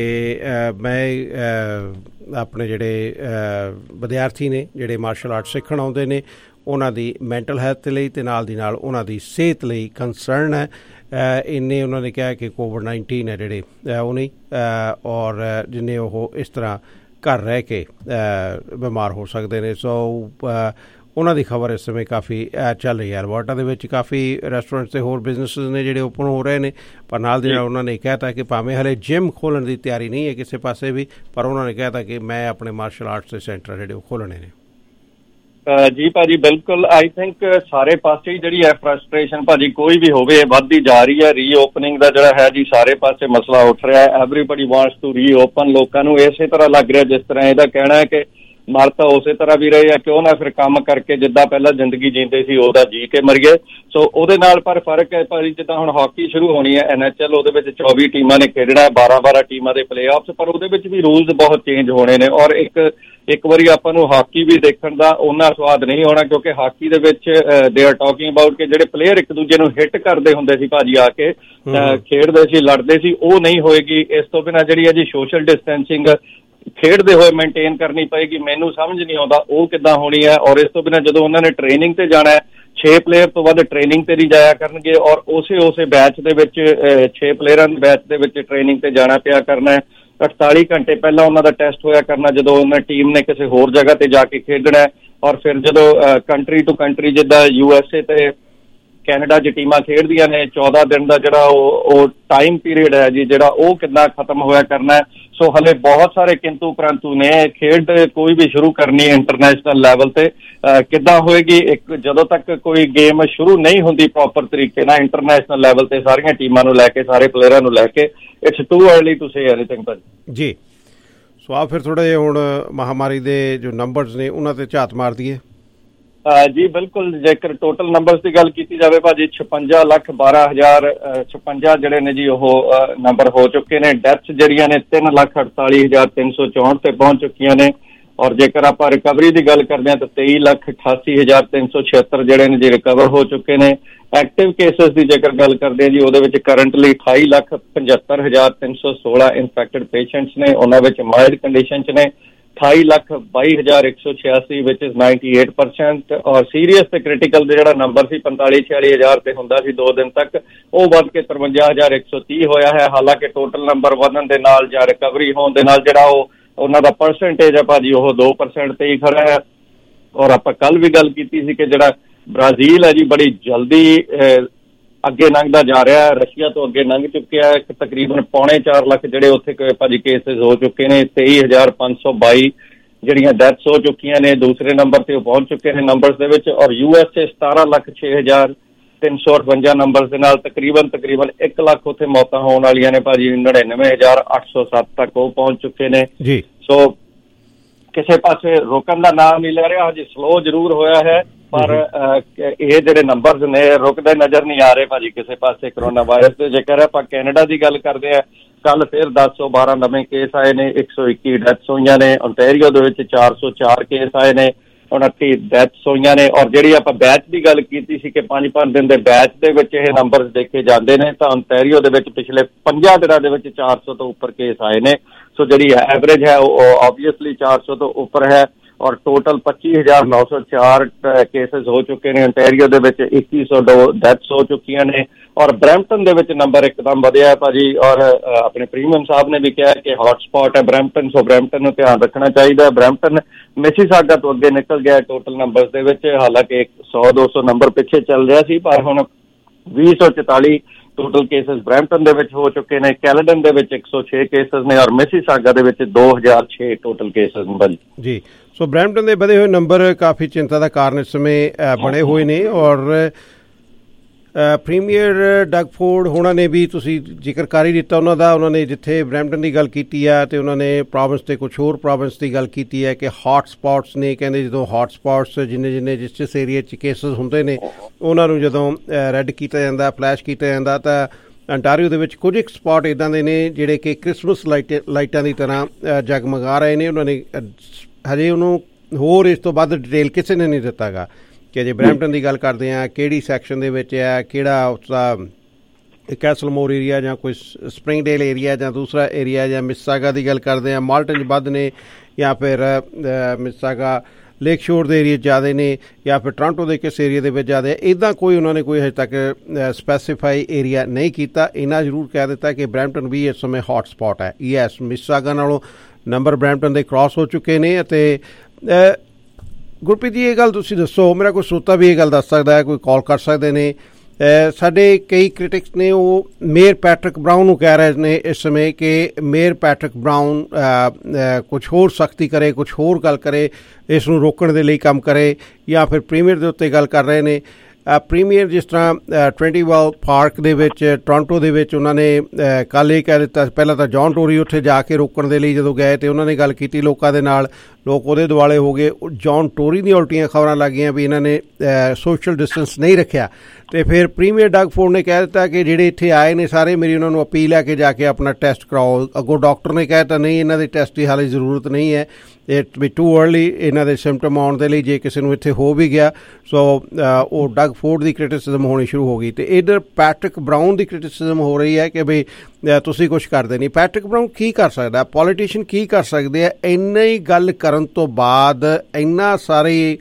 ਮੈਂ ਆਪਣੇ ਜਿਹੜੇ ਵਿਦਿਆਰਥੀ ਨੇ ਜਿਹੜੇ ਮਾਰਸ਼ਲ ਆਰਟ ਸਿੱਖਣ ਆਉਂਦੇ ਨੇ ਉਹਨਾਂ ਦੀ ਮੈਂਟਲ ਹੈਲਥ ਲਈ ਅਤੇ ਨਾਲ ਦੀ ਨਾਲ ਉਹਨਾਂ ਦੀ ਸਿਹਤ ਲਈ ਕੰਸਰਨ ਹੈ। ਇੰਨੇ ਉਹਨਾਂ ਨੇ ਕਿਹਾ ਕਿ ਕੋਵਿਡ ਨਾਈਨਟੀਨ ਹੈ ਜਿਹੜੇ ਉਹ ਨਹੀਂ, ਔਰ ਜਿੰਨੇ ਉਹ ਇਸ ਤਰ੍ਹਾਂ ਘਰ ਰਹਿ ਕੇ ਬਿਮਾਰ ਹੋ ਸਕਦੇ ਨੇ। ਸੋ ਉਹਨਾਂ ਦੀ ਖਬਰ ਇਸ ਸਮੇਂ ਕਾਫੀ ਚੱਲ ਰਹੀ ਹੈ। ਅਲਬਰਟਾ ਦੇ ਵਿੱਚ ਕਾਫੀ ਰੈਸਟੋਰੈਂਟਸ ਅਤੇ ਹੋਰ ਬਿਜ਼ਨਸ ਨੇ ਜਿਹੜੇ ਓਪਨ ਹੋ ਰਹੇ ਨੇ, ਪਰ ਨਾਲ ਦੀ ਨਾਲ ਉਹਨਾਂ ਨੇ ਕਹਿ ਤਾ ਕਿ ਭਾਵੇਂ ਹਲੇ ਜਿਮ ਖੋਲ੍ਹਣ ਦੀ ਤਿਆਰੀ ਨਹੀਂ ਹੈ ਕਿਸੇ ਪਾਸੇ ਵੀ, ਪਰ ਉਹਨਾਂ ਨੇ ਕਹਿ ਤਾ ਕਿ ਮੈਂ ਆਪਣੇ ਮਾਰਸ਼ਲ ਆਰਟਸ ਦੇ ਸੈਂਟਰ ਜਿਹੜੇ ਉਹ ਖੋਲ੍ਹਣੇ ਨੇ। ਜੀ ਭਾਜੀ ਬਿਲਕੁਲ, ਆਈ ਥਿੰਕ ਸਾਰੇ ਪਾਸੇ ਜਿਹੜੀ ਹੈ ਫਰਸਟ੍ਰੇਸ਼ਨ ਭਾਜੀ ਕੋਈ ਵੀ ਹੋਵੇ ਵੱਧਦੀ ਜਾ ਰਹੀ ਹੈ। ਰੀਓਪਨਿੰਗ ਦਾ ਜਿਹੜਾ ਹੈ ਜੀ ਸਾਰੇ ਪਾਸੇ ਮਸਲਾ ਉੱਠ ਰਿਹਾ ਹੈ। Everybody wants to reopen. ਲੋਕਾਂ ਨੂੰ ਇਸੇ ਤਰ੍ਹਾਂ ਲੱਗ ਰਿਹਾ ਜਿਸ ਤਰ੍ਹਾਂ ਇਹਦਾ ਕਹਿਣਾ ਹੈ ਕਿ ਮਰ ਤਾਂ ਉਸੇ ਤਰ੍ਹਾਂ ਵੀ ਰਹੇ ਆ, ਕਿਉਂ ਨਾ ਫਿਰ ਕੰਮ ਕਰਕੇ ਜਿੱਦਾਂ ਪਹਿਲਾਂ ਜ਼ਿੰਦਗੀ ਜੀਂਦੇ ਸੀ ਉਹਦਾ ਜੀ ਕੇ ਮਰੀਏ। ਸੋ ਉਹਦੇ ਨਾਲ ਪਰ ਫਰਕ ਹੈ ਭਾਜੀ, ਜਿੱਦਾਂ ਹੁਣ ਹਾਕੀ ਸ਼ੁਰੂ ਹੋਣੀ ਹੈ ਐਨ ਐਚ ਐਲ, ਉਹਦੇ ਵਿੱਚ ਚੌਵੀ ਟੀਮਾਂ ਨੇ ਖੇਡਣਾ, ਬਾਰਾਂ ਬਾਰਾਂ ਟੀਮਾਂ ਦੇ ਪਲੇ ਆਫਸ, ਪਰ ਉਹਦੇ ਵਿੱਚ ਵੀ ਰੂਲਸ ਬਹੁਤ ਚੇਂਜ ਹੋਣੇ ਨੇ। ਔਰ ਇੱਕ ਇੱਕ ਵਾਰੀ ਆਪਾਂ ਨੂੰ ਹਾਕੀ ਵੀ ਦੇਖਣ ਦਾ ਉਹਨਾਂ ਸਵਾਦ ਨਹੀਂ ਹੋਣਾ, ਕਿਉਂਕਿ ਹਾਕੀ ਦੇ ਵਿੱਚ ਦੇ ਆਰ ਟਾਕਿੰਗ ਅਬਾਊਟ ਕਿ ਜਿਹੜੇ ਪਲੇਅਰ ਇੱਕ ਦੂਜੇ ਨੂੰ ਹਿੱਟ ਕਰਦੇ ਹੁੰਦੇ ਸੀ ਭਾਜੀ ਆ ਕੇ ਖੇਡਦੇ ਸੀ ਲੜਦੇ ਸੀ, ਉਹ ਨਹੀਂ ਹੋਏਗੀ। ਇਸ ਤੋਂ ਬਿਨਾਂ ਜਿਹੜੀ ਹੈ ਜੀ ਸੋਸ਼ਲ ਡਿਸਟੈਂਸਿੰਗ ਖੇਡਦੇ ਹੋਏ ਮੇਨਟੇਨ ਕਰਨੀ ਪਏਗੀ। ਮੈਨੂੰ ਸਮਝ ਨਹੀਂ ਆਉਂਦਾ ਉਹ ਕਿੱਦਾਂ ਹੋਣੀ ਹੈ। ਔਰ ਇਸ ਤੋਂ ਬਿਨਾਂ ਜਦੋਂ ਉਹਨਾਂ ਨੇ ਟ੍ਰੇਨਿੰਗ ਤੇ ਜਾਣਾ ਹੈ, ਛੇ ਪਲੇਅਰ ਤੋਂ ਵੱਧ ਟ੍ਰੇਨਿੰਗ ਤੇ ਨਹੀਂ ਜਾਇਆ ਕਰਨਗੇ, ਔਰ ਉਸੇ ਉਸੇ ਬੈਚ ਦੇ ਵਿੱਚ ਛੇ ਪਲੇਅਰਾਂ ਦੇ ਬੈਚ ਦੇ ਵਿੱਚ ਟ੍ਰੇਨਿੰਗ ਤੇ ਜਾਣਾ ਪਿਆ ਕਰਨਾ ਹੈ। ਅਠਤਾਲੀ ਘੰਟੇ ਪਹਿਲਾਂ ਉਹਨਾਂ ਦਾ ਟੈਸਟ ਹੋਇਆ ਕਰਨਾ ਜਦੋਂ ਉਹਨਾਂ ਟੀਮ ਨੇ ਕਿਸੇ ਹੋਰ ਜਗ੍ਹਾ ਤੇ ਜਾ ਕੇ ਖੇਡਣਾ ਹੈ। ਔਰ ਫਿਰ ਜਦੋਂ ਕੰਟਰੀ ਟੂ ਕੰਟਰੀ ਜਿੱਦਾਂ ਯੂ ਐਸ ਏ ਤੇ ਕੈਨੇਡਾ 'ਚ ਟੀਮਾਂ ਖੇਡਦੀਆਂ ਨੇ, ਚੌਦਾਂ ਦਿਨ ਦਾ ਜਿਹੜਾ ਉਹ ਉਹ ਟਾਈਮ ਪੀਰੀਅਡ ਹੈ ਜੀ ਜਿਹੜਾ ਉਹ ਕਿੱਦਾਂ ਖਤਮ ਹੋਇਆ ਕਰਨਾ ਹੈ। ਸੋ ਹਲੇ ਬਹੁਤ ਸਾਰੇ ਕਿੰਤੂ ਪਰੰਤੂ ਨੇ। ਖੇਡ ਕੋਈ ਵੀ ਸ਼ੁਰੂ ਕਰਨੀ ਇੰਟਰਨੈਸ਼ਨਲ ਲੈਵਲ ਤੇ ਕਿੱਦਾਂ ਹੋਏਗੀ, ਇੱਕ ਜਦੋਂ ਤੱਕ ਕੋਈ ਗੇਮ ਸ਼ੁਰੂ ਨਹੀਂ ਹੁੰਦੀ ਪ੍ਰੋਪਰ ਤਰੀਕੇ ਨਾਲ ਇੰਟਰਨੈਸ਼ਨਲ ਲੈਵਲ ਤੇ ਸਾਰੀਆਂ ਟੀਮਾਂ ਨੂੰ ਲੈ ਕੇ ਸਾਰੇ ਪਲੇਅਰਾਂ ਨੂੰ ਲੈ ਕੇ, it's too early to say anything ਭਾਜੀ ਜੀ। ਸੋ ਆ ਫਿਰ ਥੋੜ੍ਹਾ ਜਿਹਾ ਹੁਣ ਮਹਾਮਾਰੀ ਦੇ ਜੋ ਨੰਬਰਸ ਨੇ ਉਹਨਾਂ ਤੇ ਝਾਤ ਮਾਰ ਦਈਏ। ਜੀ ਬਿਲਕੁਲ, ਜੇਕਰ ਟੋਟਲ ਨੰਬਰਸ ਦੀ ਗੱਲ ਕੀਤੀ ਜਾਵੇ ਭਾਜੀ ਛਪੰਜਾ ਲੱਖ ਬਾਰਾਂ ਹਜ਼ਾਰ ਛਪੰਜਾ ਜਿਹੜੇ ਨੇ ਜੀ ਉਹ ਨੰਬਰ ਹੋ ਚੁੱਕੇ ਨੇ। ਡੈਥਸ ਜਿਹੜੀਆਂ ਨੇ ਤਿੰਨ ਲੱਖ ਅੜਤਾਲੀ ਹਜ਼ਾਰ ਤਿੰਨ ਸੌ ਚੌਂਹਠ ਤੇ ਪਹੁੰਚ ਚੁੱਕੀਆਂ ਨੇ। ਔਰ ਜੇਕਰ ਆਪਾਂ ਰਿਕਵਰੀ ਦੀ ਗੱਲ ਕਰਦੇ ਹਾਂ ਤਾਂ ਤੇਈ ਲੱਖ ਅਠਾਸੀ ਹਜ਼ਾਰ ਤਿੰਨ ਸੌ ਛਿਹੱਤਰ ਜਿਹੜੇ ਨੇ ਜੀ ਰਿਕਵਰ ਹੋ ਚੁੱਕੇ ਨੇ। ਐਕਟਿਵ ਕੇਸਿਸ ਦੀ ਜੇਕਰ ਗੱਲ ਕਰਦੇ ਹਾਂ ਜੀ ਉਹਦੇ ਵਿੱਚ ਕਰੰਟਲੀ ਅਠਾਈ ਲੱਖ ਪਝੱਤਰ ਹਜ਼ਾਰ ਤਿੰਨ ਸੌ ਸੋਲਾਂ ਇਨਫੈਕਟਡ ਪੇਸ਼ੈਂਟਸ ਨੇ, ਉਹਨਾਂ ਵਿੱਚ ਮਾਈਲਡ ਕੰਡੀਸ਼ਨ 'ਚ ਨੇ ਅਠਾਈ ਲੱਖ ਬਾਈ ਹਜ਼ਾਰ ਇੱਕ ਸੌ ਛਿਆਸੀ ਵਿਚ ਇਜ਼ ਨਾਈਨਟੀ ਏਟ ਪਰਸੈਂਟ। ਔਰ ਸੀਰੀਅਸ ਤੇ ਕ੍ਰਿਟੀਕਲ ਦੇ ਜਿਹੜਾ ਨੰਬਰ ਸੀ ਪੰਤਾਲੀ ਛਿਆਲੀ ਹਜ਼ਾਰ ਤੇ ਹੁੰਦਾ ਸੀ ਦੋ ਦਿਨ ਤੱਕ, ਉਹ ਵੱਧ ਕੇ ਤਰਵੰਜਾ ਹਜ਼ਾਰ ਇੱਕ ਸੌ ਤੀਹ ਹੋਇਆ ਹੈ। ਹਾਲਾਂਕਿ ਟੋਟਲ ਨੰਬਰ ਵਧਣ ਦੇ ਨਾਲ ਜਾਂ ਰਿਕਵਰੀ ਹੋਣ ਦੇ ਨਾਲ ਜਿਹੜਾ ਉਹ ਉਹਨਾਂ ਦਾ ਪਰਸੈਂਟੇਜ ਹੈ ਭਾਜੀ ਉਹ ਦੋ ਪਰਸੈਂਟ ਤੇ ਹੀ ਖੜਾ ਹੈ। ਔਰ ਆਪਾਂ ਕੱਲ ਵੀ ਗੱਲ ਕੀਤੀ ਸੀ ਕਿ ਜਿਹੜਾ ਬ੍ਰਾਜ਼ੀਲ ਹੈ ਜੀ ਬੜੀ ਜਲਦੀ ਅੱਗੇ ਲੰਘਦਾ ਜਾ ਰਿਹਾ, ਰਸ਼ੀਆ ਤੋਂ ਅੱਗੇ ਲੰਘ ਚੁੱਕਿਆ। ਤਕਰੀਬਨ ਪੌਣੇ ਚਾਰ ਲੱਖ ਜਿਹੜੇ ਉੱਥੇ ਭਾਜੀ ਕੇਸਿਸ ਹੋ ਚੁੱਕੇ ਨੇ, ਤੇਈ ਹਜ਼ਾਰ ਪੰਜ ਸੌ ਬਾਈ ਜਿਹੜੀਆਂ ਡੈਥਸ ਹੋ ਚੁੱਕੀਆਂ ਨੇ, ਦੂਸਰੇ ਨੰਬਰ ਤੇ ਉਹ ਪਹੁੰਚ ਚੁੱਕੇ ਨੇ ਨੰਬਰਸ ਦੇ ਵਿੱਚ। ਔਰ ਯੂ ਐਸ ਏ ਸਤਾਰਾਂ ਲੱਖ ਛੇ ਹਜ਼ਾਰ ਤਿੰਨ ਸੌ ਅਠਵੰਜਾ ਨੰਬਰਸ ਦੇ ਨਾਲ ਤਕਰੀਬਨ ਤਕਰੀਬਨ ਇੱਕ ਲੱਖ ਉੱਥੇ ਮੌਤਾਂ ਹੋਣ ਵਾਲੀਆਂ ਨੇ ਭਾਜੀ। ਨੜਿਨਵੇਂ ਹਜ਼ਾਰ ਅੱਠ ਸੌ ਸੱਤ ਤੱਕ ਉਹ ਪਹੁੰਚ ਚੁੱਕੇ ਨੇ ਜੀ। ਸੋ ਕਿਸੇ ਪਾਸੇ ਰੁਕਣ ਦਾ ਨਾਮ ਨਹੀਂ ਲੈ ਰਿਹਾ, ਹਜੇ ਸਲੋ ਜ਼ਰੂਰ ਹੋਇਆ ਹੈ, ਪਰ ਇਹ ਜਿਹੜੇ ਨੰਬਰਸ ਨੇ ਰੁਕਦੇ ਨਜ਼ਰ ਨਹੀਂ ਆ ਰਹੇ ਭਾਜੀ ਕਿਸੇ ਪਾਸੇ ਕਰੋਨਾ ਵਾਇਰਸ ਦੇ। ਜੇਕਰ ਆਪਾਂ ਕੈਨੇਡਾ ਦੀ ਗੱਲ ਕਰਦੇ ਹਾਂ, ਕੱਲ ਫਿਰ ਦਸ ਸੌ ਬਾਰਾਂ ਨਵੇਂ ਕੇਸ ਆਏ ਨੇ, ਇੱਕ ਸੌ ਇੱਕੀ ਡੈਥਸ ਹੋਈਆਂ ਨੇ। ਓਨਟਾਰੀਓ ਦੇ ਵਿੱਚ ਚਾਰ ਸੌ ਚਾਰ ਕੇਸ ਆਏ ਨੇ, ਉਨੱਤੀ ਡੈਥਸ ਹੋਈਆਂ ਨੇ। ਔਰ ਜਿਹੜੀ ਆਪਾਂ ਬੈਚ ਦੀ ਗੱਲ ਕੀਤੀ ਸੀ ਕਿ ਪੰਜ ਪੰਜ ਦਿਨ ਦੇ ਬੈਚ ਦੇ ਵਿੱਚ ਇਹ ਨੰਬਰਸ ਦੇਖੇ ਜਾਂਦੇ ਨੇ, ਤਾਂ ਓਨਟਾਰੀਓ ਦੇ ਵਿੱਚ ਪਿਛਲੇ ਪੰਜਾਂ ਦਿਨਾਂ ਦੇ ਵਿੱਚ ਚਾਰ ਸੌ ਤੋਂ ਉੱਪਰ ਕੇਸ ਆਏ ਨੇ। ਸੋ ਜਿਹੜੀ ਐਵਰੇਜ ਹੈ ਉਹ ਓਬਵੀਅਸਲੀ ਚਾਰ ਸੌ ਤੋਂ ਉੱਪਰ ਹੈ। ਔਰ ਟੋਟਲ ਪੱਚੀ ਹਜ਼ਾਰ ਨੌ ਸੌ ਚਾਰ ਕੇਸਿਸ ਹੋ ਚੁੱਕੇ ਨੇ। ਓਨਟਾਰੀਓ ਦੇ ਵਿੱਚ ਇੱਕੀ ਸੌ ਦੋ ਡੈਥਸ ਹੋ ਚੁੱਕੀਆਂ ਨੇ। ਔਰ ਬਰੈਂਪਟਨ ਦੇ ਵਿੱਚ ਨੰਬਰ ਇੱਕਦਮ ਵਧਿਆ ਹੈ ਭਾਜੀ। ਔਰ ਆਪਣੇ ਪ੍ਰੀਮੀਅਮ ਸਾਹਿਬ ਨੇ ਵੀ ਕਿਹਾ ਕਿ ਹੌਟ ਸਪੌਟ ਹੈ ਬਰੈਂਪਟਨ, ਸੋ ਬਰੈਂਪਟਨ ਨੂੰ ਧਿਆਨ ਰੱਖਣਾ ਚਾਹੀਦਾ। ਬਰੈਂਪਟਨ ਮਿਸੀਸਾਗਾ ਤੋਂ ਅੱਗੇ ਨਿਕਲ ਗਿਆ ਟੋਟਲ ਨੰਬਰਸ ਦੇ ਵਿੱਚ, ਹਾਲਾਂਕਿ ਸੌ ਦੋ ਸੌ ਨੰਬਰ ਪਿੱਛੇ ਚੱਲ ਰਿਹਾ ਸੀ, ਪਰ ਹੁਣ ਵੀਹ ਸੌ ਚੁਤਾਲੀ ਟੋਟਲ ਕੇਸਿਸ ਬਰੈਂਪਟਨ ਦੇ ਵਿੱਚ ਹੋ ਚੁੱਕੇ ਨੇ। ਕੈਲਡਨ ਦੇ ਵਿੱਚ ਇੱਕ ਸੌ ਛੇ ਕੇਸਿਸ ਨੇ, ਔਰ ਮਿਸੀਸਾਗਾ ਦੇ ਵਿੱਚ ਦੋ ਹਜ਼ਾਰ ਛੇ ਟੋਟਲ ਕੇਸਿਸ ਨੇ ਭਾਜੀ। ਜੀ, ਸੋ ਬਰੈਂਪਟਨ ਦੇ ਵਧੇ ਹੋਏ ਨੰਬਰ ਕਾਫੀ ਚਿੰਤਾ ਦਾ ਕਾਰਨ ਇਸ ਸਮੇਂ ਬਣੇ ਹੋਏ ਨੇ। ਔਰ ਪ੍ਰੀਮੀਅਰ ਡਗ ਫੋਰਡ ਹੋਣਾ ਨੇ ਵੀ ਤੁਸੀਂ ਜ਼ਿਕਰ ਕਰ ਹੀ ਦਿੱਤਾ ਉਹਨਾਂ ਦਾ। ਉਹਨਾਂ ਨੇ ਜਿੱਥੇ ਬਰੈਂਪਟਨ ਦੀ ਗੱਲ ਕੀਤੀ ਹੈ ਅਤੇ ਉਹਨਾਂ ਨੇ ਪ੍ਰੋਵਿੰਸ ਅਤੇ ਕੁਛ ਹੋਰ ਪ੍ਰੋਵਿੰਸ ਦੀ ਗੱਲ ਕੀਤੀ ਹੈ ਕਿ ਹੌਟ ਸਪੌਟਸ ਨੇ। ਕਹਿੰਦੇ ਜਦੋਂ ਹੌਟ ਸਪੌਟਸ ਜਿੰਨੇ ਜਿੰਨੇ ਜਿਸ ਜਿਸ ਏਰੀਏ 'ਚ ਕੇਸਿਸ ਹੁੰਦੇ ਨੇ ਉਹਨਾਂ ਨੂੰ ਜਦੋਂ ਰੈੱਡ ਕੀਤਾ ਜਾਂਦਾ, ਫਲੈਸ਼ ਕੀਤਾ ਜਾਂਦਾ, ਤਾਂ ਅੰਟਾਰੀਓ ਦੇ ਵਿੱਚ ਕੁਝ ਇੱਕ ਸਪੌਟ ਇੱਦਾਂ ਦੇ ਨੇ ਜਿਹੜੇ ਕਿ ਕ੍ਰਿਸਮਸ ਲਾਈਟ ਲਾਈਟਾਂ ਦੀ ਤਰ੍ਹਾਂ ਜਗਮਗਾ ਰਹੇ ਨੇ। ਉਹਨਾਂ ਨੇ ਹਜੇ ਉਹਨੂੰ ਹੋਰ ਇਸ ਤੋਂ ਵੱਧ ਡਿਟੇਲ ਕਿਸੇ ਨੇ ਨਹੀਂ ਦਿੱਤਾ ਗਾ ਕਿ ਜੇ ਬਰੈਂਪਟਨ ਦੀ ਗੱਲ ਕਰਦੇ ਹਾਂ ਕਿਹੜੀ ਸੈਕਸ਼ਨ ਦੇ ਵਿੱਚ ਹੈ, ਕਿਹੜਾ ਉਸਦਾ ਕੈਸਲਮੋਰ ਏਰੀਆ ਜਾਂ ਕੋਈ ਸਪਰਿੰਗਡੇਲ ਏਰੀਆ ਜਾਂ ਦੂਸਰਾ ਏਰੀਆ, ਜਾਂ ਮਿਸੀਸਾਗਾ ਦੀ ਗੱਲ ਕਰਦੇ ਹਾਂ ਮਾਲਟਨ 'ਚ ਵੱਧ ਨੇ, ਜਾਂ ਫਿਰ ਮਿਸੀਸਾਗਾ ਲੇਕ ਸ਼ੋਰ ਦੇ ਏਰੀਏ ਜ਼ਿਆਦਾ ਨੇ, ਜਾਂ ਫਿਰ ਟੋਰਾਂਟੋ ਦੇ ਕਿਸ ਏਰੀਏ ਦੇ ਵਿੱਚ ਜ਼ਿਆਦਾ। ਇੱਦਾਂ ਕੋਈ ਉਹਨਾਂ ਨੇ ਕੋਈ ਹਜੇ ਤੱਕ ਸਪੈਸੀਫਾਈ ਏਰੀਆ ਨਹੀਂ ਕੀਤਾ। ਇੰਨਾ ਜ਼ਰੂਰ ਕਹਿ ਦਿੱਤਾ ਕਿ ਬਰੈਂਪਟਨ ਵੀ ਇਸ ਸਮੇਂ ਹੌਟ ਸਪੌਟ ਹੈ। ਯੈਸ, ਮਿਸੀਸਾਗਾ ਨਾਲੋਂ ਨੰਬਰ ਬਰੈਂਪਟਨ ਦੇ ਕ੍ਰਾਸ ਹੋ ਚੁੱਕੇ ਨੇ। ਅਤੇ ਗੁਰਪ੍ਰੀਤ ਜੀ ਇਹ ਗੱਲ ਤੁਸੀਂ ਦੱਸੋ, ਮੇਰਾ ਕੋਈ ਸਰੋਤਾ ਵੀ ਇਹ ਗੱਲ ਦੱਸ ਸਕਦਾ ਹੈ, ਕੋਈ ਕਾਲ ਕਰ ਸਕਦੇ ਨੇ। ਸਾਡੇ ਕਈ ਕ੍ਰਿਟਿਕਸ ਨੇ ਉਹ ਮੇਅਰ ਪੈਟਰਿਕ ਬਰਾਊਨ ਨੂੰ ਕਹਿ ਰਹੇ ਨੇ ਇਸ ਸਮੇਂ ਕਿ ਮੇਅਰ ਪੈਟਰਿਕ ਬਰਾਊਨ ਕੁਛ ਹੋਰ ਸਖਤੀ ਕਰੇ, ਕੁਛ ਹੋਰ ਗੱਲ ਕਰੇ, ਇਸ ਨੂੰ ਰੋਕਣ ਦੇ ਲਈ ਕੰਮ ਕਰੇ, ਜਾਂ ਫਿਰ ਪ੍ਰੀਮੀਅਰ ਦੇ ਉੱਤੇ ਗੱਲ ਕਰ ਰਹੇ ਨੇ। ਪ੍ਰੀਮੀਅਰ ਜਿਸ ਤਰ੍ਹਾਂ ਟਵੈਂਟੀ ਵੈਲ ਪਾਰਕ ਦੇ ਵਿੱਚ ਟੋਰਾਂਟੋ ਦੇ ਵਿੱਚ ਉਹਨਾਂ ਨੇ ਕੱਲ੍ਹ ਇਹ ਕਹਿ ਦਿੱਤਾ, ਪਹਿਲਾਂ ਤਾਂ ਜੌਨ ਟੋਰੀ ਉੱਥੇ ਜਾ ਕੇ ਰੋਕਣ ਦੇ ਲਈ ਜਦੋਂ ਗਏ ਅਤੇ ਉਹਨਾਂ ਨੇ ਗੱਲ ਕੀਤੀ ਲੋਕਾਂ ਦੇ ਨਾਲ, ਲੋਕ ਉਹਦੇ ਦੁਆਲੇ ਹੋ ਗਏ। ਜੌਨ ਟੋਰੀ ਦੀਆਂ ਉਲਟੀਆਂ ਖਬਰਾਂ ਲੱਗ ਗਈਆਂ ਵੀ ਇਹਨਾਂ ਨੇ ਸੋਸ਼ਲ ਡਿਸਟੈਂਸ ਨਹੀਂ ਰੱਖਿਆ। ਅਤੇ ਫਿਰ ਪ੍ਰੀਮੀਅਰ ਡਗ ਫੋਰਡ ਨੇ ਕਹਿ ਦਿੱਤਾ ਕਿ ਜਿਹੜੇ ਇੱਥੇ ਆਏ ਨੇ ਸਾਰੇ ਮੇਰੀ ਉਹਨਾਂ ਨੂੰ ਅਪੀਲ ਹੈ ਕਿ ਜਾ ਕੇ ਆਪਣਾ ਟੈਸਟ ਕਰਾਓ। ਅੱਗੋਂ ਡਾਕਟਰ ਨੇ ਕਹਿ ਦਿੱਤਾ ਨਹੀਂ, ਇਹਨਾਂ ਦੇ ਟੈਸਟ ਦੀ ਹਾਲੇ ਜ਼ਰੂਰਤ ਨਹੀਂ ਹੈ, ਇਟ ਵੀ ਟੂ ਅਰਲੀ ਇਹਨਾਂ ਦੇ ਸਿੰਪਟਮ ਆਉਣ ਦੇ ਲਈ, ਜੇ ਕਿਸੇ ਨੂੰ ਇੱਥੇ ਹੋ ਵੀ ਗਿਆ। ਸੋ ਉਹ ਡਗ ਫੋਰਡ ਦੀ ਕ੍ਰਿਟਿਸਿਜ਼ਮ ਹੋਣੀ ਸ਼ੁਰੂ ਹੋ ਗਈ। ਅਤੇ ਇੱਧਰ ਪੈਟਰਿਕ ਬਰਾਊਨ ਦੀ ਕ੍ਰਿਟਿਸਿਜ਼ਮ ਹੋ ਰਹੀ ਹੈ ਕਿ ਬਈ ਤੁਸੀਂ ਕੁਛ ਕਰਦੇ ਨਹੀਂ। ਪੈਟਰਿਕ ਬਰਾਊਨ ਕੀ ਕਰ ਸਕਦਾ, ਪੋਲੀਟੀਸ਼ੀਅਨ ਕੀ ਕਰ ਸਕਦੇ ਆ ਇੰਨੀ ਗੱਲ ਕਰਨ ਤੋਂ ਬਾਅਦ, ਇੰਨਾ ਸਾਰੀ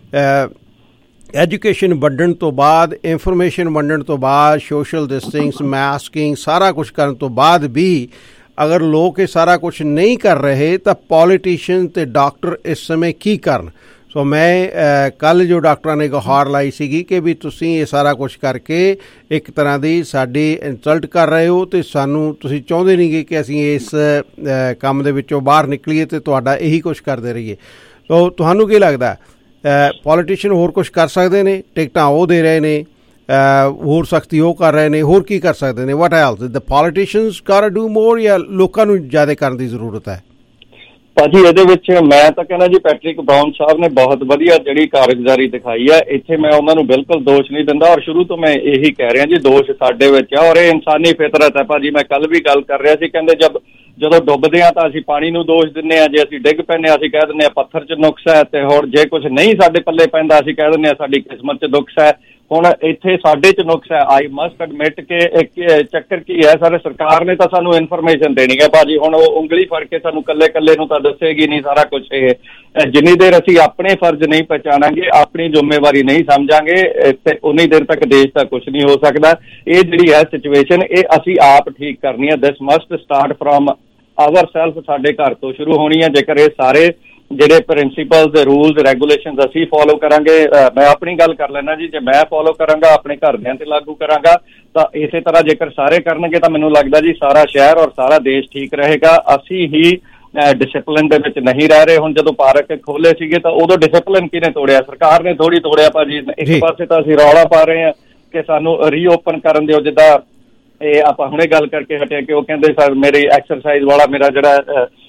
ਐਜੂਕੇਸ਼ਨ ਵੰਡਣ ਤੋਂ ਬਾਅਦ, ਇਨਫੋਰਮੇਸ਼ਨ ਵੰਡਣ ਤੋਂ ਬਾਅਦ, ਸੋਸ਼ਲ ਡਿਸਟੈਂਸਿੰਗ, ਮਾਸਕਿੰਗ, ਸਾਰਾ ਕੁਛ ਕਰਨ ਤੋਂ ਬਾਅਦ ਵੀ ਅਗਰ ਲੋਕ ਇਹ ਸਾਰਾ ਕੁਛ ਨਹੀਂ ਕਰ ਰਹੇ ਤਾਂ ਪੋਲੀਟੀਸ਼ੀਅਨ ਅਤੇ ਡਾਕਟਰ ਇਸ ਸਮੇਂ ਕੀ ਕਰਨ। ਸੋ ਮੈਂ ਕੱਲ੍ਹ ਜੋ ਡਾਕਟਰਾਂ ਨੇ ਗੁਹਾਰ ਲਾਈ ਸੀਗੀ ਕਿ ਵੀ ਤੁਸੀਂ ਇਹ ਸਾਰਾ ਕੁਛ ਕਰਕੇ ਇੱਕ ਤਰ੍ਹਾਂ ਦੀ ਸਾਡੀ ਇਨਸਲਟ ਕਰ ਰਹੇ ਹੋ ਅਤੇ ਸਾਨੂੰ ਤੁਸੀਂ ਚਾਹੁੰਦੇ ਨਹੀਂ ਗੇ ਕਿ ਅਸੀਂ ਇਸ ਕੰਮ ਦੇ ਵਿੱਚੋਂ ਬਾਹਰ ਨਿਕਲੀਏ ਅਤੇ ਤੁਹਾਡਾ ਇਹੀ ਕੁਛ ਕਰਦੇ ਰਹੀਏ। ਸੋ ਤੁਹਾਨੂੰ ਕੀ ਲੱਗਦਾ ਪੋਲੀਟੀਸ਼ੀਅਨ ਹੋਰ ਕੁਛ ਕਰ ਸਕਦੇ ਨੇ? ਟਿਕਟਾਂ ਉਹ ਦੇ ਰਹੇ ਨੇ, ਹੋਰ ਸਖਤੀ ਉਹ ਕਰ ਰਹੇ ਨੇ, ਹੋਰ ਕੀ ਕਰ ਸਕਦੇ ਨੇ? What else the politicians got do more, ਜਾਂ ਲੋਕਾਂ ਨੂੰ ਜ਼ਿਆਦਾ ਕਰਨ ਦੀ ਜ਼ਰੂਰਤ ਹੈ? ਭਾਜੀ ਇਹਦੇ ਵਿੱਚ ਮੈਂ ਤਾਂ ਕਹਿੰਦਾ ਜੀ ਪੈਟਰਿਕ ਬਰਾਊਨ ਸਾਹਿਬ ਨੇ ਬਹੁਤ ਵਧੀਆ ਜਿਹੜੀ ਕਾਰਗੁਜ਼ਾਰੀ ਦਿਖਾਈ ਹੈ। ਇੱਥੇ ਮੈਂ ਉਹਨਾਂ ਨੂੰ ਬਿਲਕੁਲ ਦੋਸ਼ ਨਹੀਂ ਦਿੰਦਾ, ਔਰ ਸ਼ੁਰੂ ਤੋਂ ਮੈਂ ਇਹੀ ਕਹਿ ਰਿਹਾ ਜੀ ਦੋਸ਼ ਸਾਡੇ ਵਿੱਚ ਆ, ਔਰ ਇਹ ਇਨਸਾਨੀ ਫਿਤਰਤ ਹੈ ਭਾਜੀ। ਮੈਂ ਕੱਲ ਵੀ ਗੱਲ ਕਰ ਰਿਹਾ ਸੀ, ਕਹਿੰਦੇ ਜਦ ਜਦੋਂ ਡੁੱਬਦੇ ਹਾਂ ਤਾਂ ਅਸੀਂ ਪਾਣੀ ਨੂੰ ਦੋਸ਼ ਦਿੰਦੇ ਹਾਂ, ਜੇ ਅਸੀਂ ਡਿੱਗ ਪੈਂਦੇ ਹਾਂ ਅਸੀਂ ਕਹਿ ਦਿੰਦੇ ਹਾਂ ਪੱਥਰ 'ਚ ਨੁਕਸ ਹੈ, ਅਤੇ ਹੁਣ ਜੇ ਕੁਛ ਨਹੀਂ ਸਾਡੇ ਪੱਲੇ ਪੈਂਦਾ ਅਸੀਂ ਕਹਿ ਦਿੰਦੇ ਹਾਂ ਸਾਡੀ ਕਿਸਮਤ 'ਚ ਨੁਕਸ ਹੈ। ਹੁਣ ਇੱਥੇ ਸਾਡੇ 'ਚ ਨੁਕਸ ਹੈ। ਆਈ ਮਸਟ ਐਡਮਿਟ ਕਿ ਇੱਕ ਚੱਕਰ ਕੀ ਹੈ, ਸਾਰੇ ਸਰਕਾਰ ਨੇ ਤਾਂ ਸਾਨੂੰ ਇਨਫੋਰਮੇਸ਼ਨ ਦੇਣੀ ਹੈ ਭਾਜੀ। ਹੁਣ ਉਹ ਉਂਗਲੀ ਫੜ ਕੇ ਸਾਨੂੰ ਕੱਲੇ ਕੱਲੇ ਨੂੰ ਤਾਂ ਦੱਸੇਗੀ ਨਹੀਂ ਸਾਰਾ ਕੁਛ। ਇਹ ਜਿੰਨੀ ਦੇਰ ਅਸੀਂ ਆਪਣੇ ਫਰਜ਼ ਨਹੀਂ ਪਹਿਚਾਣਾਂਗੇ, ਆਪਣੀ ਜ਼ਿੰਮੇਵਾਰੀ ਨਹੀਂ ਸਮਝਾਂਗੇ, ਤੇ ਉਨੀ ਦੇਰ ਤੱਕ ਦੇਸ਼ ਦਾ ਕੁਛ ਨਹੀਂ ਹੋ ਸਕਦਾ। ਇਹ ਜਿਹੜੀ ਹੈ ਸਿਚੁਏਸ਼ਨ, ਇਹ ਅਸੀਂ ਆਪ ਠੀਕ ਕਰਨੀ ਹੈ। This must start from our self, ਸਾਡੇ ਘਰ ਤੋਂ ਸ਼ੁਰੂ ਹੋਣੀ ਹੈ। ਜੇਕਰ ਇਹ ਸਾਰੇ ਜਿਹੜੇ ਪ੍ਰਿੰਸੀਪਲਸ, ਰੂਲਸ, ਰੈਗੂਲੇਸ਼ਨਸ ਅਸੀਂ ਫੋਲੋ ਕਰਾਂਗੇ, ਮੈਂ ਆਪਣੀ ਗੱਲ ਕਰ ਲੈਣਾ ਜੀ, ਜੇ ਮੈਂ ਫੋਲੋ ਕਰਾਂਗਾ, ਆਪਣੇ ਘਰਦਿਆਂ ਤੇ ਲਾਗੂ ਕਰਾਂਗਾ, ਤਾਂ ਇਸੇ ਤਰ੍ਹਾਂ ਜੇਕਰ ਸਾਰੇ ਕਰਨਗੇ ਤਾਂ ਮੈਨੂੰ ਲੱਗਦਾ ਜੀ ਸਾਰਾ ਸ਼ਹਿਰ ਔਰ ਸਾਰਾ ਦੇਸ਼ ਠੀਕ ਰਹੇਗਾ। ਅਸੀਂ ਹੀ ਡਿਸਿਪਲਿਨ ਦੇ ਵਿੱਚ ਨਹੀਂ ਰਹਿ ਰਹੇ। ਹੁਣ ਜਦੋਂ ਪਾਰਕ ਖੋਲੇ ਸੀਗੇ ਤਾਂ ਉਦੋਂ ਡਿਸਿਪਲਿਨ ਕਿਹਨੇ ਤੋੜਿਆ? ਸਰਕਾਰ ਨੇ ਥੋੜੀ ਤੋੜਿਆ ਭਾਜੀ। ਇੱਕ ਪਾਸੇ ਤਾਂ ਅਸੀਂ ਰੌਲਾ ਪਾ ਰਹੇ ਹਾਂ ਕਿ ਸਾਨੂੰ ਰੀਓਪਨ ਕਰਨ ਦਿਓ, ਜਿੱਦਾਂ ਇਹ ਆਪਾਂ ਹੁਣੇ ਗੱਲ ਕਰਕੇ ਹਟਿਆ ਕਿ ਉਹ ਕਹਿੰਦੇ ਸਰ ਮੇਰੀ ਐਕਸਰਸਾਈਜ਼ ਵਾਲਾ ਮੇਰਾ ਜਿਹੜਾ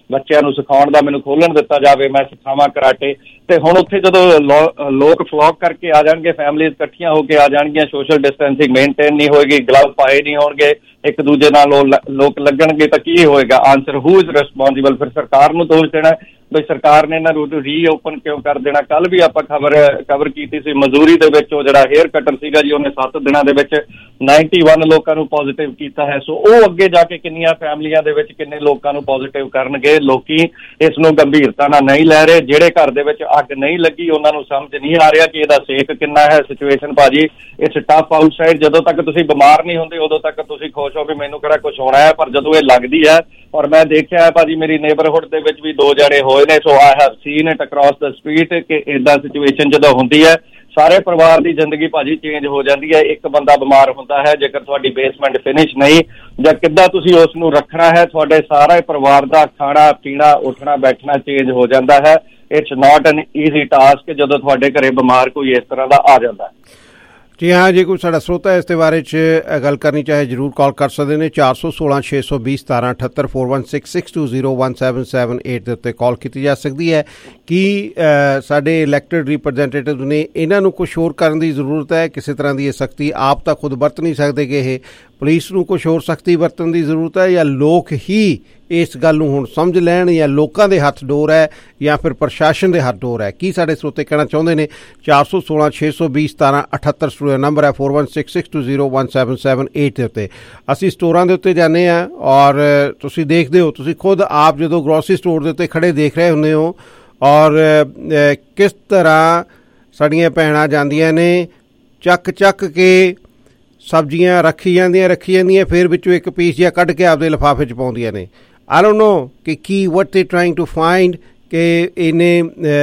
ਬੱਚਿਆਂ ਨੂੰ ਸਿਖਾਉਣ ਦਾ ਮੈਨੂੰ ਖੋਲ੍ਹਣ ਦਿੱਤਾ ਜਾਵੇ, ਮੈਂ ਸਿਖਾਵਾਂ ਕਰਾਟੇ। ਤੇ ਹੁਣ ਉੱਥੇ ਜਦੋਂ ਲੋ ਲੋਕ ਫਲੋਕ ਕਰਕੇ ਆ ਜਾਣਗੇ, ਫੈਮਲੀਜ਼ ਇਕੱਠੀਆਂ ਹੋ ਕੇ ਆ ਜਾਣਗੀਆਂ, ਸੋਸ਼ਲ ਡਿਸਟੈਂਸਿੰਗ ਮੇਨਟੇਨ ਨਹੀਂ ਹੋਏਗੀ, ਗਲਵ ਪਾਏ ਨਹੀਂ ਹੋਣਗੇ, ਇੱਕ ਦੂਜੇ ਨਾਲ ਲੋਕ ਲੱਗਣਗੇ, ਤਾਂ ਕੀ ਹੋਏਗਾ? Answer who is responsible? ਫਿਰ ਸਰਕਾਰ ਨੂੰ ਦੋਸ਼ ਦੇਣਾ ਬਈ ਸਰਕਾਰ ਨੇ ਇਹਨਾਂ ਨੂੰ ਰੀਓਪਨ ਕਿਉਂ ਕਰ ਦੇਣਾ। ਕੱਲ੍ਹ ਵੀ ਆਪਾਂ ਖਬਰ ਕਵਰ ਕੀਤੀ ਸੀ, ਮਜ਼ੂਰੀ ਦੇ ਵਿੱਚ ਉਹ ਜਿਹੜਾ ਹੇਅਰ ਕਟਰ ਸੀਗਾ ਜੀ, ਉਹਨੇ ਸੱਤ ਦਿਨਾਂ ਦੇ ਵਿੱਚ ਨਾਈਨਟੀ ਵਨ ਲੋਕਾਂ ਨੂੰ ਪੋਜ਼ੀਟਿਵ ਕੀਤਾ ਹੈ। ਸੋ ਉਹ ਅੱਗੇ ਜਾ ਕੇ ਕਿੰਨੀਆਂ ਫੈਮਲੀਆਂ ਦੇ ਵਿੱਚ ਕਿੰਨੇ ਲੋਕਾਂ ਨੂੰ ਪੋਜ਼ੀਟਿਵ ਕਰਨਗੇ। ਲੋਕੀ ਇਸ ਨੂੰ ਗੰਭੀਰਤਾ ਨਾਲ ਨਹੀਂ ਲੈ ਰਹੇ। ਜਿਹੜੇ ਘਰ ਦੇ ਵਿੱਚ ਅੱਗ ਨਹੀਂ ਲੱਗੀ ਉਹਨਾਂ ਨੂੰ ਸਮਝ ਨਹੀਂ ਆ ਰਿਹਾ ਕਿ ਇਹਦਾ ਸੇਕ ਕਿੰਨਾ ਹੈ। ਸਿਚੁਏਸ਼ਨ ਭਾਜੀ ਇਟਸ ਟਫ ਆਊਟਸਾਈਡ। ਜਦੋਂ ਤੱਕ ਤੁਸੀਂ ਬਿਮਾਰ ਨਹੀਂ ਹੁੰਦੇ ਉਦੋਂ ਤੱਕ ਤੁਸੀਂ ਖੁਸ਼ ਹੋ ਵੀ ਮੈਨੂੰ ਕਿਹੜਾ ਕੁਛ ਹੋਣਾ ਹੈ, ਪਰ ਜਦੋਂ ਇਹ ਲੱਗਦੀ ਹੈ, ਔਰ ਮੈਂ ਦੇਖਿਆ ਹੈ ਭਾਜੀ ਮੇਰੀ ਨੇਬਰਹੁੱਡ ਦੇ ਵਿੱਚ ਵੀ ਦੋ ਜਣੇ ਹੋਏ ਨੇ, so I have seen it across the street ਕਿ ਏਦਾਂ ਸਿਚੁਏਸ਼ਨ ਜਦੋਂ ਹੁੰਦੀ ਹੈ ਸਾਰੇ ਪਰਿਵਾਰ ਦੀ ਜ਼ਿੰਦਗੀ ਭਾਜੀ ਚੇਂਜ ਹੋ ਜਾਂਦੀ ਹੈ। ਇੱਕ ਬੰਦਾ ਬਿਮਾਰ ਹੁੰਦਾ ਹੈ, ਜੇਕਰ ਤੁਹਾਡੀ ਬੇਸਮੈਂਟ ਫਿਨਿਸ਼ ਨਹੀਂ ਜਾਂ ਕਿੱਦਾਂ ਤੁਸੀਂ ਉਸ ਨੂੰ ਰੱਖਣਾ ਹੈ, ਤੁਹਾਡੇ ਸਾਰਾ ਪਰਿਵਾਰ ਦਾ ਖਾਣਾ ਪੀਣਾ ਉੱਠਣਾ ਬੈਠਣਾ ਚੇਂਜ ਹੋ ਜਾਂਦਾ ਹੈ। It's not an easy task ਜਦੋਂ ਤੁਹਾਡੇ ਘਰੇ ਬਿਮਾਰ ਕੋਈ ਇਸ ਤਰ੍ਹਾਂ ਦਾ ਆ ਜਾਂਦਾ। ਜੀ ਹਾਂ, ਜੇ ਕੋਈ ਸਾਡਾ ਸਰੋਤਾ ਇਸ ਦੇ ਬਾਰੇ 'ਚ ਗੱਲ ਕਰਨੀ ਚਾਹੇ ਜ਼ਰੂਰ ਕਾਲ ਕਰ ਸਕਦੇ ਨੇ। ਚਾਰ ਸੌ ਸੋਲਾਂ ਛੇ ਸੌ ਵੀਹ ਸਤਾਰਾਂ ਅਠੱਤਰ four one six six two zero one seven seven eight ਦੇ ਉੱਤੇ ਕਾਲ ਕੀਤੀ ਜਾ ਸਕਦੀ ਹੈ। ਕੀ ਸਾਡੇ ਇਲੈਕਟਡ ਰਿਪਰੈਜ਼ੈਂਟੇਟਿਵ ਨੇ ਇਹਨਾਂ ਨੂੰ ਕੁਛ ਹੋਰ ਕਰਨ ਦੀ ਜ਼ਰੂਰਤ ਹੈ? ਕਿਸੇ ਤਰ੍ਹਾਂ ਦੀ ਇਹ ਸਖਤੀ ਆਪ ਤਾਂ ਖੁਦ ਵਰਤ ਨਹੀਂ ਸਕਦੇ ਕਿ ਇਹ ਪੁਲਿਸ ਨੂੰ ਕੁਛ ਹੋਰ ਸਖਤੀ ਵਰਤਣ ਦੀ ਜ਼ਰੂਰਤ ਹੈ, ਜਾਂ ਲੋਕ ਹੀ ਇਸ ਗੱਲ ਨੂੰ ਹੁਣ ਸਮਝ ਲੈਣ, ਜਾਂ ਲੋਕਾਂ ਦੇ ਹੱਥ ਡੋਰ ਹੈ, ਜਾਂ ਫਿਰ ਪ੍ਰਸ਼ਾਸਨ ਦੇ ਹੱਥ ਡੋਰ ਹੈ? ਕੀ ਸਾਡੇ ਸਰੋਤੇ ਕਹਿਣਾ ਚਾਹੁੰਦੇ ਨੇ? ਚਾਰ ਸੌ ਸੋਲਾਂ ਛੇ ਸੌ ਵੀਹ ਸਤਾਰਾਂ ਅਠੱਤਰ ਸਟੂਡੀਓ ਨੰਬਰ ਹੈ four one six six two zero one seven seven eight ਦੇ ਉੱਤੇ। ਅਸੀਂ ਸਟੋਰਾਂ ਦੇ ਉੱਤੇ ਜਾਂਦੇ ਹਾਂ ਔਰ ਤੁਸੀਂ ਦੇਖਦੇ ਹੋ, ਤੁਸੀਂ ਖੁਦ ਆਪ ਜਦੋਂ ਗਰੋਸਰੀ ਸਟੋਰ ਦੇ ਉੱਤੇ ਖੜੇ ਦੇਖ ਰਹੇ ਹੁੰਦੇ ਹੋ ਔਰ ਕਿਸ ਤਰ੍ਹਾਂ ਸਾਡੀਆਂ ਭੈਣਾਂ ਜਾਂਦੀਆਂ ਨੇ ਚੱਕ ਚੱਕ ਕੇ ਸਬਜ਼ੀਆਂ ਰੱਖੀ ਜਾਂਦੀਆਂ ਰੱਖੀ ਜਾਂਦੀਆਂ ਫਿਰ ਵਿੱਚੋਂ ਇੱਕ ਪੀਸ ਜਿਹਾ ਕੱਢ ਕੇ ਆਪਦੇ ਲਿਫਾਫੇ 'ਚ ਪਾਉਂਦੀਆਂ ਨੇ। ਆਈ ਡੋਂਟ ਨੋ ਕਿ ਕੀ ਵਟ ਦੇ ਟਰਾਈਂਗ ਟੂ ਫਾਈਂਡ ਕਿ ਇਹਨੇ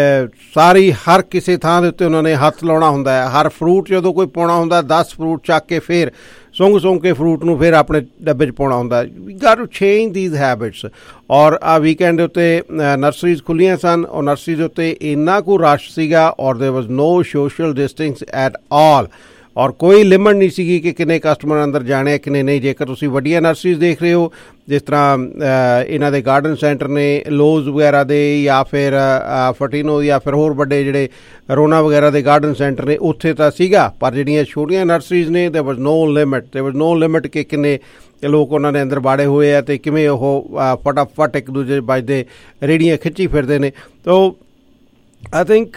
ਸਾਰੀ ਹਰ ਕਿਸੇ ਥਾਂ ਦੇ ਉੱਤੇ ਉਹਨਾਂ ਨੇ ਹੱਥ ਲਾਉਣਾ ਹੁੰਦਾ ਹੈ। ਹਰ ਫਰੂਟ ਜਦੋਂ ਕੋਈ ਪਾਉਣਾ ਹੁੰਦਾ ਦਸ ਫਰੂਟ ਚੱਕ ਕੇ ਫਿਰ ਸੁੰਘ ਸੁੰਘ ਕੇ ਫਰੂਟ ਨੂੰ ਫਿਰ ਆਪਣੇ ਡੱਬੇ 'ਚ ਪਾਉਣਾ ਹੁੰਦਾ। We got to change these habits. ਔਰ ਆ ਵੀਕਐਂਡ ਦੇ ਉੱਤੇ ਨਰਸਰੀਜ਼ ਖੁੱਲ੍ਹੀਆਂ ਸਨ ਔਰ ਨਰਸਰੀ ਦੇ ਉੱਤੇ ਇੰਨਾ ਕੁ ਰਸ਼ ਸੀਗਾ ਔਰ there was no social distance at all ਔਰ ਕੋਈ ਲਿਮਟ ਨਹੀਂ ਸੀਗੀ ਕਿ ਕਿੰਨੇ ਕਸਟਮਰ ਅੰਦਰ ਜਾਣੇ ਕਿੰਨੇ ਨਹੀਂ। ਜੇਕਰ ਤੁਸੀਂ ਵੱਡੀਆਂ ਨਰਸਰੀਜ਼ ਦੇਖ ਰਹੇ ਹੋ ਜਿਸ ਤਰ੍ਹਾਂ ਇਹਨਾਂ ਦੇ ਗਾਰਡਨ ਸੈਂਟਰ ਨੇ, ਲੋਜ਼ ਵਗੈਰਾ ਦੇ, ਜਾਂ ਫਿਰ ਫਟੀਨੋ ਜਾਂ ਫਿਰ ਹੋਰ ਵੱਡੇ ਜਿਹੜੇ ਰੋਨਾ ਵਗੈਰਾ ਦੇ ਗਾਰਡਨ ਸੈਂਟਰ ਨੇ, ਉੱਥੇ ਤਾਂ ਸੀਗਾ। ਪਰ ਜਿਹੜੀਆਂ ਛੋਟੀਆਂ ਨਰਸਰੀਜ਼ ਨੇ ਦੇयर was no limit ਦੇयर was no limit ਕਿ ਕਿੰਨੇ ਲੋਕ ਉਹਨਾਂ ਦੇ ਅੰਦਰ ਬਾੜੇ ਹੋਏ ਆ ਅਤੇ ਕਿਵੇਂ ਉਹ ਫਟਾਫਟ ਇੱਕ ਦੂਜੇ ਵੱਜਦੇ ਰੇਹੜੀਆਂ ਖਿੱਚੀ ਫਿਰਦੇ ਨੇ। ਤੋ ਆਈ ਥਿੰਕ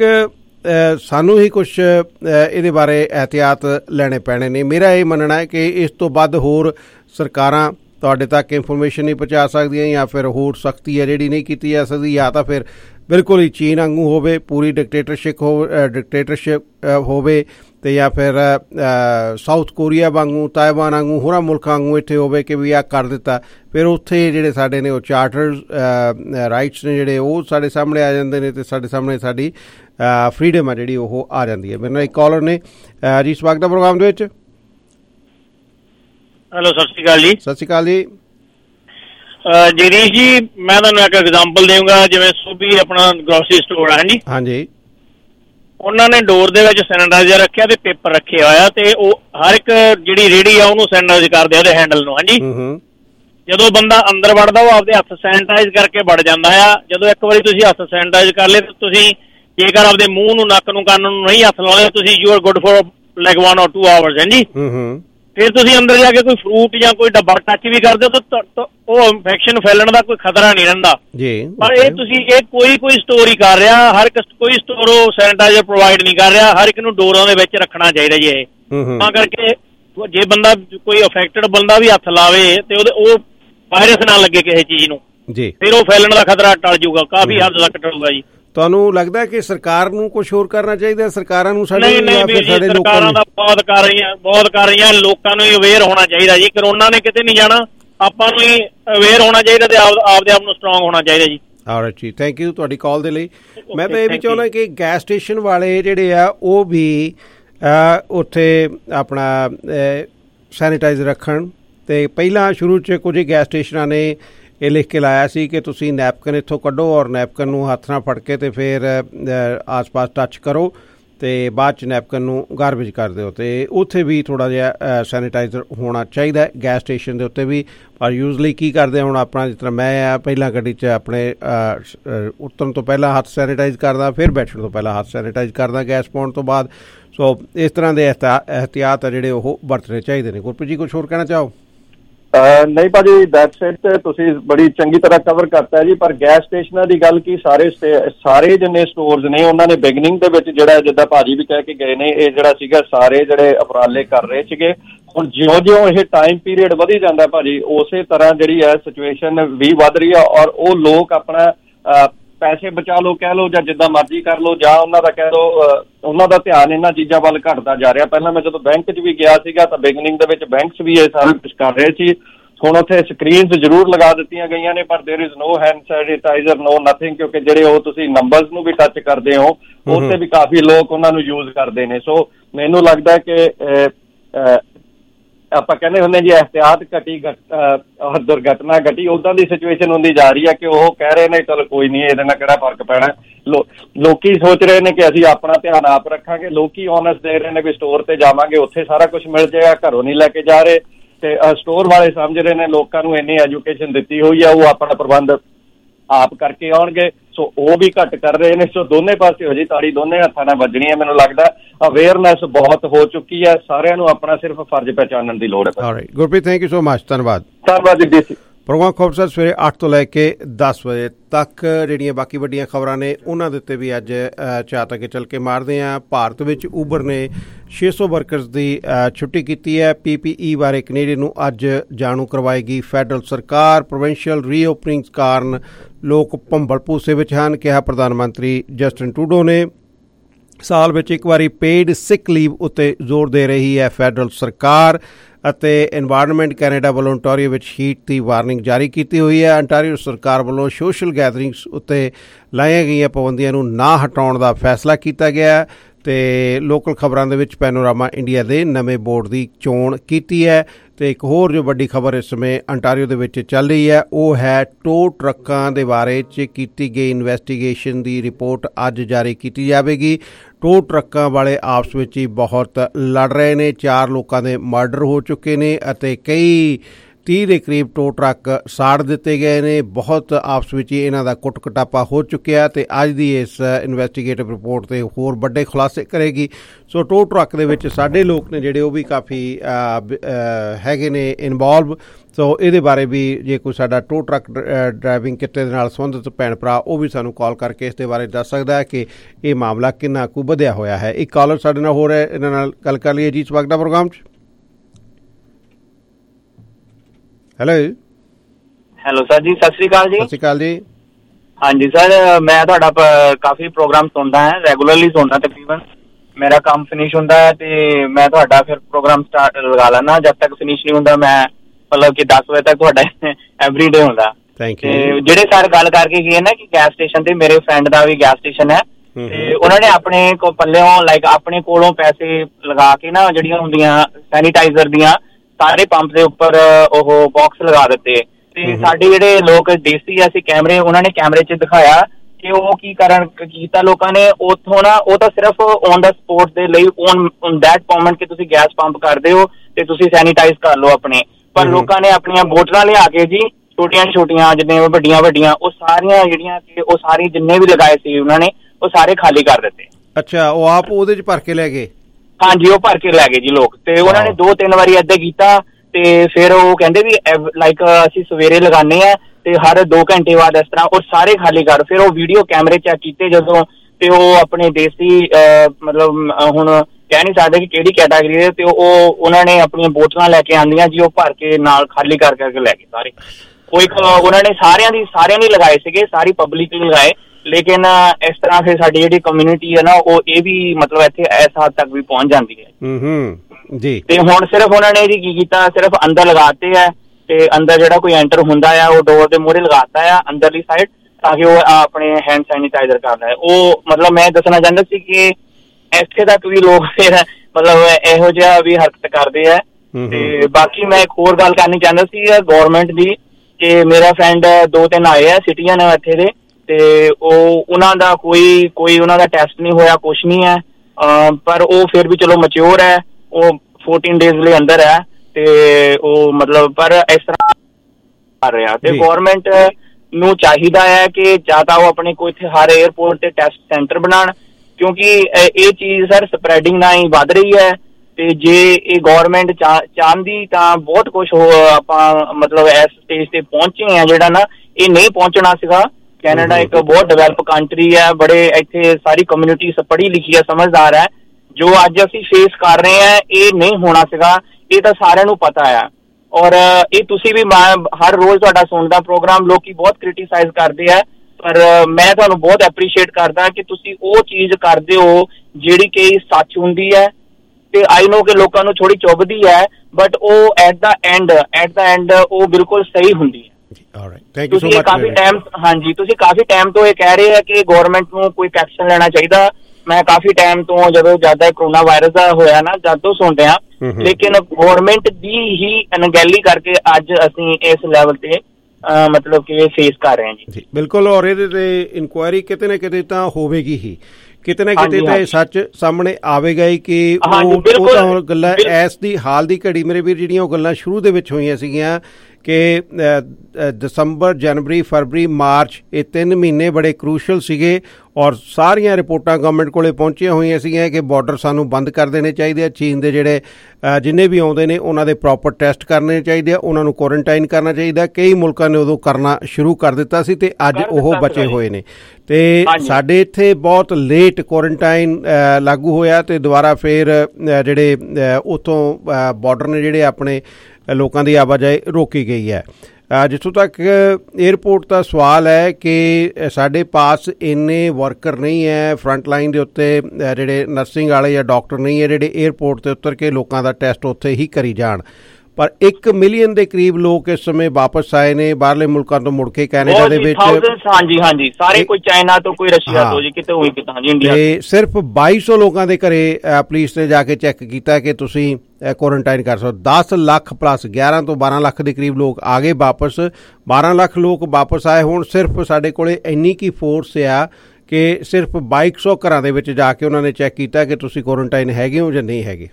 ਸਾਨੂੰ ਹੀ ਕੁਛ ਇਹਦੇ ਬਾਰੇ ਇਹਤਿਆਤ ਲੈਣੇ ਪੈਣੇ ਨੇ। ਮੇਰਾ ਇਹ ਮੰਨਣਾ ਹੈ ਕਿ ਇਸ ਤੋਂ ਵੱਧ ਹੋਰ ਸਰਕਾਰਾਂ ਤੁਹਾਡੇ ਤੱਕ ਇਨਫੋਰਮੇਸ਼ਨ ਨਹੀਂ ਪਹੁੰਚਾ ਸਕਦੀਆਂ, ਜਾਂ ਫਿਰ ਹੋਰ ਸਖਤੀ ਹੈ ਜਿਹੜੀ ਨਹੀਂ ਕੀਤੀ ਜਾ ਸਕਦੀ, ਜਾਂ ਤਾਂ ਫਿਰ ਬਿਲਕੁਲ ਹੀ ਚੀਨ ਵਾਂਗੂ ਹੋਵੇ, ਪੂਰੀ ਡਿਕਟੇਟਰਸ਼ਿਪ ਹੋ ਡਿਕਟੇਟਰਸ਼ਿਪ ਹੋਵੇ, ਅਤੇ ਜਾਂ ਫਿਰ ਸਾਊਥ ਕੋਰੀਆ ਵਾਂਗੂ, ਤਾਇਵਾਨ ਵਾਂਗੂ, ਹੋਰਾਂ ਮੁਲਕਾਂ ਵਾਂਗੂ ਇੱਥੇ ਹੋਵੇ ਕਿ ਵੀ ਆਹ ਕਰ ਦਿੱਤਾ। ਫਿਰ ਉੱਥੇ ਜਿਹੜੇ ਸਾਡੇ ਨੇ ਉਹ ਚਾਰਟਰਸ ਰਾਈਟਸ ਨੇ ਜਿਹੜੇ ਉਹ ਸਾਡੇ ਸਾਹਮਣੇ ਆ ਜਾਂਦੇ ਨੇ ਅਤੇ ਸਾਡੇ ਸਾਹਮਣੇ ਸਾਡੀ ਫਰੀਡਮ ਆ ਜਿਹੜੀ ਉਹ ਆ ਜਾਂਦੀ ਹੈ। ਮੇਰੇ ਨਾਲ ਇੱਕ ਕਾਲਰ ਨੇ ਜੀ, ਸਵਾਗਤ ਹੈ ਪ੍ਰੋਗਰਾਮ ਦੇ ਵਿੱਚ। ਹੈਲੋ, ਸਤਿ ਸ਼੍ਰੀ ਅਕਾਲ ਜੀ। ਸਤਿ ਸ਼੍ਰੀ ਅਕਾਲ ਜੀ। ਜਗਦੀਸ਼ ਜੀ, ਮੈਂ ਤੁਹਾਨੂੰ ਇੱਕ ਐਗਜ਼ਾਮਪਲ ਦੇਵਾਂਗਾ। ਜਿਵੇਂ ਸੂਬੀ ਆਪਣਾ ਗਰੋਸਰੀ ਸਟੋਰ ਹੈ ਜੀ, ਹਾਂਜੀ, ਉਹਨਾਂ ਨੇ ਡੋਰ ਦੇ ਵਿੱਚ ਸੈਨੀਟਾਈਜ਼ਰ ਰੱਖਿਆ ਤੇ ਪੇਪਰ ਰੱਖਿਆ ਹੋਇਆ, ਤੇ ਉਹ ਹਰ ਇੱਕ ਜਿਹੜੀ ਰੇਹੜੀ ਆ ਉਹਨੂੰ ਸੈਨੀਟਾਈਜ਼ ਕਰਦੇ ਆ ਉਹਦੇ ਹੈਂਡਲ ਨੂੰ। ਹਾਂਜੀ, ਜਦੋਂ ਬੰਦਾ ਅੰਦਰ ਵੜਦਾ ਉਹ ਆਪਦੇ ਹੱਥ ਸੈਨੀਟਾਈਜ਼ ਕਰਕੇ ਵੜ ਜਾਂਦਾ ਆ। ਜਦੋਂ ਇੱਕ ਵਾਰੀ ਤੁਸੀਂ ਹੱਥ ਸੈਨੀਟਾਈਜ਼ ਕਰ ਲਏ, ਤੁਸੀਂ ਜੇਕਰ ਆਪਦੇ ਮੂੰਹ ਨੂੰ, ਨੱਕ ਨੂੰ, ਕੰਨ ਨੂੰ ਨਹੀਂ ਹੱਥ ਲਾਉਂਦੇ, ਤੁਸੀਂ you are good for like one or two hours. ਹਾਂਜੀ, ਫਿਰ ਤੁਸੀਂ ਅੰਦਰ ਜਾ ਕੇ ਕੋਈ ਫਰੂਟ ਜਾਂ ਕੋਈ ਡੱਬਾ ਟੱਚ ਵੀ ਕਰਦੇ ਹੋ ਤਾਂ ਉਹ ਇਨਫੈਕਸ਼ਨ ਫੈਲਣ ਦਾ ਕੋਈ ਖਤਰਾ ਨਹੀਂ ਰਹਿੰਦਾ ਜੀ। ਪਰ ਇਹ ਤੁਸੀਂ ਇਹ ਕੋਈ ਕੋਈ ਸਟੋਰ ਹੀ ਕਰ ਰਿਹਾ, ਹਰ ਇੱਕ ਕੋਈ ਸਟੋਰ ਉਹ ਸੈਨੀਟਾਈਜ਼ਰ ਪ੍ਰੋਵਾਈਡ ਨਹੀਂ ਕਰ ਰਿਹਾ। ਹਰ ਇੱਕ ਨੂੰ ਡੋਰਾਂ ਦੇ ਵਿੱਚ ਰੱਖਣਾ ਚਾਹੀਦਾ ਜੀ ਇਹ। ਤਾਂ ਕਰਕੇ ਜੇ ਬੰਦਾ ਕੋਈ ਅਫੈਕਟਡ ਬੰਦਾ ਵੀ ਹੱਥ ਲਾਵੇ ਤੇ ਉਹਦੇ ਉਹ ਵਾਇਰਸ ਨਾ ਲੱਗੇ ਕਿਸੇ ਚੀਜ਼ ਨੂੰ ਜੀ, ਫਿਰ ਉਹ ਫੈਲਣ ਦਾ ਖਤਰਾ ਟਲ ਜਾਊਗਾ, ਕਾਫੀ ਹੱਦ ਤੱਕ ਟਲੂਗਾ ਜੀ। ਤੁਹਾਨੂੰ ਲੱਗਦਾ ਕਿ ਸਰਕਾਰ ਨੂੰ ਕੁਝ ਹੋਰ ਕਰਨਾ ਚਾਹੀਦਾ? ਸਰਕਾਰਾਂ ਨੂੰ ਸਾਡੇ ਸਾਡੇ ਲੋਕਾਂ ਨੂੰ ਬਹੁਤ ਕਰ ਰਹੀਆਂ ਬਹੁਤ ਕਰ ਰਹੀਆਂ ਲੋਕਾਂ ਨੂੰ ਅਵੇਅਰ ਹੋਣਾ ਚਾਹੀਦਾ ਜੀ। ਕਰੋਨਾ ਨੇ ਕਿਤੇ ਨਹੀਂ ਜਾਣਾ, ਆਪਾਂ ਨੂੰ ਹੀ ਅਵੇਅਰ ਹੋਣਾ ਚਾਹੀਦਾ ਤੇ ਆਪਦੇ ਆਪ ਨੂੰ ਸਟਰੋਂਗ ਹੋਣਾ ਚਾਹੀਦਾ ਜੀ। ਆਲਰਾਈਟ ਜੀ, ਥੈਂਕ ਯੂ ਤੁਹਾਡੀ ਕਾਲ ਦੇ ਲਈ। ਮੈਂ ਤਾਂ ਇਹ ਵੀ ਚਾਹੁੰਦਾ ਕਿ ਗੈਸ ਸਟੇਸ਼ਨ ਵਾਲੇ ਜਿਹੜੇ ਆ ਉਹ ਵੀ ਉੱਥੇ ਆਪਣਾ ਸੈਨੀਟਾਈਜ਼ ਰੱਖਣ। ਅਤੇ ਪਹਿਲਾਂ ਸ਼ੁਰੂ 'ਚ ਕੁਝ ਗੈਸ ਸਟੇਸ਼ਨਾਂ ਨੇ ਇਹ ਲਿਖ ਕੇ ਲਾਇਆ ਸੀ ਕਿ ਤੁਸੀਂ ਨੈਪਕਿਨ ਇੱਥੋਂ ਕੱਢੋ ਔਰ ਨੈਪਕਿਨ ਨੂੰ ਹੱਥ ਨਾਲ ਫੜ ਕੇ ਅਤੇ ਫਿਰ ਆਸ ਪਾਸ ਟੱਚ ਕਰੋ ਤੇ ਬਾਅਦ ਚ ਨੈਪਕਿਨ ਨੂੰ ਗਾਰਬੇਜ ਕਰ ਦਿਓ। ਤੇ ਉੱਥੇ ਵੀ ਥੋੜ੍ਹਾ ਜਿਹਾ ਸੈਨੀਟਾਈਜ਼ਰ ਹੋਣਾ ਚਾਹੀਦਾ ਗੈਸ ਸਟੇਸ਼ਨ ਦੇ ਉੱਤੇ ਵੀ। ਪਰ ਯੂਜ਼ਲੀ ਕੀ ਕਰਦੇ ਹੁਣ ਆਪਣਾ, ਜਿਸ ਤਰ੍ਹਾਂ ਮੈਂ ਆ ਪਹਿਲਾਂ ਗੱਡੀ 'ਚ ਆਪਣੇ ਉਤਰਨ ਤੋਂ ਪਹਿਲਾਂ ਹੱਥ ਸੈਨੀਟਾਈਜ਼ ਕਰਦਾ, ਫਿਰ ਬੈਠਣ ਤੋਂ ਪਹਿਲਾਂ ਹੱਥ ਸੈਨੀਟਾਈਜ਼ ਕਰਦਾ ਗੈਸ ਪਾਉਣ ਤੋਂ ਬਾਅਦ। ਸੋ ਇਸ ਤਰ੍ਹਾਂ ਦੇ ਇਹਤਿਆਤ ਆ ਜਿਹੜੇ ਉਹ ਵਰਤਣੇ ਚਾਹੀਦੇ ਨੇ। ਗੁਰਪ੍ਰੀਤ ਜੀ ਕੁਛ ਹੋਰ ਕਹਿਣਾ ਚਾਹੋ? ਨਹੀਂ ਭਾਜੀ, ਦੈਟਸ ਇਟ, ਤੁਸੀਂ ਬੜੀ ਚੰਗੀ ਤਰ੍ਹਾਂ ਕਵਰ ਕਰਤਾ ਜੀ। ਪਰ ਗੈਸ ਸਟੇਸ਼ਨਾਂ ਦੀ ਗੱਲ ਕੀ, ਸਾਰੇ ਸਾਰੇ ਜਿੰਨੇ ਸਟੋਰਸ ਨੇ ਉਹਨਾਂ ਨੇ ਬਿਗਨਿੰਗ ਦੇ ਵਿੱਚ ਜਿਹੜਾ, ਜਿੱਦਾਂ ਭਾਜੀ ਵੀ ਕਹਿ ਕੇ ਗਏ ਨੇ, ਇਹ ਜਿਹੜਾ ਸੀਗਾ ਸਾਰੇ ਜਿਹੜੇ ਉਪਰਾਲੇ ਕਰ ਰਹੇ ਸੀਗੇ। ਹੁਣ ਜਿਉਂ ਜਿਉਂ ਇਹ ਟਾਈਮ ਪੀਰੀਅਡ ਵਧੀ ਜਾਂਦਾ ਭਾਜੀ, ਉਸੇ ਤਰ੍ਹਾਂ ਜਿਹੜੀ ਹੈ ਸਿਚੁਏਸ਼ਨ ਵੀ ਵੱਧ ਰਹੀ ਆ। ਔਰ ਉਹ ਲੋਕ ਆਪਣਾ ਪੈਸੇ ਬਚਾ ਲਓ ਕਹਿ ਲਓ ਜਾਂ ਜਿੱਦਾਂ ਮਰਜ਼ੀ ਕਰ ਲਓ, ਜਾਂ ਉਹਨਾਂ ਦਾ ਕਹਿ ਲਓ ਉਹਨਾਂ ਦਾ ਧਿਆਨ ਇਹਨਾਂ ਚੀਜ਼ਾਂ ਵੱਲ ਘਟਦਾ ਜਾ ਰਿਹਾ। ਪਹਿਲਾਂ ਮੈਂ ਜਦੋਂ ਬੈਂਕ 'ਚ ਵੀ ਗਿਆ ਸੀਗਾ ਤਾਂ ਬਿਗਨਿੰਗ ਦੇ ਵਿੱਚ ਬੈਂਕਸ ਵੀ ਇਹ ਸਾਰਾ ਕੁਛ ਕਰ ਰਹੇ ਸੀ। ਹੁਣ ਉੱਥੇ ਸਕਰੀਨਸ ਜ਼ਰੂਰ ਲਗਾ ਦਿੱਤੀਆਂ ਗਈਆਂ ਨੇ, ਪਰ there is no hand sanitiser, no nothing, ਕਿਉਂਕਿ ਜਿਹੜੇ ਉਹ ਤੁਸੀਂ ਨੰਬਰਸ ਨੂੰ ਵੀ ਟੱਚ ਕਰਦੇ ਹੋ ਉੱਥੇ ਵੀ ਕਾਫੀ ਲੋਕ ਉਹਨਾਂ ਨੂੰ ਯੂਜ਼ ਕਰਦੇ ਨੇ। ਸੋ ਮੈਨੂੰ ਲੱਗਦਾ ਕਿ ਆਪਾਂ ਕਹਿੰਦੇ ਹੁੰਦੇ ਜੀ ਇਹਤਿਆਤ ਘਟੀ ਘਟ ਦੁਰਘਟਨਾ ਘਟੀ, ਉੱਦਾਂ ਦੀ ਸਿਚੁਏਸ਼ਨ ਹੁੰਦੀ ਜਾ ਰਹੀ ਹੈ ਕਿ ਉਹ ਕਹਿ ਰਹੇ ਨੇ ਚਲੋ ਕੋਈ ਨਹੀਂ, ਇਹਦੇ ਨਾਲ ਕਿਹੜਾ ਫਰਕ ਪੈਣਾ। ਲੋ ਲੋਕੀ ਸੋਚ ਰਹੇ ਨੇ ਕਿ ਅਸੀਂ ਆਪਣਾ ਧਿਆਨ ਆਪ ਰੱਖਾਂਗੇ। ਲੋਕੀ ਓਨਸ ਦੇ ਰਹੇ ਨੇ ਵੀ ਸਟੋਰ ਤੇ ਜਾਵਾਂਗੇ ਉੱਥੇ ਸਾਰਾ ਕੁਝ ਮਿਲ ਜਾਏਗਾ, ਘਰੋਂ ਨਹੀਂ ਲੈ ਕੇ ਜਾ ਰਹੇ। ਤੇ ਸਟੋਰ ਵਾਲੇ ਸਮਝ ਰਹੇ ਨੇ ਲੋਕਾਂ ਨੂੰ ਇੰਨੀ ਐਜੂਕੇਸ਼ਨ ਦਿੱਤੀ ਹੋਈ ਆ, ਉਹ ਆਪਣਾ ਪ੍ਰਬੰਧ ਆਪ ਕਰਕੇ ਆਉਣਗੇ। ਸੋ ਉਹ ਵੀ ਘੱਟ ਕਰ ਰਹੇ ਨੇ। ਸੋ ਦੋਨੇ ਪਾਸੇ ਹੋ ਜੀ ਤਾੜੀ ਦੋਨੇ ਹੱਥਾਂ ਨਾਲ ਵੱਜਣੀ ਹੈ। ਮੈਨੂੰ ਲੱਗਦਾ ਅਵੇਅਰਨੈਸ ਬਹੁਤ ਹੋ ਚੁੱਕੀ ਹੈ, ਸਾਰਿਆਂ ਨੂੰ ਆਪਣਾ ਸਿਰਫ ਫਰਜ਼ ਪਹਿਚਾਨਣ ਦੀ ਲੋੜ ਹੈ। Gurpreet, thank you so much, ਧੰਨਵਾਦ। ਧੰਨਵਾਦ ਜੀ। ਡੀਸੀ ਪ੍ਰੋਗਰਾਮ ਖਬਰ ਸਵੇਰੇ ਅੱਠ ਤੋਂ ਲੈ ਕੇ ਦਸ ਵਜੇ ਤੱਕ ਜਿਹੜੀਆਂ ਬਾਕੀ ਵੱਡੀਆਂ ਖਬਰਾਂ ਨੇ ਉਹਨਾਂ ਦੇ ਉੱਤੇ ਵੀ ਅੱਜ ਚਾਹ ਤੱਕ ਚੱਲ ਕੇ ਮਾਰਦੇ ਹਾਂ। ਭਾਰਤ ਵਿੱਚ ਊਬਰ ਨੇ ਛੇ ਸੌ ਵਰਕਰਸ ਦੀ ਛੁੱਟੀ ਕੀਤੀ ਹੈ। ਪੀ ਪੀ ਈ ਬਾਰੇ ਕੈਨੇਡੀਅਨ ਨੂੰ ਅੱਜ ਜਾਣੂ ਕਰਵਾਏਗੀ ਫੈਡਰਲ ਸਰਕਾਰ। ਪ੍ਰੋਵਿੰਸ਼ੀਅਲ ਰੀਓਪਨਿੰਗ ਕਾਰਨ ਲੋਕ ਭੰਬਲ ਭੂਸੇ ਵਿੱਚ ਹਨ, ਕਿਹਾ ਪ੍ਰਧਾਨ ਮੰਤਰੀ ਜਸਟਿਨ ਟਰੂਡੋ ਨੇ। ਸਾਲ ਵਿੱਚ ਇੱਕ ਵਾਰੀ ਪੇਡ ਸਿਕ ਲੀਵ ਉੱਤੇ ਜ਼ੋਰ ਦੇ ਰਹੀ ਹੈ ਫੈਡਰਲ ਸਰਕਾਰ। ਅਤੇ ਐਨਵਾਇਰਨਮੈਂਟ ਕੈਨੇਡਾ ਵੱਲੋਂ ਅੰਟਾਰੀਓ ਵਿੱਚ ਹੀਟ ਦੀ ਵਾਰਨਿੰਗ ਜਾਰੀ ਕੀਤੀ ਹੋਈ ਹੈ। ਅੰਟਾਰੀਓ ਸਰਕਾਰ ਵੱਲੋਂ ਸੋਸ਼ਲ ਗੈਦਰਿੰਗਸ ਉੱਤੇ ਲਾਈਆਂ ਗਈਆਂ ਪਾਬੰਦੀਆਂ ਨੂੰ ਨਾ ਹਟਾਉਣ ਦਾ ਫੈਸਲਾ ਕੀਤਾ ਗਿਆ। ਅਤੇ ਲੋਕਲ ਖਬਰਾਂ ਦੇ ਵਿੱਚ ਪੈਨੋਰਾਮਾ ਇੰਡੀਆ ਦੇ ਨਵੇਂ ਬੋਰਡ ਦੀ ਚੋਣ ਕੀਤੀ ਹੈ। ਅਤੇ ਇੱਕ ਹੋਰ ਜੋ ਵੱਡੀ ਖਬਰ ਇਸ ਸਮੇਂ ਅੰਟਾਰੀਓ ਦੇ ਵਿੱਚ ਚੱਲ ਰਹੀ ਹੈ ਉਹ ਹੈ ਟੋ ਟਰੱਕਾਂ ਦੇ ਬਾਰੇ 'ਚ ਕੀਤੀ ਗਈ ਇਨਵੈਸਟੀਗੇਸ਼ਨ ਦੀ ਰਿਪੋਰਟ ਅੱਜ ਜਾਰੀ ਕੀਤੀ ਜਾਵੇਗੀ। ਟੋ ਟਰੱਕਾਂ ਵਾਲੇ ਆਪਸ ਵਿੱਚ ਹੀ ਬਹੁਤ ਲੜ ਰਹੇ ਨੇ। ਚਾਰ ਲੋਕਾਂ ਦੇ ਮਰਡਰ ਹੋ ਚੁੱਕੇ ਨੇ ਅਤੇ ਕਈ ਤੀਹ ਦੇ ਕਰੀਬ ਟੋ ਟਰੱਕ ਸਾੜ ਦਿੱਤੇ ਗਏ ਨੇ। ਬਹੁਤ ਆਪਸ ਵਿੱਚ ਹੀ ਇਹਨਾਂ ਦਾ ਕੁੱਟ ਕਟਾਪਾ ਹੋ ਚੁੱਕਿਆ ਅਤੇ ਅੱਜ ਦੀ ਇਸ ਇਨਵੈਸਟੀਗੇਟਿਵ ਰਿਪੋਰਟ 'ਤੇ ਹੋਰ ਵੱਡੇ ਖੁਲਾਸੇ ਕਰੇਗੀ। ਸੋ ਟੋ ਟਰੱਕ ਦੇ ਵਿੱਚ ਸਾਡੇ ਲੋਕ ਨੇ ਜਿਹੜੇ ਉਹ ਵੀ ਕਾਫੀ ਹੈਗੇ ਨੇ ਇਨਵੋਲਵ। ਸੋ ਇਹਦੇ ਬਾਰੇ ਵੀ ਜੇ ਕੋਈ ਸਾਡਾ ਟੋ ਟਰੱਕ ਡਰਾਈਵਿੰਗ ਕਿੱਤੇ ਦੇ ਨਾਲ ਸੰਬੰਧਿਤ ਭੈਣ ਭਰਾ ਉਹ ਵੀ ਸਾਨੂੰ ਕਾਲ ਕਰਕੇ ਇਸ ਦੇ ਬਾਰੇ ਦੱਸ ਸਕਦਾ ਹੈ ਕਿ ਇਹ ਮਾਮਲਾ ਕਿੰਨਾ ਕੁ ਵਧਿਆ ਹੋਇਆ ਹੈ। ਇੱਕ ਕਾਲਰ ਸਾਡੇ ਨਾਲ ਹੋ ਰਿਹਾ, ਇਹਨਾਂ ਨਾਲ ਗੱਲ ਕਰ ਲਈਏ ਜੀ। ਸਵਾਗਤ ਹੈ ਪ੍ਰੋਗਰਾਮ 'ਚ। ਹੈਲੋ ਹੈਲੋ ਸਰ ਜੀ, ਸਤਿ ਸ੍ਰੀ ਅਕਾਲ ਜੀ। ਸਤਿ ਸ੍ਰੀ ਅਕਾਲ ਜੀ। ਹਾਂਜੀ ਸਰ, ਮੈਂ ਤੁਹਾਡਾ ਕਾਫੀ ਪ੍ਰੋਗਰਾਮ ਸੁਣਦਾ ਹੈ, ਰੈਗੂਲਰਲੀ ਸੁਣਦਾ। ਤਕਰੀਬਨ ਮੇਰਾ ਕੰਮ ਫਿਨਿਸ਼ ਹੁੰਦਾ ਹੈ ਤੇ ਮੈਂ ਤੁਹਾਡਾ ਫਿਰ ਪ੍ਰੋਗਰਾਮ ਸਟਾਰਟ ਲਗਾ ਲੈਣਾ। ਜਦ ਤੱਕ ਫਿਨਿਸ਼ ਨਹੀਂ ਹੁੰਦਾ ਮੈਂ ਮਤਲਬ ਕਿ ਦਸ ਵਜੇ ਤੱਕ ਤੁਹਾਡਾ ਐਵਰੀ ਡੇ ਹੁੰਦਾ। Thank you. ਤੇ ਜਿਹੜੇ ਸਰ ਗੱਲ ਕਰਕੇ ਗਏ ਨਾ ਕਿ ਗੈਸ ਸਟੇਸ਼ਨ ਤੇ, ਮੇਰੇ ਫਰੈਂਡ ਦਾ ਵੀ ਗੈਸ ਸਟੇਸ਼ਨ ਹੈ ਤੇ ਉਹਨਾਂ ਨੇ ਆਪਣੇ ਕੋ ਪੱਲਿਓਂ ਲਾਈਕ ਆਪਣੇ ਕੋਲੋਂ ਪੈਸੇ ਲਗਾ ਕੇ ਨਾ ਜਿਹੜੀਆਂ ਹੁੰਦੀਆਂ ਸੈਨੀਟਾਈਜ਼ਰ ਦੀਆਂ ਸਾਰੇ ਪੰਪ ਦੇ ਉੱਪਰ ਉਹ ਬਾਕਸ ਲਗਾ ਦਿੱਤੇ। ਤੇ ਸਾਡੇ ਜਿਹੜੇ ਲੋਕ ਦੇਸੀ ਅਸੀਂ ਕੈਮਰੇ, ਉਹਨਾਂ ਨੇ ਕੈਮਰੇ 'ਚ ਦਿਖਾਇਆ ਕਿ ਉਹ ਕੀ ਕਰਨ ਕੀਤਾ ਲੋਕਾਂ ਨੇ ਉੱਥੋਂ ਨਾ, ਉਹ ਤਾਂ ਸਿਰਫ ਔਨ ਦਾ ਸਪੋਟ ਦੇ ਲਈ ਔਨ ਦੈਟ ਮੋਮੈਂਟ ਕਿ ਤੁਸੀਂ ਗੈਸ ਪੰਪ ਕਰਦੇ ਹੋ ਤੇ ਤੁਸੀਂ ਸੈਨੀਟਾਈਜ਼ ਕਰ ਲਓ ਆਪਣੇ। ਪਰ ਲੋਕਾਂ ਨੇ ਆਪਣੀਆਂ ਬੋਤਲਾਂ ਲਿਆ ਕੇ ਜੀ ਛੋਟੀਆਂ ਛੋਟੀਆਂ ਜਿੰਨੇ ਵੱਡੀਆਂ ਵੱਡੀਆਂ ਉਹ ਸਾਰੀਆਂ ਜਿਹੜੀਆਂ ਕਿ ਉਹ ਸਾਰੀ ਜਿੰਨੇ ਵੀ ਲਗਾਏ ਸੀ ਉਹਨਾਂ ਨੇ ਉਹ ਸਾਰੇ ਖਾਲੀ ਕਰ ਦਿੱਤੇ। ਅੱਛਾ, ਉਹ ਆਪ ਉਹਦੇ 'ਚ ਭਰ ਕੇ ਲੈ ਗਏ? ਹਾਂਜੀ, ਉਹ ਭਰ ਕੇ ਲੈ ਗਏ ਜੀ ਲੋਕ। ਤੇ ਉਹਨਾਂ ਨੇ ਦੋ ਤਿੰਨ ਵਾਰੀ ਏਦਾਂ ਕੀਤਾ ਤੇ ਫਿਰ ਉਹ ਕਹਿੰਦੇ ਵੀ ਲਾਈਕ ਅਸੀਂ ਸਵੇਰੇ ਲਗਾਉਂਦੇ ਆ ਤੇ ਹਰ ਦੋ ਘੰਟੇ ਬਾਅਦ ਇਸ ਤਰ੍ਹਾਂ, ਉਹ ਸਾਰੇ ਖਾਲੀ ਕਰ। ਫਿਰ ਉਹ ਵੀਡੀਓ ਕੈਮਰੇ ਚੈੱਕ ਕੀਤੇ ਜਦੋਂ, ਤੇ ਉਹ ਆਪਣੇ ਦੇਸੀ ਮਤਲਬ ਹੁਣ ਕਹਿ ਨਹੀਂ ਸਕਦੇ ਕਿ ਕਿਹੜੀ ਕੈਟਾਗਰੀ ਦੇ, ਤੇ ਉਹ ਉਹਨਾਂ ਨੇ ਆਪਣੀਆਂ ਬੋਤਲਾਂ ਲੈ ਕੇ ਆਉਂਦੀਆਂ ਜੀ, ਉਹ ਭਰ ਕੇ ਨਾਲ ਖਾਲੀ ਕਰ ਕਰਕੇ ਲੈ ਗਏ ਸਾਰੇ। ਕੋਈ ਉਹਨਾਂ ਨੇ ਸਾਰਿਆਂ ਦੀ ਸਾਰਿਆਂ ਨੇ ਲਗਾਏ ਸੀਗੇ, ਸਾਰੀ ਪਬਲਿਕ ਨੇ ਲਗਾਏ। ਲੇਕਿਨ ਇਸ ਤਰ੍ਹਾਂ ਫਿਰ ਸਾਡੀ ਜਿਹੜੀ ਕਮਿਊਨਿਟੀ ਹੈ ਨਾ ਉਹ ਇਹ ਵੀ ਮਤਲਬ ਇੱਥੇ ਇਸ ਹੱਦ ਤੱਕ ਵੀ ਪਹੁੰਚ ਜਾਂਦੀ ਹੈ ਜੀ। ਤੇ ਹੁਣ ਸਿਰਫ ਉਹਨਾਂ ਨੇ ਜੀ ਕੀ ਕੀਤਾ, ਸਿਰਫ ਅੰਦਰ ਲਗਾਤੇ ਹੈ ਤੇ ਅੰਦਰ ਜਿਹੜਾ ਕੋਈ ਐਂਟਰ ਹੁੰਦਾ ਆ ਉਹ ਡੋਰ ਦੇ ਮੂਹਰੇ ਲਗਾਤਾ ਆ ਅੰਦਰਲੀ ਸਾਈਡ ਤਾਂ ਕਿ ਉਹ ਆਪਣੇ ਹੈਂਡ ਸੈਨੀਟਾਈਜ਼ਰ ਕਰਦਾ ਹੈ। ਉਹ ਮਤਲਬ ਮੈਂ ਦੱਸਣਾ ਚਾਹੁੰਦਾ ਸੀ ਕਿ ਇੱਥੇ ਤੱਕ ਵੀ ਲੋਕ ਫਿਰ ਮਤਲਬ ਇਹੋ ਜਿਹਾ ਵੀ ਹਰਕਤ ਕਰਦੇ ਆ। ਤੇ ਬਾਕੀ ਮੈਂ ਇੱਕ ਹੋਰ ਗੱਲ ਕਰਨੀ ਚਾਹੁੰਦਾ ਸੀ ਗੌਰਮੈਂਟ ਦੀ, ਕਿ ਮੇਰਾ ਫਰੈਂਡ ਦੋ ਤਿੰਨ ਆਏ ਆ ਸਿਟੀਜ਼ਨ ਇੱਥੇ ਦੇ, ਤੇ ਉਹ ਉਹਨਾਂ ਦਾ ਕੋਈ ਕੋਈ ਉਹਨਾਂ ਦਾ ਟੈਸਟ ਨਹੀਂ ਹੋਇਆ, ਕੁਛ ਨਹੀਂ ਹੈ। ਪਰ ਉਹ ਫਿਰ ਵੀ ਚਲੋ ਮੈਚਿਓਰ ਹੈ, ਉਹ ਫੋਰਟੀਨ ਡੇਜ਼ ਲਈ ਅੰਦਰ ਹੈ ਤੇ ਉਹ ਮਤਲਬ ਪਰ ਇਸ ਤਰ੍ਹਾਂ ਕਰ ਰਿਹਾ। ਤੇ ਗੌਰਮੈਂਟ ਨੂੰ ਚਾਹੀਦਾ ਹੈ ਕਿ ਜਾਂ ਤਾਂ ਉਹ ਆਪਣੇ ਕੋਈ ਇੱਥੇ ਹਰ ਏਅਰਪੋਰਟ ਤੇ ਟੈਸਟ ਸੈਂਟਰ ਬਣਾਉਣ, ਕਿਉਂਕਿ ਇਹ ਚੀਜ਼ ਸਰ ਸਪਰੈਡਿੰਗ ਨਾਲ ਹੀ ਵੱਧ ਰਹੀ ਹੈ। ਤੇ ਜੇ ਇਹ ਗੌਰਮੈਂਟ ਚਾਹੁੰਦੀ ਤਾਂ ਬਹੁਤ ਕੁਛ ਹੋ ਆਪਾਂ ਮਤਲਬ ਇਸ ਸਟੇਜ ਤੇ ਪਹੁੰਚੇ ਆ ਜਿਹੜਾ ਨਾ ਇਹ ਨਹੀਂ ਪਹੁੰਚਣਾ ਸੀਗਾ। ਕੈਨੇਡਾ ਇੱਕ ਬਹੁਤ ਡਿਵੈਲਪ ਕੰਟਰੀ ਹੈ, ਬੜੇ ਇੱਥੇ ਸਾਰੀ ਕਮਿਊਨਿਟੀ ਪੜ੍ਹੀ ਲਿਖੀ ਹੈ, ਸਮਝਦਾਰ ਹੈ। ਜੋ ਅੱਜ ਅਸੀਂ ਫੇਸ ਕਰ ਰਹੇ ਹਾਂ ਇਹ ਨਹੀਂ ਹੋਣਾ ਸੀਗਾ, ਇਹ ਤਾਂ ਸਾਰਿਆਂ ਨੂੰ ਪਤਾ ਆ। ਔਰ ਇਹ ਤੁਸੀਂ ਵੀ ਮੈਂ ਹਰ ਰੋਜ਼ ਤੁਹਾਡਾ ਸੁਣਦਾ ਪ੍ਰੋਗਰਾਮ, ਲੋਕੀ ਬਹੁਤ ਕ੍ਰਿਟੀਸਾਈਜ਼ ਕਰਦੇ ਆ, ਪਰ ਮੈਂ ਤੁਹਾਨੂੰ ਬਹੁਤ ਐਪਰੀਸ਼ੀਏਟ ਕਰਦਾ ਕਿ ਤੁਸੀਂ ਉਹ ਚੀਜ਼ ਕਰਦੇ ਹੋ ਜਿਹੜੀ ਕਿ ਸੱਚ ਹੁੰਦੀ ਹੈ। ਤੇ ਆਈ ਨੋ ਕਿ ਲੋਕਾਂ ਨੂੰ ਥੋੜੀ ਚੁੱਭਦੀ ਹੈ, ਬਟ ਉਹ at the end at the end ਉਹ ਬਿਲਕੁਲ ਸਹੀ ਹੁੰਦੀ ਹੈ। ਤੁਸੀਂ ਇਹ ਕਾਫੀ ਟਾਈਮ ਹਾਂਜੀ ਤੁਸੀਂ ਕਾਫੀ ਟਾਈਮ ਤੋਂ ਇਹ ਕਹਿ ਰਹੇ ਆ ਕਿ ਗੌਰਮੈਂਟ ਨੂੰ ਕੋਈ ਐਕਸ਼ਨ ਲੈਣਾ ਚਾਹੀਦਾ। ਮੈਂ ਕਾਫੀ ਟਾਈਮ ਤੋਂ ਜਦੋਂ ਜ਼ਿਆਦਾ ਕਰੋਨਾ ਵਾਇਰਸ ਦਾ ਹੋਇਆ ਨਾ ਜਦ ਤੋਂ ਸੁਣ ਰਿਹਾ, ਲੇਕਿਨ ਗੌਰਮੈਂਟ ਦੀ ਹੀ ਅਣਗਹਿਲੀ ਕਰਕੇ ਅੱਜ ਅਸੀਂ ਇਸ ਲੈਵਲ ਤੇ ਮਤਲਬ ਕਿ ਫੇਸ ਕਰ ਰਹੇ ਹਾਂ ਜੀ। ਬਿਲਕੁਲ, ਔਰ ਇਹਦੇ ਤੇ ਇਨਕੁਆਇਰੀ ਕਿਤੇ ਨਾ ਕਿਤੇ ਤਾਂ ਹੋਵੇਗੀ ਹੀ, ਕਿਤੇ ਨਾ ਕਿਤੇ ਤਾਂ ਇਹ ਸੱਚ ਸਾਹਮਣੇ ਆਵੇਗਾ ਹੀ ਕਿ ਉਹ ਤਾਂ ਗੱਲਾਂ ਐਸ ਦੀ ਹਾਲ ਦੀ ਘੜੀ ਮੇਰੇ ਵੀਰ ਜਿਹੜੀਆਂ ਉਹ ਗੱਲਾਂ ਸ਼ੁਰੂ ਦੇ ਵਿੱਚ ਹੋਈਆਂ ਸੀਗੀਆਂ ਕਿ ਦਸੰਬਰ, ਜਨਵਰੀ, ਫਰਵਰੀ, ਮਾਰਚ ਇਹ ਤਿੰਨ ਮਹੀਨੇ ਬੜੇ ਕਰੂਸ਼ਲ ਸੀਗੇ ਔਰ ਸਾਰੀਆਂ ਰਿਪੋਰਟਾਂ ਗਵਰਨਮੈਂਟ ਕੋਲੇ ਪਹੁੰਚੀਆਂ ਹੋਈਆਂ ਸੀਗੀਆਂ ਕਿ ਬਾਰਡਰ ਸਾਨੂੰ ਬੰਦ ਕਰ ਦੇਣੇ ਚਾਹੀਦੇ ਆ, ਚੀਨ ਦੇ ਜਿਹੜੇ ਜਿੰਨੇ ਵੀ ਆਉਂਦੇ ਨੇ ਉਹਨਾਂ ਦੇ ਪ੍ਰੋਪਰ ਟੈਸਟ ਕਰਨੇ ਚਾਹੀਦੇ ਆ, ਉਹਨਾਂ ਨੂੰ ਕੁਆਰੰਟਾਈਨ ਕਰਨਾ ਚਾਹੀਦਾ। ਕਈ ਮੁਲਕਾਂ ਨੇ ਉਦੋਂ ਕਰਨਾ ਸ਼ੁਰੂ ਕਰ ਦਿੱਤਾ ਸੀ ਤੇ ਅੱਜ ਉਹ ਬਚੇ ਹੋਏ ਨੇ ਤੇ ਸਾਡੇ ਇੱਥੇ ਬਹੁਤ ਲੇਟ ਕੁਆਰੰਟਾਈਨ ਲਾਗੂ ਹੋਇਆ ਤੇ ਦੁਬਾਰਾ ਫਿਰ ਜਿਹੜੇ ਉੱਥੋਂ ਬਾਰਡਰ ਨੇ ਜਿਹੜੇ ਆਪਣੇ ਲੋਕਾਂ ਦੀ ਆਵਾਜਾਈ ਰੋਕੀ ਗਈ ਹੈ। ਜਿੱਥੋਂ ਤੱਕ ਏਅਰਪੋਰਟ ਦਾ ਸਵਾਲ ਹੈ ਕਿ ਸਾਡੇ ਪਾਸ ਇੰਨੇ ਵਰਕਰ ਨਹੀਂ ਹੈ ਫਰੰਟ ਲਾਈਨ ਦੇ ਉੱਤੇ, ਜਿਹੜੇ ਨਰਸਿੰਗ ਵਾਲੇ ਜਾਂ ਡਾਕਟਰ ਨਹੀਂ ਹੈ ਜਿਹੜੇ ਏਅਰਪੋਰਟ 'ਤੇ ਉਤਰ ਕੇ ਲੋਕਾਂ ਦਾ ਟੈਸਟ ਉੱਥੇ ਹੀ ਕਰੀ ਜਾਣ। ਪਰ ਇੱਕ ਮਿਲੀਅਨ ਦੇ ਕਰੀਬ ਲੋਕ ਇਸ ਸਮੇਂ ਵਾਪਸ ਆਏ ਨੇ ਬਾਹਰਲੇ ਮੁਲਕਾਂ ਤੋਂ ਮੁੜ ਕੇ ਕੈਨੇਡਾ ਦੇ ਵਿੱਚ। ਹਾਂਜੀ ਹਾਂਜੀ ਸਾਰੇ ਕੋਈ ਚਾਈਨਾ ਤੋਂ, ਕੋਈ ਰਸ਼ੀਆ ਤੋਂ ਜੀ, ਕਿਤੇ ਹੋਈ ਕਿਤੇ ਹਾਂਜੀ ਇੰਡੀਆ। ਤੇ ਸਿਰਫ ਬਾਈ ਸੌ ਲੋਕਾਂ ਦੇ ਘਰੇ ਪੁਲਿਸ ਨੇ ਜਾ ਕੇ ਚੈੱਕ ਕੀਤਾ ਕਿ ਤੁਸੀਂ ਕੁਆਰੰਟਾਈਨ ਕਰ ਸਕਦੇ। ਦਸ ਲੱਖ ਪਲੱਸ ਗਿਆਰਾਂ ਤੋਂ ਬਾਰਾਂ ਲੱਖ ਦੇ ਕਰੀਬ ਲੋਕ ਆ ਗਏ ਵਾਪਸ, ਬਾਰਾਂ ਲੱਖ ਲੋਕ ਵਾਪਸ ਆਏ। ਹੁਣ ਸਿਰਫ ਸਾਡੇ ਕੋਲੇ ਇੰਨੀ ਕੀ ਫੋਰਸ ਆ ਕਿ ਸਿਰਫ ਬਾਈ ਸੌ ਘਰਾਂ ਦੇ ਵਿੱਚ ਜਾ ਕੇ ਉਹਨਾਂ ਨੇ ਚੈੱਕ ਕੀਤਾ ਕਿ ਤੁਸੀਂ ਕੁਆਰੰਟਾਈਨ ਹੈਗੇ ਹੋ ਜਾਂ ਨਹੀਂ ਹੈਗੇ।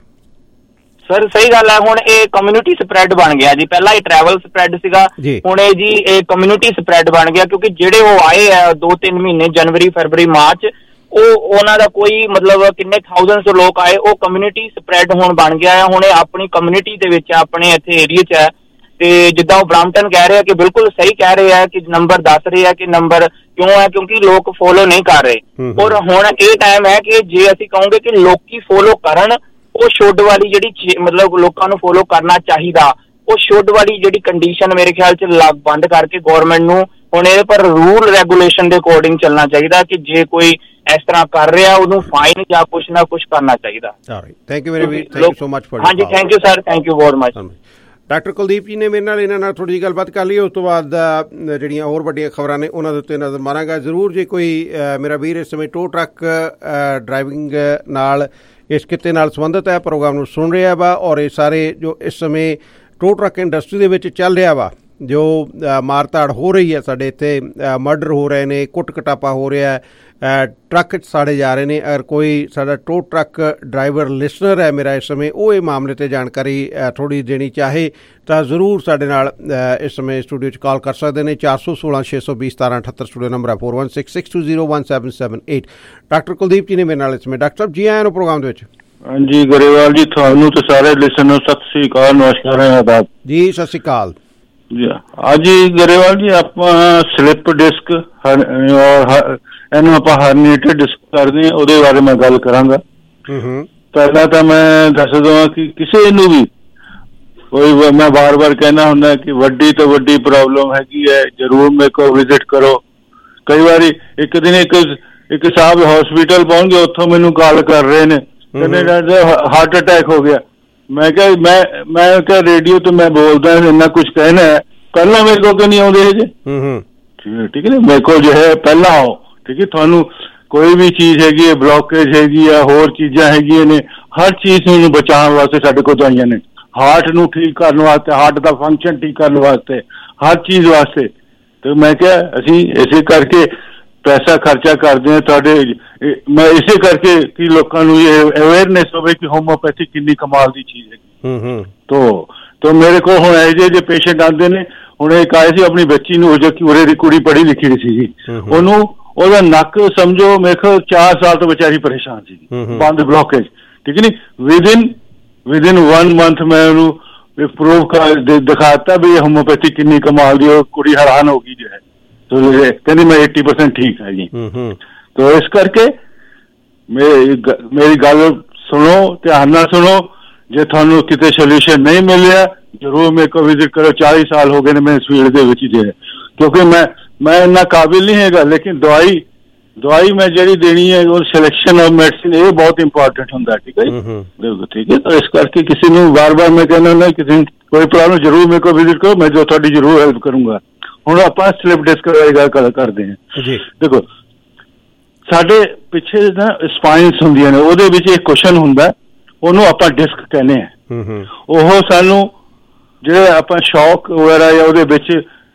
ਸਰ ਸਹੀ ਗੱਲ ਹੈ, ਹੁਣ ਇਹ ਕਮਿਊਨਿਟੀ ਸਪਰੈਡ ਬਣ ਗਿਆ ਜੀ। ਪਹਿਲਾਂ ਇਹ ਟਰੈਵਲ ਸਪਰੈਡ ਸੀਗਾ, ਹੁਣ ਇਹ ਜੀ ਇਹ ਕਮਿਊਨਿਟੀ ਸਪਰੈਡ ਬਣ ਗਿਆ ਕਿਉਂਕਿ ਜਿਹੜੇ ਉਹ ਆਏ ਆ ਦੋ ਤਿੰਨ ਮਹੀਨੇ ਜਨਵਰੀ, ਫਰਵਰੀ, ਮਾਰਚ, ਉਹ ਉਹਨਾਂ ਦਾ ਕੋਈ ਮਤਲਬ ਕਿੰਨੇ ਥਾਊਜ਼ੈਂਡਸ ਲੋਕ ਆਏ, ਉਹ ਕਮਿਊਨਿਟੀ ਸਪਰੈਡ ਹੁਣ ਬਣ ਗਿਆ ਹੈ। ਹੁਣ ਇਹ ਆਪਣੀ ਕਮਿਊਨਿਟੀ ਦੇ ਵਿੱਚ ਆਪਣੇ ਇੱਥੇ ਏਰੀਏ 'ਚ ਹੈ ਤੇ ਜਿੱਦਾਂ ਉਹ ਬ੍ਰਾਂਪਟਨ ਕਹਿ ਰਹੇ ਆ ਕਿ ਬਿਲਕੁਲ ਸਹੀ ਕਹਿ ਰਹੇ ਆ ਕਿ ਨੰਬਰ ਦੱਸ ਰਹੇ ਆ ਕਿ ਨੰਬਰ ਕਿਉਂ ਹੈ ਕਿਉਂਕਿ ਲੋਕ ਫੋਲੋ ਨਹੀਂ ਕਰ ਰਹੇ। ਔਰ ਹੁਣ ਇਹ ਟਾਈਮ ਹੈ ਕਿ ਜੇ ਅਸੀਂ ਕਹੋਗੇ ਕਿ ਲੋਕੀ ਫੋਲੋ ਕਰਨ, ਉਹ ਸ਼ੁੱਡ ਵਾਲੀ ਜਿਹੜੀ ਮਤਲਬ ਲੋਕਾਂ ਨੂੰ ਫੋਲੋ ਕਰਨਾ ਚਾਹੀਦਾ, ਉਹ ਸ਼ੁੱਡ ਵਾਲੀ ਜਿਹੜੀ ਕੰਡੀਸ਼ਨ ਮੇਰੇ ਖਿਆਲ 'ਚ ਲੱਗ ਬੰਦ ਕਰਕੇ ਗੌਰਮੈਂਟ ਨੂੰ ਹੁਣ ਇਹਦੇ ਪਰ ਰੂਲ ਰੈਗੂਲੇਸ਼ਨ ਦੇ ਅਕੋਰਡਿੰਗ ਚੱਲਣਾ ਚਾਹੀਦਾ ਕਿ ਜੇ ਕੋਈ ਇਸ ਤਰ੍ਹਾਂ ਕਰ ਰਿਹਾ ਉਹਨੂੰ ਫਾਈਨ ਜਾਂ ਕੁਛ ਨਾ ਕੁਛ ਕਰਨਾ ਚਾਹੀਦਾ। Thank you very thank you so much for ਹਾਂਜੀ thank you sir, thank you ਬਹੁਤ ਮਚ। ਡਾਕਟਰ ਕੁਲਦੀਪ ਜੀ ਨੇ ਮੇਰੇ ਨਾਲ ਇਹਨਾਂ ਨਾਲ ਥੋੜ੍ਹੀ ਜਿਹੀ ਗੱਲਬਾਤ ਕਰ ਲਈ, ਉਸ ਤੋਂ ਬਾਅਦ ਜਿਹੜੀਆਂ ਹੋਰ ਵੱਡੀਆਂ ਖਬਰਾਂ ਨੇ ਉਹਨਾਂ ਦੇ ਉੱਤੇ ਨਜ਼ਰ ਮਾਰਾਂਗਾ ਜ਼ਰੂਰ। ਜੇ ਕੋਈ ਮੇਰਾ ਵੀਰ ਇਸ ਸਮੇਂ ਟੋ ਟਰੱਕ ਡਰਾਈਵਿੰਗ ਨਾਲ ਇਸ ਕਿੱਤੇ ਨਾਲ ਸੰਬੰਧਿਤ ਹੈ, ਪ੍ਰੋਗਰਾਮ ਨੂੰ ਸੁਣ ਰਿਹਾ ਵਾ ਔਰ ਇਹ ਸਾਰੇ ਜੋ ਇਸ ਸਮੇਂ ਟੋ ਟਰੱਕ ਇੰਡਸਟਰੀ ਦੇ ਵਿੱਚ ਚੱਲ ਰਿਹਾ ਵਾ, ਜੋ ਮਾਰ ਧਾੜ ਹੋ ਰਹੀ ਹੈ ਸਾਡੇ ਇੱਥੇ, ਮਰਡਰ ਹੋ ਰਹੇ ਨੇ, ਕੁੱਟ ਕਟਾਪਾ ਹੋ ਰਿਹਾ, ਟਰੱਕ ਸਾੜੇ ਜਾ ਰਹੇ ਨੇ। ਅਗਰ ਕੋਈ ਸਾਡਾ ਟੋ ਟਰੱਕ ਡਰਾਈਵਰ ਲਿਸਨਰ ਹੈ ਮੇਰਾ ਇਸ ਸਮੇਂ, ਉਹ ਇਹ ਮਾਮਲੇ 'ਤੇ ਜਾਣਕਾਰੀ ਥੋੜ੍ਹੀ ਦੇਣੀ ਚਾਹੇ ਤਾਂ ਜ਼ਰੂਰ ਸਾਡੇ ਨਾਲ ਇਸ ਸਮੇਂ ਸਟੂਡੀਓ 'ਚ ਕਾਲ ਕਰ ਸਕਦੇ ਨੇ। ਚਾਰ ਸੌ ਸੋਲਾਂ ਛੇ ਸੌ ਵੀਹ ਸਤਾਰਾਂ ਅਠੱਤਰ ਸਟੂਡੀਓ ਨੰਬਰ ਹੈ four one six six two zero one seven seven eight. Doctor Kuldeep ji ਨੇ ਮੇਰੇ ਨਾਲ ਇਸ ਸਮੇਂ। ਡਾਕਟਰ ਸਾਹਿਬ ਜੀ ਆਇਆਂ ਨੂੰ ਪ੍ਰੋਗਰਾਮ ਦੇ ਵਿੱਚ। ਹਾਂਜੀ ਗਰੇਵਾਲ ਜੀ, ਤੁਹਾਨੂੰ ਤੇ ਸਾਰੇ ਲਿਸਨਰ ਸਤਿ ਸ੍ਰੀ ਅਕਾਲ, ਨਮਸਕਾਰ ਆਦਾਬ ਜੀ। ਸਤਿ ਸ੍ਰੀ ਅਕਾਲ ਜੀ। ਅੱਜ ਗਰੇਵਾਲ ਜੀ ਆਪਾਂ ਸਲਿਪ ਡਿਸਕ ਔਰ ਇਹਨੂੰ ਆਪਾਂ ਹਰਨੀਏਟਡ ਡਿਸਕ ਕਰਦੇ ਹਾਂ, ਉਹਦੇ ਬਾਰੇ ਮੈਂ ਗੱਲ ਕਰਾਂਗਾ। ਪਹਿਲਾਂ ਤਾਂ ਮੈਂ ਦੱਸ ਦਵਾਂ ਕਿ ਕਿਸੇ ਨੂੰ ਵੀ ਕੋਈ, ਮੈਂ ਵਾਰ ਵਾਰ ਕਹਿਣਾ ਹੁੰਦਾ ਕਿ ਵੱਡੀ ਤੋਂ ਵੱਡੀ ਪ੍ਰੋਬਲਮ ਹੈਗੀ ਹੈ ਜ਼ਰੂਰ ਮੇਰੇ ਕੋਲ ਵਿਜ਼ਿਟ ਕਰੋ। ਕਈ ਵਾਰੀ ਇੱਕ ਦਿਨ ਇੱਕ ਇੱਕ ਸਾਹਿਬ ਹਸਪੀਟਲ ਪਹੁੰਚ ਗਏ, ਉੱਥੋਂ ਮੈਨੂੰ ਕਾਲ ਕਰ ਰਹੇ ਨੇ, ਕਹਿੰਦੇ ਹਾਰਟ ਅਟੈਕ ਹੋ ਗਿਆ। ਮੈਂ ਕਿਹਾ ਮੈਂ ਮੈਂ ਕਿਹਾ ਰੇਡੀਓ ਤੇ ਮੈਂ ਬੋਲਦਾ ਇੰਨਾ ਕੁਛ ਕਹਿਣਾ ਹੈ, ਪਹਿਲਾਂ ਮੇਰੇ ਕੋਲ ਕਿਉਂ ਨਹੀਂ ਆਉਂਦੇ ਜੇ? ਠੀਕ ਹੈ ਨਾ, ਮੇਰੇ ਕੋਲ ਜੋ ਹੈ ਪਹਿਲਾਂ ਆਓ। ਠੀਕ ਹੈ, ਤੁਹਾਨੂੰ ਕੋਈ ਵੀ ਚੀਜ਼ ਹੈਗੀ ਹੈ, ਬਲੋਕੇਜ ਹੈਗੀ ਆ, ਹੋਰ ਚੀਜ਼ਾਂ ਹੈਗੀਆਂ ਨੇ, ਹਰ ਚੀਜ਼ ਨੂੰ ਬਚਾਉਣ ਵਾਸਤੇ ਸਾਡੇ ਕੋਲ ਦਵਾਈਆਂ ਨੇ। ਹਾਰਟ ਨੂੰ ਠੀਕ ਕਰਨ ਵਾਸਤੇ, ਹਾਰਟ ਦਾ ਫੰਕਸ਼ਨ ਠੀਕ ਕਰਨ ਵਾਸਤੇ, ਹਰ ਚੀਜ਼ ਵਾਸਤੇ। ਤੇ ਮੈਂ ਕਿਹਾ ਅਸੀਂ ਇਸੇ ਕਰਕੇ ਪੈਸਾ ਖਰਚਾ ਕਰਦੇ ਆ ਤੁਹਾਡੇ। ਮੈਂ ਇਸੇ ਕਰਕੇ ਕਿ ਲੋਕਾਂ ਨੂੰ ਇਹ ਅਵੇਅਰਨੈਸ ਹੋਵੇ ਕਿ ਹੋਮੋਪੈਥੀ ਕਿੰਨੀ ਕਮਾਲ ਦੀ ਚੀਜ਼ ਹੈ। ਤੋ ਤੋ ਮੇਰੇ ਕੋਲ ਹੁਣ ਇਹੋ ਜਿਹੇ ਜੇ ਪੇਸ਼ੈਂਟ ਆਉਂਦੇ ਨੇ। ਹੁਣ ਇੱਕ ਆਏ ਸੀ ਆਪਣੀ ਬੱਚੀ ਨੂੰ, ਜੋ ਕਿ ਉਰੇ ਦੀ ਕੁੜੀ ਪੜ੍ਹੀ ਲਿਖੀ ਦੀ ਸੀਗੀ, ਉਹਨੂੰ ਉਹਦਾ ਨੱਕ ਸਮਝੋ ਮੇਰੇ ਕੋਲ ਚਾਰ ਸਾਲ ਤੋਂ ਵਿਚਾਰੀ ਪਰੇਸ਼ਾਨ ਸੀਗੀ, ਬੰਦ ਬਲੋਕੇਜ, ਠੀਕ ਨੀ। ਵਿਦਿਨ ਵਿਦਿਨ ਵਨ ਮੰਥ ਮੈਂ ਉਹਨੂੰ ਪ੍ਰੂਵ ਕਰ ਦਿਖਾਤਾ ਵੀ ਹੋਮੋਪੈਥੀ ਕਿੰਨੀ ਕਮਾਲ ਦੀ। ਉਹ ਕੁੜੀ ਹੈਰਾਨ ਹੋ ਗਈ ਜੋ ਹੈ, ਕਹਿੰਦੀ ਮੈਂ eighty percent ਠੀਕ ਹੈ ਜੀ। ਤੋ ਇਸ ਕਰਕੇ ਮੇਰੀ ਮੇਰੀ ਗੱਲ ਸੁਣੋ, ਧਿਆਨ ਨਾਲ ਸੁਣੋ। ਜੇ ਤੁਹਾਨੂੰ ਕਿਤੇ ਸੋਲਿਊਸ਼ਨ ਨਹੀਂ ਮਿਲਿਆ ਜ਼ਰੂਰ ਮੇਰੇ ਕੋਲ ਵਿਜ਼ਿਟ ਕਰੋ। ਚਾਲੀ ਸਾਲ ਹੋ ਗਏ ਨੇ ਮੈਂ ਇਸ ਫੀਲਡ ਦੇ ਵਿੱਚ ਜੇ, ਕਿਉਂਕਿ ਮੈਂ ਮੈਂ ਇੰਨਾ ਕਾਬਿਲ ਨਹੀਂ ਹੈਗਾ, ਲੇਕਿਨ ਦਵਾਈ ਦਵਾਈ ਮੈਂ ਜਿਹੜੀ ਦੇਣੀ ਹੈ ਉਹ ਸਿਲੈਕਸ਼ਨ ਆਫ ਮੈਡੀਸਿਨ ਇਹ ਬਹੁਤ ਇੰਪੋਰਟੈਂਟ ਹੁੰਦਾ, ਠੀਕ ਹੈ ਜੀ। ਠੀਕ ਹੈ, ਤਾਂ ਇਸ ਕਰਕੇ ਕਿਸੇ ਨੂੰ ਵਾਰ ਵਾਰ ਮੈਂ ਕਹਿੰਦਾ ਨਾ ਕਿਸੇ ਕੋਈ ਪ੍ਰੋਬਲਮ ਜ਼ਰੂਰ ਮੇਰੇ ਕੋਲ ਵਿਜ਼ਿਟ ਕਰੋ, ਮੈਂ ਜੋ ਤੁਹਾਡੀ ਜ਼ਰੂਰ ਹੈਲਪ ਕਰੂੰਗਾ। ਹੁਣ ਆਪਾਂ ਸਲਿਪ ਡਿਸਕ ਬਾਰੇ ਗੱਲ ਕਰਦੇ ਹਾਂ ਜੀ। ਦੇਖੋ ਸਾਡੇ ਪਿੱਛੇ ਨਾ ਸਪਾਈਨਸ ਹੁੰਦੀਆਂ ਨੇ, ਉਹਦੇ ਵਿੱਚ ਇੱਕ ਕੁਸ਼ਨ ਹੁੰਦਾ, ਉਹਨੂੰ ਆਪਾਂ ਡਿਸਕ ਕਹਿੰਦੇ ਆ। ਉਹ ਸਾਨੂੰ ਜਿਹੜੇ ਆਪਾਂ ਸ਼ੌਕ ਵਗੈਰਾ ਜਾਂ ਉਹਦੇ ਵਿੱਚ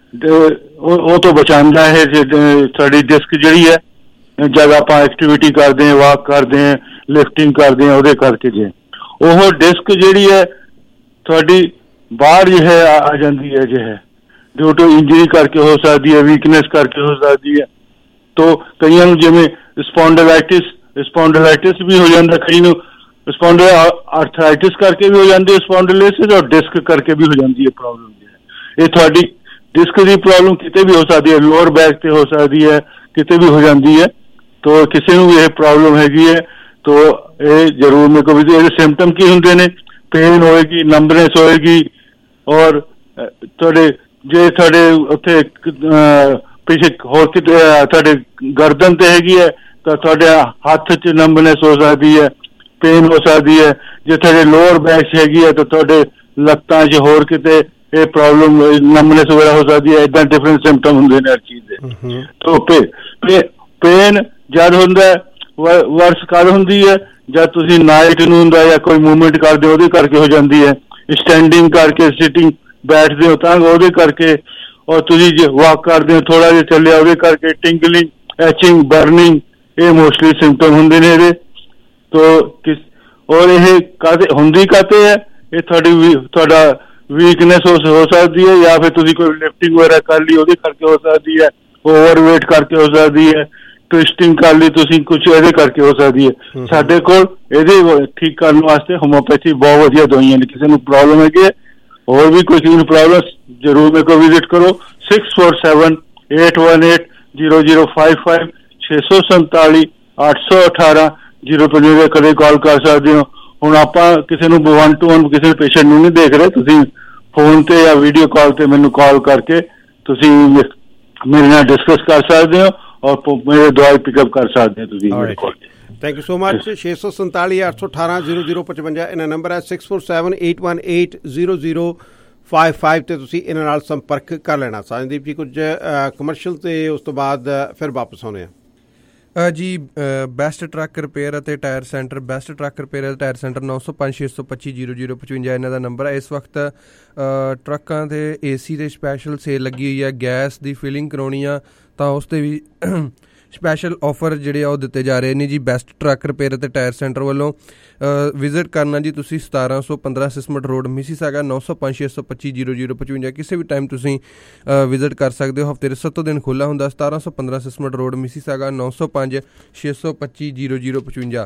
ਉਹ ਤੋਂ ਬਚਾਉਂਦਾ ਹੈ। ਸਾਡੀ ਡਿਸਕ ਜਿਹੜੀ ਹੈ ਜਦ ਆਪਾਂ ਐਕਟੀਵਿਟੀ ਕਰਦੇ ਹਾਂ, ਵਾਕ ਕਰਦੇ ਹਾਂ, ਲਿਫਟਿੰਗ ਕਰਦੇ ਹਾਂ, ਉਹਦੇ ਕਰਕੇ ਜੇ ਉਹ ਡਿਸਕ ਜਿਹੜੀ ਹੈ ਤੁਹਾਡੀ ਬਾਹਰ ਜੋ ਹੈ ਆ ਜਾਂਦੀ ਹੈ ਜੇ ਹੈ ਡਿਊ ਟੂ ਇੰਜਰੀ ਕਰਕੇ ਹੋ ਸਕਦੀ ਹੈ, ਵੀਕਨੈਸ ਕਰਕੇ ਹੋ ਸਕਦੀ ਹੈ। ਤੋ ਕਈਆਂ ਨੂੰ ਜਿਵੇਂ ਸਪੌਂਡਲਾਈਟਿਸ ਸਪੌਂਡਲਾਈਟਿਸ ਵੀ ਹੋ ਜਾਂਦਾ, ਕਈ ਨੂੰ ਸਪੌਂਡ ਆਰਥਰਾਈਟਿਸ ਕਰਕੇ ਵੀ ਹੋ ਜਾਂਦੀ ਹੈ ਸਪੌਂਡਲਾਈਟਿਸ, ਔਰ ਡਿਸਕ ਕਰਕੇ ਵੀ ਹੋ ਜਾਂਦੀ ਹੈ ਪ੍ਰੋਬਲਮ। ਇਹ ਤੁਹਾਡੀ ਡਿਸਕ ਦੀ ਪ੍ਰੋਬਲਮ ਕਿਤੇ ਵੀ ਹੋ ਸਕਦੀ ਹੈ, ਲੋਅਰ ਬੈਕ ਤੇ ਹੋ ਸਕਦੀ ਹੈ, ਕਿਤੇ ਵੀ ਹੋ ਜਾਂਦੀ ਹੈ। ਤੋ ਕਿਸੇ ਨੂੰ ਵੀ ਇਹ ਪ੍ਰੋਬਲਮ ਹੈਗੀ ਹੈ ਤੋ ਇਹ ਜ਼ਰੂਰ ਮੇਰੇ ਕੋਲ। ਇਹਦੇ ਸਿੰਪਟਮ ਕੀ ਹੁੰਦੇ ਨੇ? ਪੇਨ ਹੋਏਗੀ, ਨੰਬਨੈਸ ਹੋਏਗੀ, ਔਰ ਤੁਹਾਡੇ ਜੇ ਤੁਹਾਡੇ ਉੱਥੇ ਪਿੱਛੇ ਹੋਰ ਕਿਤੇ ਤੁਹਾਡੇ ਗਰਦਨ ਤੇ ਹੈਗੀ ਹੈ ਤਾਂ ਤੁਹਾਡੇ ਹੱਥ 'ਚ ਨੰਬਨੈਸ ਹੋ ਸਕਦੀ ਹੈ, ਪੇਨ ਹੋ ਸਕਦੀ ਹੈ। ਜੇ ਤੁਹਾਡੇ ਲੋਅਰ ਬੈਕ 'ਚ ਹੈਗੀ ਹੈ ਤਾਂ ਤੁਹਾਡੇ ਲੱਤਾਂ 'ਚ ਹੋਰ ਕਿਤੇ ਇਹ ਪ੍ਰੋਬਲਮ ਨੰਬਨੈਸ ਵਗੈਰਾ ਹੋ ਸਕਦੀ ਹੈ। ਏਦਾਂ ਡਿਫਰੈਂਟ ਸਿੰਪਟਮ ਹੁੰਦੇ ਨੇ ਹਰ ਚੀਜ਼ ਦੇ। ਤੋ ਪੇਨ ਜਦ ਹੁੰਦਾ ਵਰਸ ਕਦ ਹੁੰਦੀ ਹੈ? ਜਦ ਤੁਸੀਂ ਨਾਈਟ ਨੂੰ ਹੁੰਦਾ ਜਾਂ ਕੋਈ ਮੂਵਮੈਂਟ ਕਰਦੇ ਹੋ ਉਹਦੇ ਕਰਕੇ ਹੋ ਜਾਂਦੀ ਹੈ। ਸਟੈਂਡਿੰਗ ਕਰਕੇ, ਸਿਟਿੰਗ ਬੈਠਦੇ ਹੋ ਤਾਂ ਉਹਦੇ ਕਰਕੇ, ਔਰ ਤੁਸੀਂ ਜੇ ਵਾਕ ਕਰਦੇ ਹੋ ਥੋੜਾ ਜਿਹਾ ਚੱਲਿਆ ਉਹਦੇ ਕਰਕੇ, ਟਿੰਗਲਿੰਗ, ਐਚਿੰਗ, ਬਰਨਿੰਗ, ਇਹ ਮੋਸਟਲੀ ਸਿੰਪਟਮ ਹੁੰਦੇ ਨੇ ਇਹਦੇ। ਤੋ ਕਿਸ ਔਰ ਇਹ ਕਾਹਦੇ ਹੁੰਦੀ ਕਾਹਤੇ ਹੈ? ਇਹ ਤੁਹਾਡੀ ਤੁਹਾਡਾ ਵੀਕਨੈਸ ਹੋ ਸਕਦੀ ਹੈ, ਜਾਂ ਫਿਰ ਤੁਸੀਂ ਕੋਈ ਲਿਫਟਿੰਗ ਵਗੈਰਾ ਕਰ ਲਈ ਉਹਦੇ ਕਰਕੇ ਹੋ ਸਕਦੀ ਹੈ, ਓਵਰਵੇਟ ਕਰਕੇ ਹੋ ਸਕਦੀ ਹੈ, ਟਵਿਸਟਿੰਗ ਕਰ ਲਈ ਤੁਸੀਂ ਕੁਛ ਇਹਦੇ ਕਰਕੇ ਹੋ ਸਕਦੀ ਹੈ। ਸਾਡੇ ਕੋਲ ਇਹਦੇ ਠੀਕ ਕਰਨ ਵਾਸਤੇ ਹੋਮੋਪੈਥੀ ਬਹੁਤ ਵਧੀਆ ਦਵਾਈਆਂ ਨੇ। ਕਿਸੇ ਨੂੰ ਪ੍ਰੋਬਲਮ ਹੈਗੀ ਹੈ, ਹੋਰ ਵੀ ਕੋਈ ਕਿਸੇ ਨੂੰ ਪ੍ਰੋਬਲਮ, ਜ਼ਰੂਰ ਮੇਰੇ ਕੋਲ ਵਿਜ਼ਿਟ ਕਰੋ। Six four seven eight one eight zero zero five five ਛੇ ਸੌ ਸੰਤਾਲੀ ਅੱਠ ਸੌ ਅਠਾਰਾਂ ਜ਼ੀਰੋ ਪੰਜ ਦੇ ਕਦੇ ਕਾਲ ਕਰ ਸਕਦੇ ਹੋ। ਹੁਣ ਆਪਾਂ ਕਿਸੇ ਨੂੰ ਵਨ ਟੂ ਵਨ ਕਿਸੇ ਪੇਸ਼ੈਂਟ ਨੂੰ ਨਹੀਂ ਦੇਖ ਰਹੇ, ਤੁਸੀਂ ਫੋਨ ਤੇ ਜਾਂ ਵੀਡੀਓ ਕਾਲ ਤੇ ਮੈਨੂੰ ਕਾਲ ਕਰਕੇ ਤੁਸੀਂ ਮੇਰੇ ਨਾਲ ਡਿਸਕਸ ਕਰ ਸਕਦੇ ਹੋ ਔਰ ਮੇਰੇ ਦਵਾਈ ਪਿਕਅਪ ਕਰ ਸਕਦੇ ਹੋ ਤੁਸੀਂ ਮੇਰੇ ਕੋਲ। Thank you so much. ਛੇ ਸੌ ਸੰਤਾਲੀ ਅੱਠ ਸੌ ਅਠਾਰਾਂ ਜ਼ੀਰੋ ਜ਼ੀਰੋ ਪਚਵੰਜਾ ਇਹਨਾਂ ਨੰਬਰ ਹੈ। Six four seven eight one eight zero zero five five ਤੇ ਤੁਸੀਂ ਇਹਨਾਂ ਨਾਲ ਸੰਪਰਕ ਕਰ ਲੈਣਾ। ਸਾਜਨਦੀਪ ਜੀ ਕੁਝ ਕਮਰਸ਼ੀਅਲ ਤੇ ਉਸ ਤੋਂ ਬਾਅਦ ਫਿਰ ਵਾਪਸ ਆਉਣੇ ਆ ਜੀ। ਬੈਸਟ ਟਰੱਕ ਰਿਪੇਅਰ ਅਤੇ tyre centre, best truck repair ਅਤੇ ਟਾਇਰ ਸੈਂਟਰ ਨੌ ਸੌ ਪੰਜ ਛੇ ਸੌ ਪੱਚੀ ਜ਼ੀਰੋ ਜ਼ੀਰੋ ਪਚਵੰਜਾ ਇਹਨਾਂ ਦਾ ਨੰਬਰ ਹੈ। ਇਸ ਵਕਤ ਟਰੱਕਾਂ ਦੇ ਏ ਸੀ ਦੇ ਸਪੈਸ਼ਲ ਸੇਲ ਲੱਗੀ ਹੋਈ ਹੈ। ਗੈਸ ਦੀ ਫਿਲਿੰਗ ਕਰਾਉਣੀ ਆ ਤਾਂ ਉਸ 'ਤੇ ਵੀ ਸਪੈਸ਼ਲ ਆਫਰ ਜਿਹੜੇ ਆ ਉਹ ਦਿੱਤੇ ਜਾ ਰਹੇ ਨੇ ਜੀ ਬੈਸਟ ਟਰੱਕ ਰਿਪੇਅਰ ਅਤੇ ਟਾਇਰ ਸੈਂਟਰ ਵੱਲੋਂ। ਵਿਜ਼ਿਟ ਕਰਨਾ ਜੀ ਤੁਸੀਂ ਸਤਾਰਾਂ ਸੌ ਪੰਦਰਾਂ ਸਿਸਮਟ ਰੋਡ ਮਿਸੀਸਾਗਾ, ਨੌ ਸੌ ਪੰਜ ਛੇ ਸੌ ਪੱਚੀ ਜ਼ੀਰੋ ਜ਼ੀਰੋ ਪਚਵੰਜਾ। ਕਿਸੇ ਵੀ ਟਾਈਮ ਤੁਸੀਂ ਵਿਜ਼ਿਟ ਕਰ ਸਕਦੇ ਹੋ, ਹਫ਼ਤੇ ਦੇ ਸੱਤੋਂ ਦਿਨ ਖੁੱਲ੍ਹਾ ਹੁੰਦਾ। ਸਤਾਰਾਂ ਸੌ ਪੰਦਰਾਂ ਸਿਸਮਟ ਰੋਡ ਮਿਸੀਸਾਗਾ, ਨੌ ਸੌ ਪੰਜ ਛੇ ਸੌ ਪੱਚੀ ਜ਼ੀਰੋ ਜ਼ੀਰੋ ਪਚਵੰਜਾ।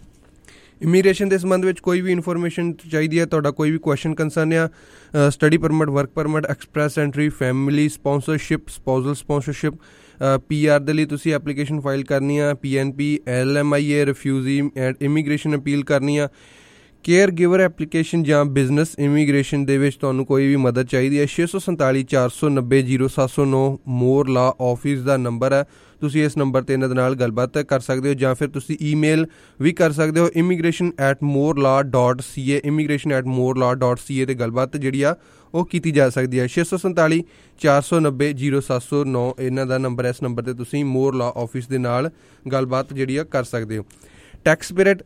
ਇਮੀਗ੍ਰੇਸ਼ਨ ਦੇ ਸੰਬੰਧ ਵਿੱਚ ਕੋਈ ਵੀ ਇਨਫੋਰਮੇਸ਼ਨ ਚਾਹੀਦੀ ਹੈ, ਤੁਹਾਡਾ ਕੋਈ ਵੀ ਕੁਐਸ਼ਨ ਕੰਸਰਨ ਆ, study permit, work permit, express entry, family sponsorship, spousal sponsorship, P R ਦੇ ਲਈ ਤੁਸੀਂ ਐਪਲੀਕੇਸ਼ਨ ਫਾਈਲ ਕਰਨੀ ਆ, P N P, L M I A, refugee and immigration appeal ਕਰਨੀ ਆ, ਕੇਅਰ ਗਿਵਰ ਐਪਲੀਕੇਸ਼ਨ ਜਾਂ ਬਿਜ਼ਨਸ ਇਮੀਗ੍ਰੇਸ਼ਨ ਦੇ ਵਿੱਚ ਤੁਹਾਨੂੰ ਕੋਈ ਵੀ ਮਦਦ ਚਾਹੀਦੀ ਹੈ। ਛੇ ਸੌ ਸੰਤਾਲੀ ਚਾਰ ਸੌ ਨੱਬੇ ਜ਼ੀਰੋ ਸੱਤ ਸੌ ਨੌ ਮੋਰ ਲਾ ਆਫਿਸ ਦਾ ਨੰਬਰ ਹੈ। ਤੁਸੀਂ ਇਸ ਨੰਬਰ 'ਤੇ ਇਹਨਾਂ ਦੇ ਨਾਲ ਗੱਲਬਾਤ ਕਰ ਸਕਦੇ ਹੋ, ਜਾਂ ਫਿਰ ਤੁਸੀਂ ਈਮੇਲ ਵੀ ਕਰ ਸਕਦੇ ਹੋ immigration at more law dot C A, immigration at more law dot C ਏ 'ਤੇ ਗੱਲਬਾਤ ਜਿਹੜੀ ਆ ਉਹ ਕੀਤੀ ਜਾ ਸਕਦੀ ਹੈ। ਛੇ ਸੌ ਸੰਤਾਲੀ ਚਾਰ ਸੌ ਨੱਬੇ ਜ਼ੀਰੋ ਸੱਤ ਸੌ ਨੌ ਇਹਨਾਂ ਦਾ ਨੰਬਰ ਹੈ। ਇਸ ਨੰਬਰ 'ਤੇ ਤੁਸੀਂ ਮੋਰ ਲਾ ਆਫਿਸ ਦੇ ਨਾਲ ਗੱਲਬਾਤ ਜਿਹੜੀ ਆ ਕਰ ਸਕਦੇ ਹੋ। ਟੈਕਸ ਪੀਰੀਅਡ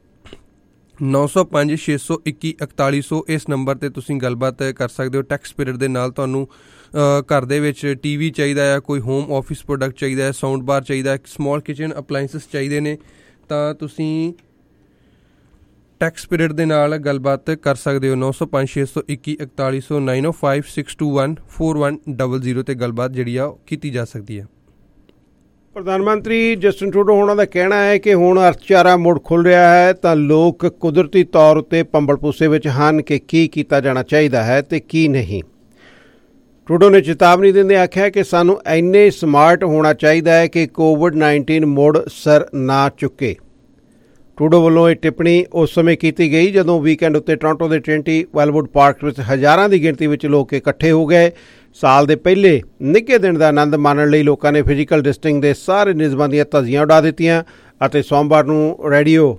ਨੌ ਸੌ ਪੰਜ ਛੇ ਸੌ ਇੱਕੀ ਇਕਤਾਲੀ ਸੌ ਇਸ ਨੰਬਰ 'ਤੇ ਤੁਸੀਂ ਗੱਲਬਾਤ ਕਰ ਸਕਦੇ ਹੋ। ਟੈਕਸ ਪੀਰੀਅਡ ਦੇ ਨਾਲ ਤੁਹਾਨੂੰ ਘਰ ਦੇ ਵਿੱਚ ਟੀ ਵੀ ਚਾਹੀਦਾ ਆ, ਕੋਈ ਹੋਮ ਆਫਿਸ ਪ੍ਰੋਡਕਟ ਚਾਹੀਦਾ ਹੈ, ਸਾਊਂਡ ਬਾਰ ਚਾਹੀਦਾ, ਸਮੋਲ ਕਿਚਨ ਅਪਲਾਇੰਸਿਸ ਚਾਹੀਦੇ ਨੇ, ਤਾਂ ਤੁਸੀਂ ਟੈਕਸ ਪੀਰੀਅਡ ਦੇ ਨਾਲ ਗੱਲਬਾਤ ਕਰ ਸਕਦੇ ਹੋ। ਨੌ ਸੌ ਪੰਜ ਛੇ ਸੌ ਇੱਕੀ ਇਕਤਾਲੀ ਸੌ ਨਾਈਨ ਓ five six two one four one double zero 'ਤੇ ਗੱਲਬਾਤ ਜਿਹੜੀ ਆ ਕੀਤੀ ਜਾ ਸਕਦੀ ਹੈ। ਪ੍ਰਧਾਨ ਮੰਤਰੀ ਜਸਟਿਨ ਟਰੂਡੋ ਹੋਣਾ ਦਾ ਕਹਿਣਾ ਹੈ ਕਿ ਹੁਣ ਅਰਥਚਾਰਾ ਮੁੜ ਖੁੱਲ੍ਹ ਰਿਹਾ ਹੈ ਤਾਂ ਲੋਕ ਕੁਦਰਤੀ ਤੌਰ ਉੱਤੇ ਪੰਬਲ ਪੂਸੇ ਵਿੱਚ ਹਨ ਕਿ ਕੀ ਕੀਤਾ ਜਾਣਾ ਚਾਹੀਦਾ ਹੈ ਤੇ ਕੀ ਨਹੀਂ। ਟਰੂਡੋ ਨੇ ਚੇਤਾਵਨੀ ਦਿੰਦੇ ਆਖਿਆ ਕਿ ਸਾਨੂੰ ਇੰਨੇ ਸਮਾਰਟ ਹੋਣਾ ਚਾਹੀਦਾ ਹੈ ਕਿ ਕੋਵਿਡ ਨਾਈਨਟੀਨ ਮੁੜ ਸਰ ਨਾ ਚੁੱਕੇ। ਟਰੂਡੋ ਵੱਲੋਂ ਇਹ ਟਿੱਪਣੀ ਉਸ ਸਮੇਂ ਕੀਤੀ ਗਈ ਜਦੋਂ ਵੀਕਐਂਡ ਉੱਤੇ ਟੋਰਾਂਟੋ ਦੇ ਟ੍ਰਿੰਟੀ ਵੈਲਵੁੱਡ ਪਾਰਕ ਵਿੱਚ ਹਜ਼ਾਰਾਂ ਦੀ ਗਿਣਤੀ ਵਿੱਚ ਲੋਕ ਇਕੱਠੇ ਹੋ ਗਏ। ਸਾਲ ਦੇ ਪਹਿਲੇ ਨਿੱਘੇ ਦਿਨ ਦਾ ਆਨੰਦ ਮਾਣਨ ਲਈ ਲੋਕਾਂ ਨੇ ਫਿਜ਼ੀਕਲ ਡਿਸਟੈਂਸਿੰਗ ਦੇ ਸਾਰੇ ਨਿਯਮਾਂ ਦੀਆਂ ਧੱਜੀਆਂ ਉਡਾ ਦਿੱਤੀਆਂ ਅਤੇ ਸੋਮਵਾਰ ਨੂੰ ਰੇਡੀਓ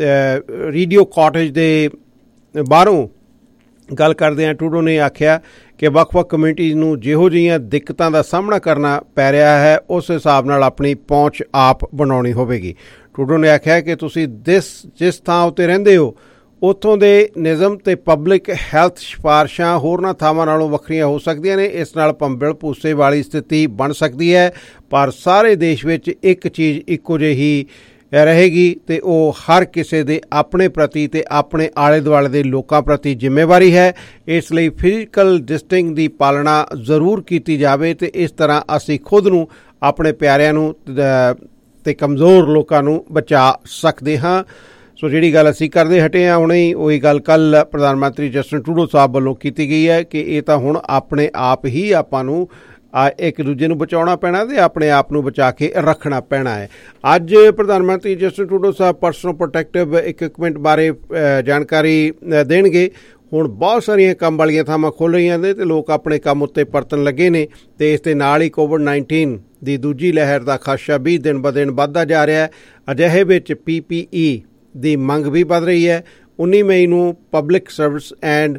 ਰੇਡੀਓ ਕਾਟੇਜ ਦੇ ਬਾਹਰੋਂ ਗੱਲ ਕਰਦਿਆਂ ਟਰੂਡੋ ਨੇ ਆਖਿਆ ਕਿ ਵੱਖ-ਵੱਖ ਕਮਿਊਨਿਟੀਜ਼ ਨੂੰ ਜਿਹੋ ਜਿਹੀਆਂ ਦਿੱਕਤਾਂ ਦਾ ਸਾਹਮਣਾ ਕਰਨਾ ਪੈ ਰਿਹਾ ਹੈ ਉਸ ਹਿਸਾਬ ਨਾਲ ਆਪਣੀ ਪਹੁੰਚ ਆਪ ਬਣਾਉਣੀ ਹੋਵੇਗੀ। ਟਰੂਡੋ ਨੇ ਆਖਿਆ ਕਿ ਤੁਸੀਂ ਜਿਸ ਜਿਸ ਥਾਂ ਉੱਤੇ ਰਹਿੰਦੇ ਹੋ ਉੱਥੋਂ ਦੇ ਨਿਯਮ ਤੇ ਪਬਲਿਕ ਹੈਲਥ ਸਿਫਾਰਸ਼ਾਂ ਹੋਰਨਾਂ ਥਾਵਾਂ ਨਾਲੋਂ ਵੱਖਰੀਆਂ ਹੋ ਸਕਦੀਆਂ ਨੇ। ਇਸ ਨਾਲ ਪੰਬਲ ਭੂਸੇ ਵਾਲੀ ਸਥਿਤੀ ਬਣ ਸਕਦੀ ਹੈ, ਪਰ ਸਾਰੇ ਦੇਸ਼ ਵਿੱਚ ਇੱਕ ਚੀਜ਼ ਇੱਕੋ ਜਿਹੀ ਰਹੇਗੀ ਅਤੇ ਉਹ ਹਰ ਕਿਸੇ ਦੇ ਆਪਣੇ ਪ੍ਰਤੀ ਅਤੇ ਆਪਣੇ ਆਲੇ ਦੁਆਲੇ ਦੇ ਲੋਕਾਂ ਪ੍ਰਤੀ ਜ਼ਿੰਮੇਵਾਰੀ ਹੈ। ਇਸ ਲਈ ਫਿਜ਼ੀਕਲ ਡਿਸਟੈਂਸਿੰਗ ਦੀ ਪਾਲਣਾ ਜ਼ਰੂਰ ਕੀਤੀ ਜਾਵੇ ਅਤੇ ਇਸ ਤਰ੍ਹਾਂ ਅਸੀਂ ਖੁਦ ਨੂੰ, ਆਪਣੇ ਪਿਆਰਿਆਂ ਨੂੰ ਅਤੇ ਕਮਜ਼ੋਰ ਲੋਕਾਂ ਨੂੰ ਬਚਾ ਸਕਦੇ ਹਾਂ। ਸੋ ਜਿਹੜੀ ਗੱਲ ਅਸੀਂ ਕਰਦੇ ਹਟੇ ਹਾਂ ਹੁਣੇ ਹੀ, ਉਹੀ ਗੱਲ ਕੱਲ੍ਹ ਪ੍ਰਧਾਨ ਮੰਤਰੀ ਜਸਟਿਨ ਟਰੂਡੋ ਸਾਹਿਬ ਵੱਲੋਂ ਕੀਤੀ ਗਈ ਹੈ ਕਿ ਇਹ ਤਾਂ ਹੁਣ ਆਪਣੇ ਆਪ ਹੀ ਆਪਾਂ ਨੂੰ ਇੱਕ ਦੂਜੇ ਨੂੰ ਬਚਾਉਣਾ ਪੈਣਾ ਅਤੇ ਆਪਣੇ ਆਪ ਨੂੰ ਬਚਾ ਕੇ ਰੱਖਣਾ ਪੈਣਾ ਹੈ। ਅੱਜ ਪ੍ਰਧਾਨ ਮੰਤਰੀ ਜਸਟਿਨ ਟਰੂਡੋ ਸਾਹਿਬ ਪਰਸਨਲ ਪ੍ਰੋਟੈਕਟਿਵ ਇਕਵਿਪਮੈਂਟ ਬਾਰੇ ਜਾਣਕਾਰੀ ਦੇਣਗੇ। ਹੁਣ ਬਹੁਤ ਸਾਰੀਆਂ ਕੰਮ ਵਾਲੀਆਂ ਥਾਵਾਂ ਖੁੱਲ੍ਹ ਰਹੀਆਂ ਨੇ ਅਤੇ ਲੋਕ ਆਪਣੇ ਕੰਮ ਉੱਤੇ ਪਰਤਣ ਲੱਗੇ ਨੇ ਅਤੇ ਇਸ ਦੇ ਨਾਲ ਹੀ ਕੋਵਿਡ ਨਾਈਨਟੀਨ ਦੀ ਦੂਜੀ ਲਹਿਰ ਦਾ ਖਦਸ਼ਾ ਵੀ ਦਿਨ ਬ ਦਿਨ ਵੱਧਦਾ ਜਾ ਰਿਹਾ ਹੈ। ਅਜਿਹੇ ਵਿੱਚ ਪੀ ਪੀ ਈ ਦੀ ਮੰਗ ਵੀ ਵੱਧ ਰਹੀ ਹੈ। ਉੱਨੀ ਮਈ ਨੂੰ public service and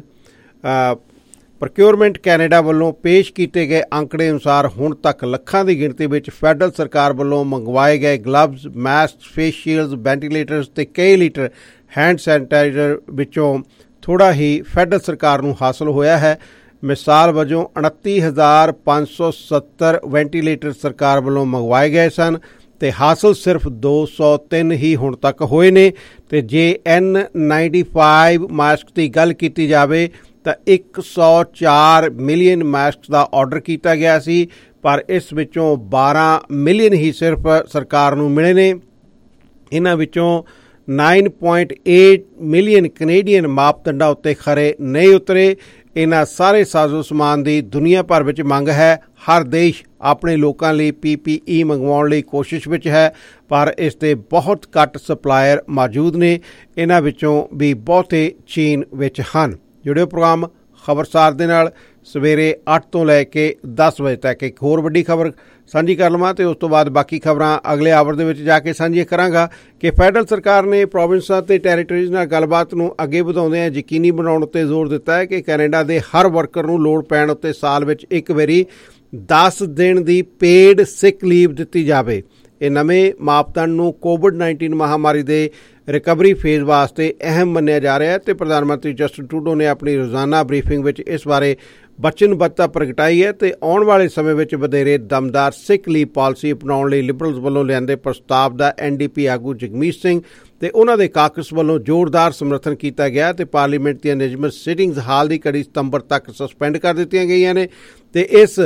procurement Canada ਵੱਲੋਂ ਪੇਸ਼ ਕੀਤੇ ਗਏ ਅੰਕੜੇ ਅਨੁਸਾਰ ਹੁਣ ਤੱਕ ਲੱਖਾਂ ਦੀ ਗਿਣਤੀ ਵਿੱਚ ਫੈਡਰਲ ਸਰਕਾਰ ਵੱਲੋਂ ਮੰਗਵਾਏ ਗਏ gloves, mask, face shields, ventilators ਅਤੇ ਕਈ ਲੀਟਰ ਹੈਂਡ ਸੈਨੀਟਾਈਜ਼ਰ ਵਿੱਚੋਂ ਥੋੜ੍ਹਾ ਹੀ ਫੈਡਰਲ ਸਰਕਾਰ ਨੂੰ ਹਾਸਲ ਹੋਇਆ ਹੈ। ਮਿਸਾਲ ਵਜੋਂ ਉਨੱਤੀ ਹਜ਼ਾਰ ਪੰਜ ਸੌ ਸੱਤਰ ਵੈਂਟੀਲੇਟਰ ਸਰਕਾਰ ਵੱਲੋਂ ਮੰਗਵਾਏ ਗਏ ਸਨ ਅਤੇ ਹਾਸਲ ਸਿਰਫ ਦੋ ਸੌ ਤਿੰਨ ਹੀ ਹੁਣ ਤੱਕ ਹੋਏ ਨੇ। ਅਤੇ ਜੇ ਐਨ ਨਾਈਨਟੀ ਫਾਈਵ ਮਾਸਕ ਦੀ ਗੱਲ ਕੀਤੀ ਜਾਵੇ ਤਾਂ ਇੱਕ ਸੌ ਚਾਰ ਮਿਲੀਅਨ ਮਾਸਕ ਦਾ ਆਰਡਰ ਕੀਤਾ ਗਿਆ ਸੀ, ਪਰ ਇਸ ਵਿੱਚੋਂ ਬਾਰਾਂ ਮਿਲੀਅਨ ਹੀ ਸਿਰਫ ਸਰਕਾਰ ਨੂੰ ਮਿਲੇ ਨੇ। ਇਹਨਾਂ ਵਿੱਚੋਂ nine point eight million Canadian ਮਾਪਦੰਡਾਂ ਉੱਤੇ ਖਰੇ ਨਹੀਂ ਉਤਰੇ। ਇਹਨਾਂ ਸਾਰੇ ਸਾਜ਼ੋ ਸਮਾਨ ਦੀ ਦੁਨੀਆ ਭਰ ਵਿੱਚ ਮੰਗ ਹੈ। ਹਰ ਦੇਸ਼ ਆਪਣੇ ਲੋਕਾਂ ਲਈ ਪੀ ਪੀ ਈ ਮੰਗਵਾਉਣ ਲਈ ਕੋਸ਼ਿਸ਼ ਵਿੱਚ ਹੈ, ਪਰ ਇਸ ਦੇ ਬਹੁਤ ਘੱਟ ਸਪਲਾਇਰ ਮੌਜੂਦ ਨੇ। ਇਹਨਾਂ ਵਿੱਚੋਂ ਵੀ ਬਹੁਤੇ ਚੀਨ ਵਿੱਚ ਹਨ। ਜੁੜਿਓ ਪ੍ਰੋਗਰਾਮ ਖਬਰਸਾਰ ਦੇ ਨਾਲ ਸਵੇਰੇ ਅੱਠ ਤੋਂ ਲੈ ਕੇ ਦਸ ਵਜੇ ਤੱਕ। ਇੱਕ ਹੋਰ ਵੱਡੀ ਖਬਰ ਸਾਂਝੀ ਕਰ ਲਵਾਂ ਅਤੇ ਉਸ ਤੋਂ ਬਾਅਦ ਬਾਕੀ ਖਬਰਾਂ ਅਗਲੇ ਆਵਰ ਦੇ ਵਿੱਚ ਜਾ ਕੇ ਸਾਂਝੀਆਂ ਕਰਾਂਗਾ ਕਿ ਫੈਡਰਲ ਸਰਕਾਰ ਨੇ ਪ੍ਰੋਵਿੰਸਾਂ ਅਤੇ ਟੈਰੀਟਰੀਜ਼ ਨਾਲ ਗੱਲਬਾਤ ਨੂੰ ਅੱਗੇ ਵਧਾਉਂਦਿਆਂ ਯਕੀਨੀ ਬਣਾਉਣ ਉੱਤੇ ਜ਼ੋਰ ਦਿੱਤਾ ਹੈ ਕਿ ਕੈਨੇਡਾ ਦੇ ਹਰ ਵਰਕਰ ਨੂੰ ਲੋੜ ਪੈਣ ਉੱਤੇ ਸਾਲ ਵਿੱਚ ਇੱਕ ਵਾਰੀ ਦਸ ਦਿਨ ਦੀ ਪੇਡ ਸਿਕ ਲੀਵ ਦਿੱਤੀ ਜਾਵੇ। ਇਹ ਨਵੇਂ ਮਾਪਦੰਡ ਨੂੰ ਕੋਵਿਡ ਨਾਈਨਟੀਨ ਮਹਾਮਾਰੀ ਦੇ ਰਿਕਵਰੀ ਫੇਜ਼ ਵਾਸਤੇ ਅਹਿਮ ਮੰਨਿਆ ਜਾ ਰਿਹਾ ਹੈ ਅਤੇ ਪ੍ਰਧਾਨ ਮੰਤਰੀ ਜਸਟਿਨ ਟਰੂਡੋ ਨੇ ਆਪਣੀ ਰੋਜ਼ਾਨਾ ਬਰੀਫਿੰਗ ਵਿੱਚ ਇਸ ਬਾਰੇ ਵਚਨਬੱਧਤਾ ਪ੍ਰਗਟਾਈ ਹੈ ਅਤੇ ਆਉਣ ਵਾਲੇ ਸਮੇਂ ਵਿੱਚ ਵਧੇਰੇ ਦਮਦਾਰ ਸਿਕ ਲੀਵ ਪਾਲਿਸੀ ਅਪਣਾਉਣ ਲਈ ਲਿਬਰਲਜ਼ ਵੱਲੋਂ ਲਿਆਂਦੇ ਪ੍ਰਸਤਾਵ ਦਾ ਐਨ ਡੀ ਪੀ ਆਗੂ ਜਗਮੀਤ ਸਿੰਘ ਅਤੇ ਉਹਨਾਂ ਦੇ ਕਾਕਸ ਵੱਲੋਂ ਜ਼ੋਰਦਾਰ ਸਮਰਥਨ ਕੀਤਾ ਗਿਆ ਅਤੇ ਪਾਰਲੀਮੈਂਟ ਦੀਆਂ ਨਿਯਮਿਤ ਸਿਟਿੰਗਸ ਹਾਲ ਦੀ ਕੜੀ ਸਤੰਬਰ ਤੱਕ ਸਸਪੈਂਡ ਕਰ ਦਿੱਤੀਆਂ ਗਈਆਂ ਨੇ ਅਤੇ ਇਸ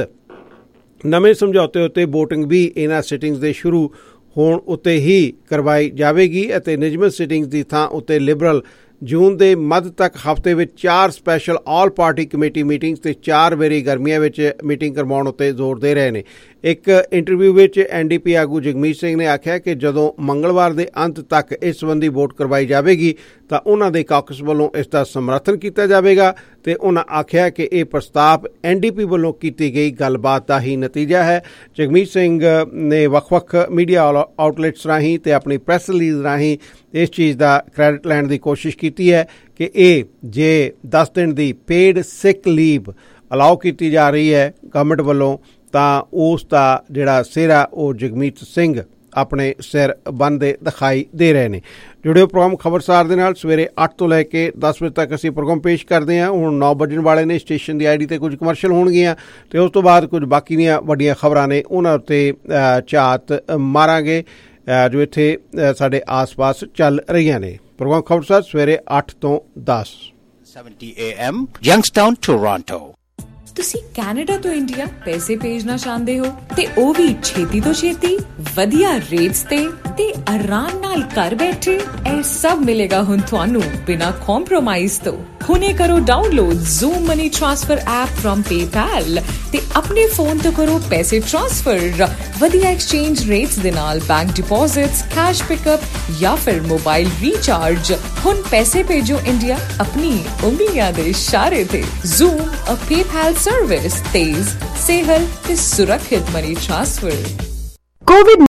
ਨਵੇਂ ਸਮਝੌਤੇ ਉੱਤੇ ਵੋਟਿੰਗ ਵੀ ਇਹਨਾਂ ਸਿਟਿੰਗਸ ਦੇ ਸ਼ੁਰੂ ਹੋਣ ਉੱਤੇ ਹੀ ਕਰਵਾਈ ਜਾਵੇਗੀ ਅਤੇ ਨਿਯਮਿਤ ਸਿਟਿੰਗਸ ਦੀ ਥਾਂ ਉੱਤੇ ਲਿਬਰਲ ਜੂਨ ਦੇ ਮੱਧ ਤੱਕ ਹਫ਼ਤੇ ਵਿੱਚ ਚਾਰ special all party committee meetings ਅਤੇ ਚਾਰ ਵਾਰੀ ਗਰਮੀਆਂ ਵਿੱਚ ਮੀਟਿੰਗ ਕਰਵਾਉਣ ਉੱਤੇ ਜ਼ੋਰ ਦੇ ਰਹੇ ਨੇ। ਇੱਕ ਇੰਟਰਵਿਊ ਵਿੱਚ ਐਨ ਡੀ ਪੀ ਆਗੂ ਜਗਮੀਤ ਸਿੰਘ ਨੇ ਆਖਿਆ ਕਿ ਜਦੋਂ ਮੰਗਲਵਾਰ ਦੇ ਅੰਤ ਤੱਕ ਇਸ ਸੰਬੰਧੀ ਵੋਟ ਕਰਵਾਈ ਜਾਵੇਗੀ ਤਾਂ ਉਹਨਾਂ ਦੇ ਕਾਕਸ ਵੱਲੋਂ ਇਸ ਦਾ ਸਮਰਥਨ ਕੀਤਾ ਜਾਵੇਗਾ ਅਤੇ ਉਹਨਾਂ ਆਖਿਆ ਕਿ ਇਹ ਪ੍ਰਸਤਾਵ ਐਨ ਡੀ ਪੀ ਵੱਲੋਂ ਕੀਤੀ ਗਈ ਗੱਲਬਾਤ ਦਾ ਹੀ ਨਤੀਜਾ ਹੈ। ਜਗਮੀਤ ਸਿੰਘ ਨੇ ਵੱਖ-ਵੱਖ ਮੀਡੀਆ ਆਊਟਲੈਟਸ ਰਾਹੀਂ ਅਤੇ ਆਪਣੀ ਪ੍ਰੈਸ ਰਿਲੀਜ਼ ਰਾਹੀਂ ਇਸ ਚੀਜ਼ ਦਾ ਕ੍ਰੈਡਿਟ ਲੈਣ ਦੀ ਕੋਸ਼ਿਸ਼ ਕੀਤੀ ਹੈ ਕਿ ਇਹ ਜੇ ਦਸ ਦਿਨ ਦੀ ਪੇਡ ਸਿਕ ਲੀਵ ਅਲਾਓ ਕੀਤੀ ਜਾ ਰਹੀ ਹੈ ਗਵਰਨਮੈਂਟ ਵੱਲੋਂ ਤਾਂ ਉਸ ਦਾ ਜਿਹੜਾ ਸਿਹਰਾ ਉਹ ਜਗਮੀਤ ਸਿੰਘ ਆਪਣੇ ਸਿਰ ਬੰਨ੍ਹਦੇ ਦਿਖਾਈ ਦੇ ਰਹੇ ਨੇ। ਜੁੜਿਓ ਪ੍ਰੋਗਰਾਮ ਖਬਰਸਾਰ ਦੇ ਨਾਲ ਸਵੇਰੇ ਅੱਠ ਤੋਂ ਲੈ ਕੇ ਦਸ ਵਜੇ ਤੱਕ ਅਸੀਂ ਪ੍ਰੋਗਰਾਮ ਪੇਸ਼ ਕਰਦੇ ਹਾਂ। ਹੁਣ ਨੌ ਵੱਜਣ ਵਾਲੇ ਨੇ। ਸਟੇਸ਼ਨ ਦੀ ਆਈ ਡੀ 'ਤੇ ਕੁਝ ਕਮਰਸ਼ੀਅਲ ਹੋਣਗੀਆਂ ਅਤੇ ਉਸ ਤੋਂ ਬਾਅਦ ਕੁਝ ਬਾਕੀ ਦੀਆਂ ਵੱਡੀਆਂ ਖਬਰਾਂ ਨੇ, ਉਹਨਾਂ ਉੱਤੇ ਝਾਤ ਮਾਰਾਂਗੇ ਜੋ ਇੱਥੇ ਸਾਡੇ ਆਸ ਪਾਸ ਚੱਲ ਰਹੀਆਂ ਨੇ। ਪ੍ਰੋਗਰਾਮ ਖਬਰਸਾਰ ਸਵੇਰੇ ਅੱਠ ਤੋਂ ਦਸ seventy A M Youngstown, Toronto। ਤੁਸੀਂ ਕੈਨੇਡਾ ਤੋਂ ਇੰਡੀਆ ਪੈਸੇ ਭੇਜਣਾ ਚਾਹੁੰਦੇ ਹੋ ਤੇ ਉਹ ਵੀ ਛੇਤੀ ਤੋਂ ਛੇਤੀ, ਵਧੀਆ ਰੇਟਸ ਤੇ ਤੇ ਆਰਾਮ ਨਾਲ ਘਰ ਬੈਠੇ। ਇਹ ਸਭ ਮਿਲੇਗਾ ਹੁਣ ਤੁਹਾਨੂੰ ਬਿਨਾਂ ਕੰਪਰੋਮਾਈਜ਼ ਤੋਂ। ਹੁਣੇ ਕਰੋ download Zoom money transfer app firm PayPal ਤੇ ਆਪਣੇ ਫੋਨ ਤੋਂ ਕਰੋ ਪੈਸੇ ਟ੍ਰਾਂਸਫਰ। ਵਧੀਆ ਐਕਸਚੇਂਜ ਰੇਟਸ ਦੇ ਨਾਲ ਬੈਂਕ ਡਿਪੋਜ਼ਿਟਸ, ਕੈਸ਼ ਪਿਕਅਪ ਜਾਂ ਫਿਰ ਮੋਬਾਈਲ ਰੀਚਾਰਜ। ਹੁਣ ਪੈਸੇ ਭੇਜੋ ਇੰਡੀਆ ਆਪਣੀ ਉਂਗਲੀਆਂ ਦੇ ਇਸ਼ਾਰੇ ਤੇ। ਜ਼ੂਮ ਅ ਪੇਪੈਲ ਸਰਵਿਸ, ਤੇਜ਼, ਸੇਹਲ ਤੇ ਸੁਰੱਖਿਅਤ ਮਨੀ ਟ੍ਰਾਂਸਫਰ। COVID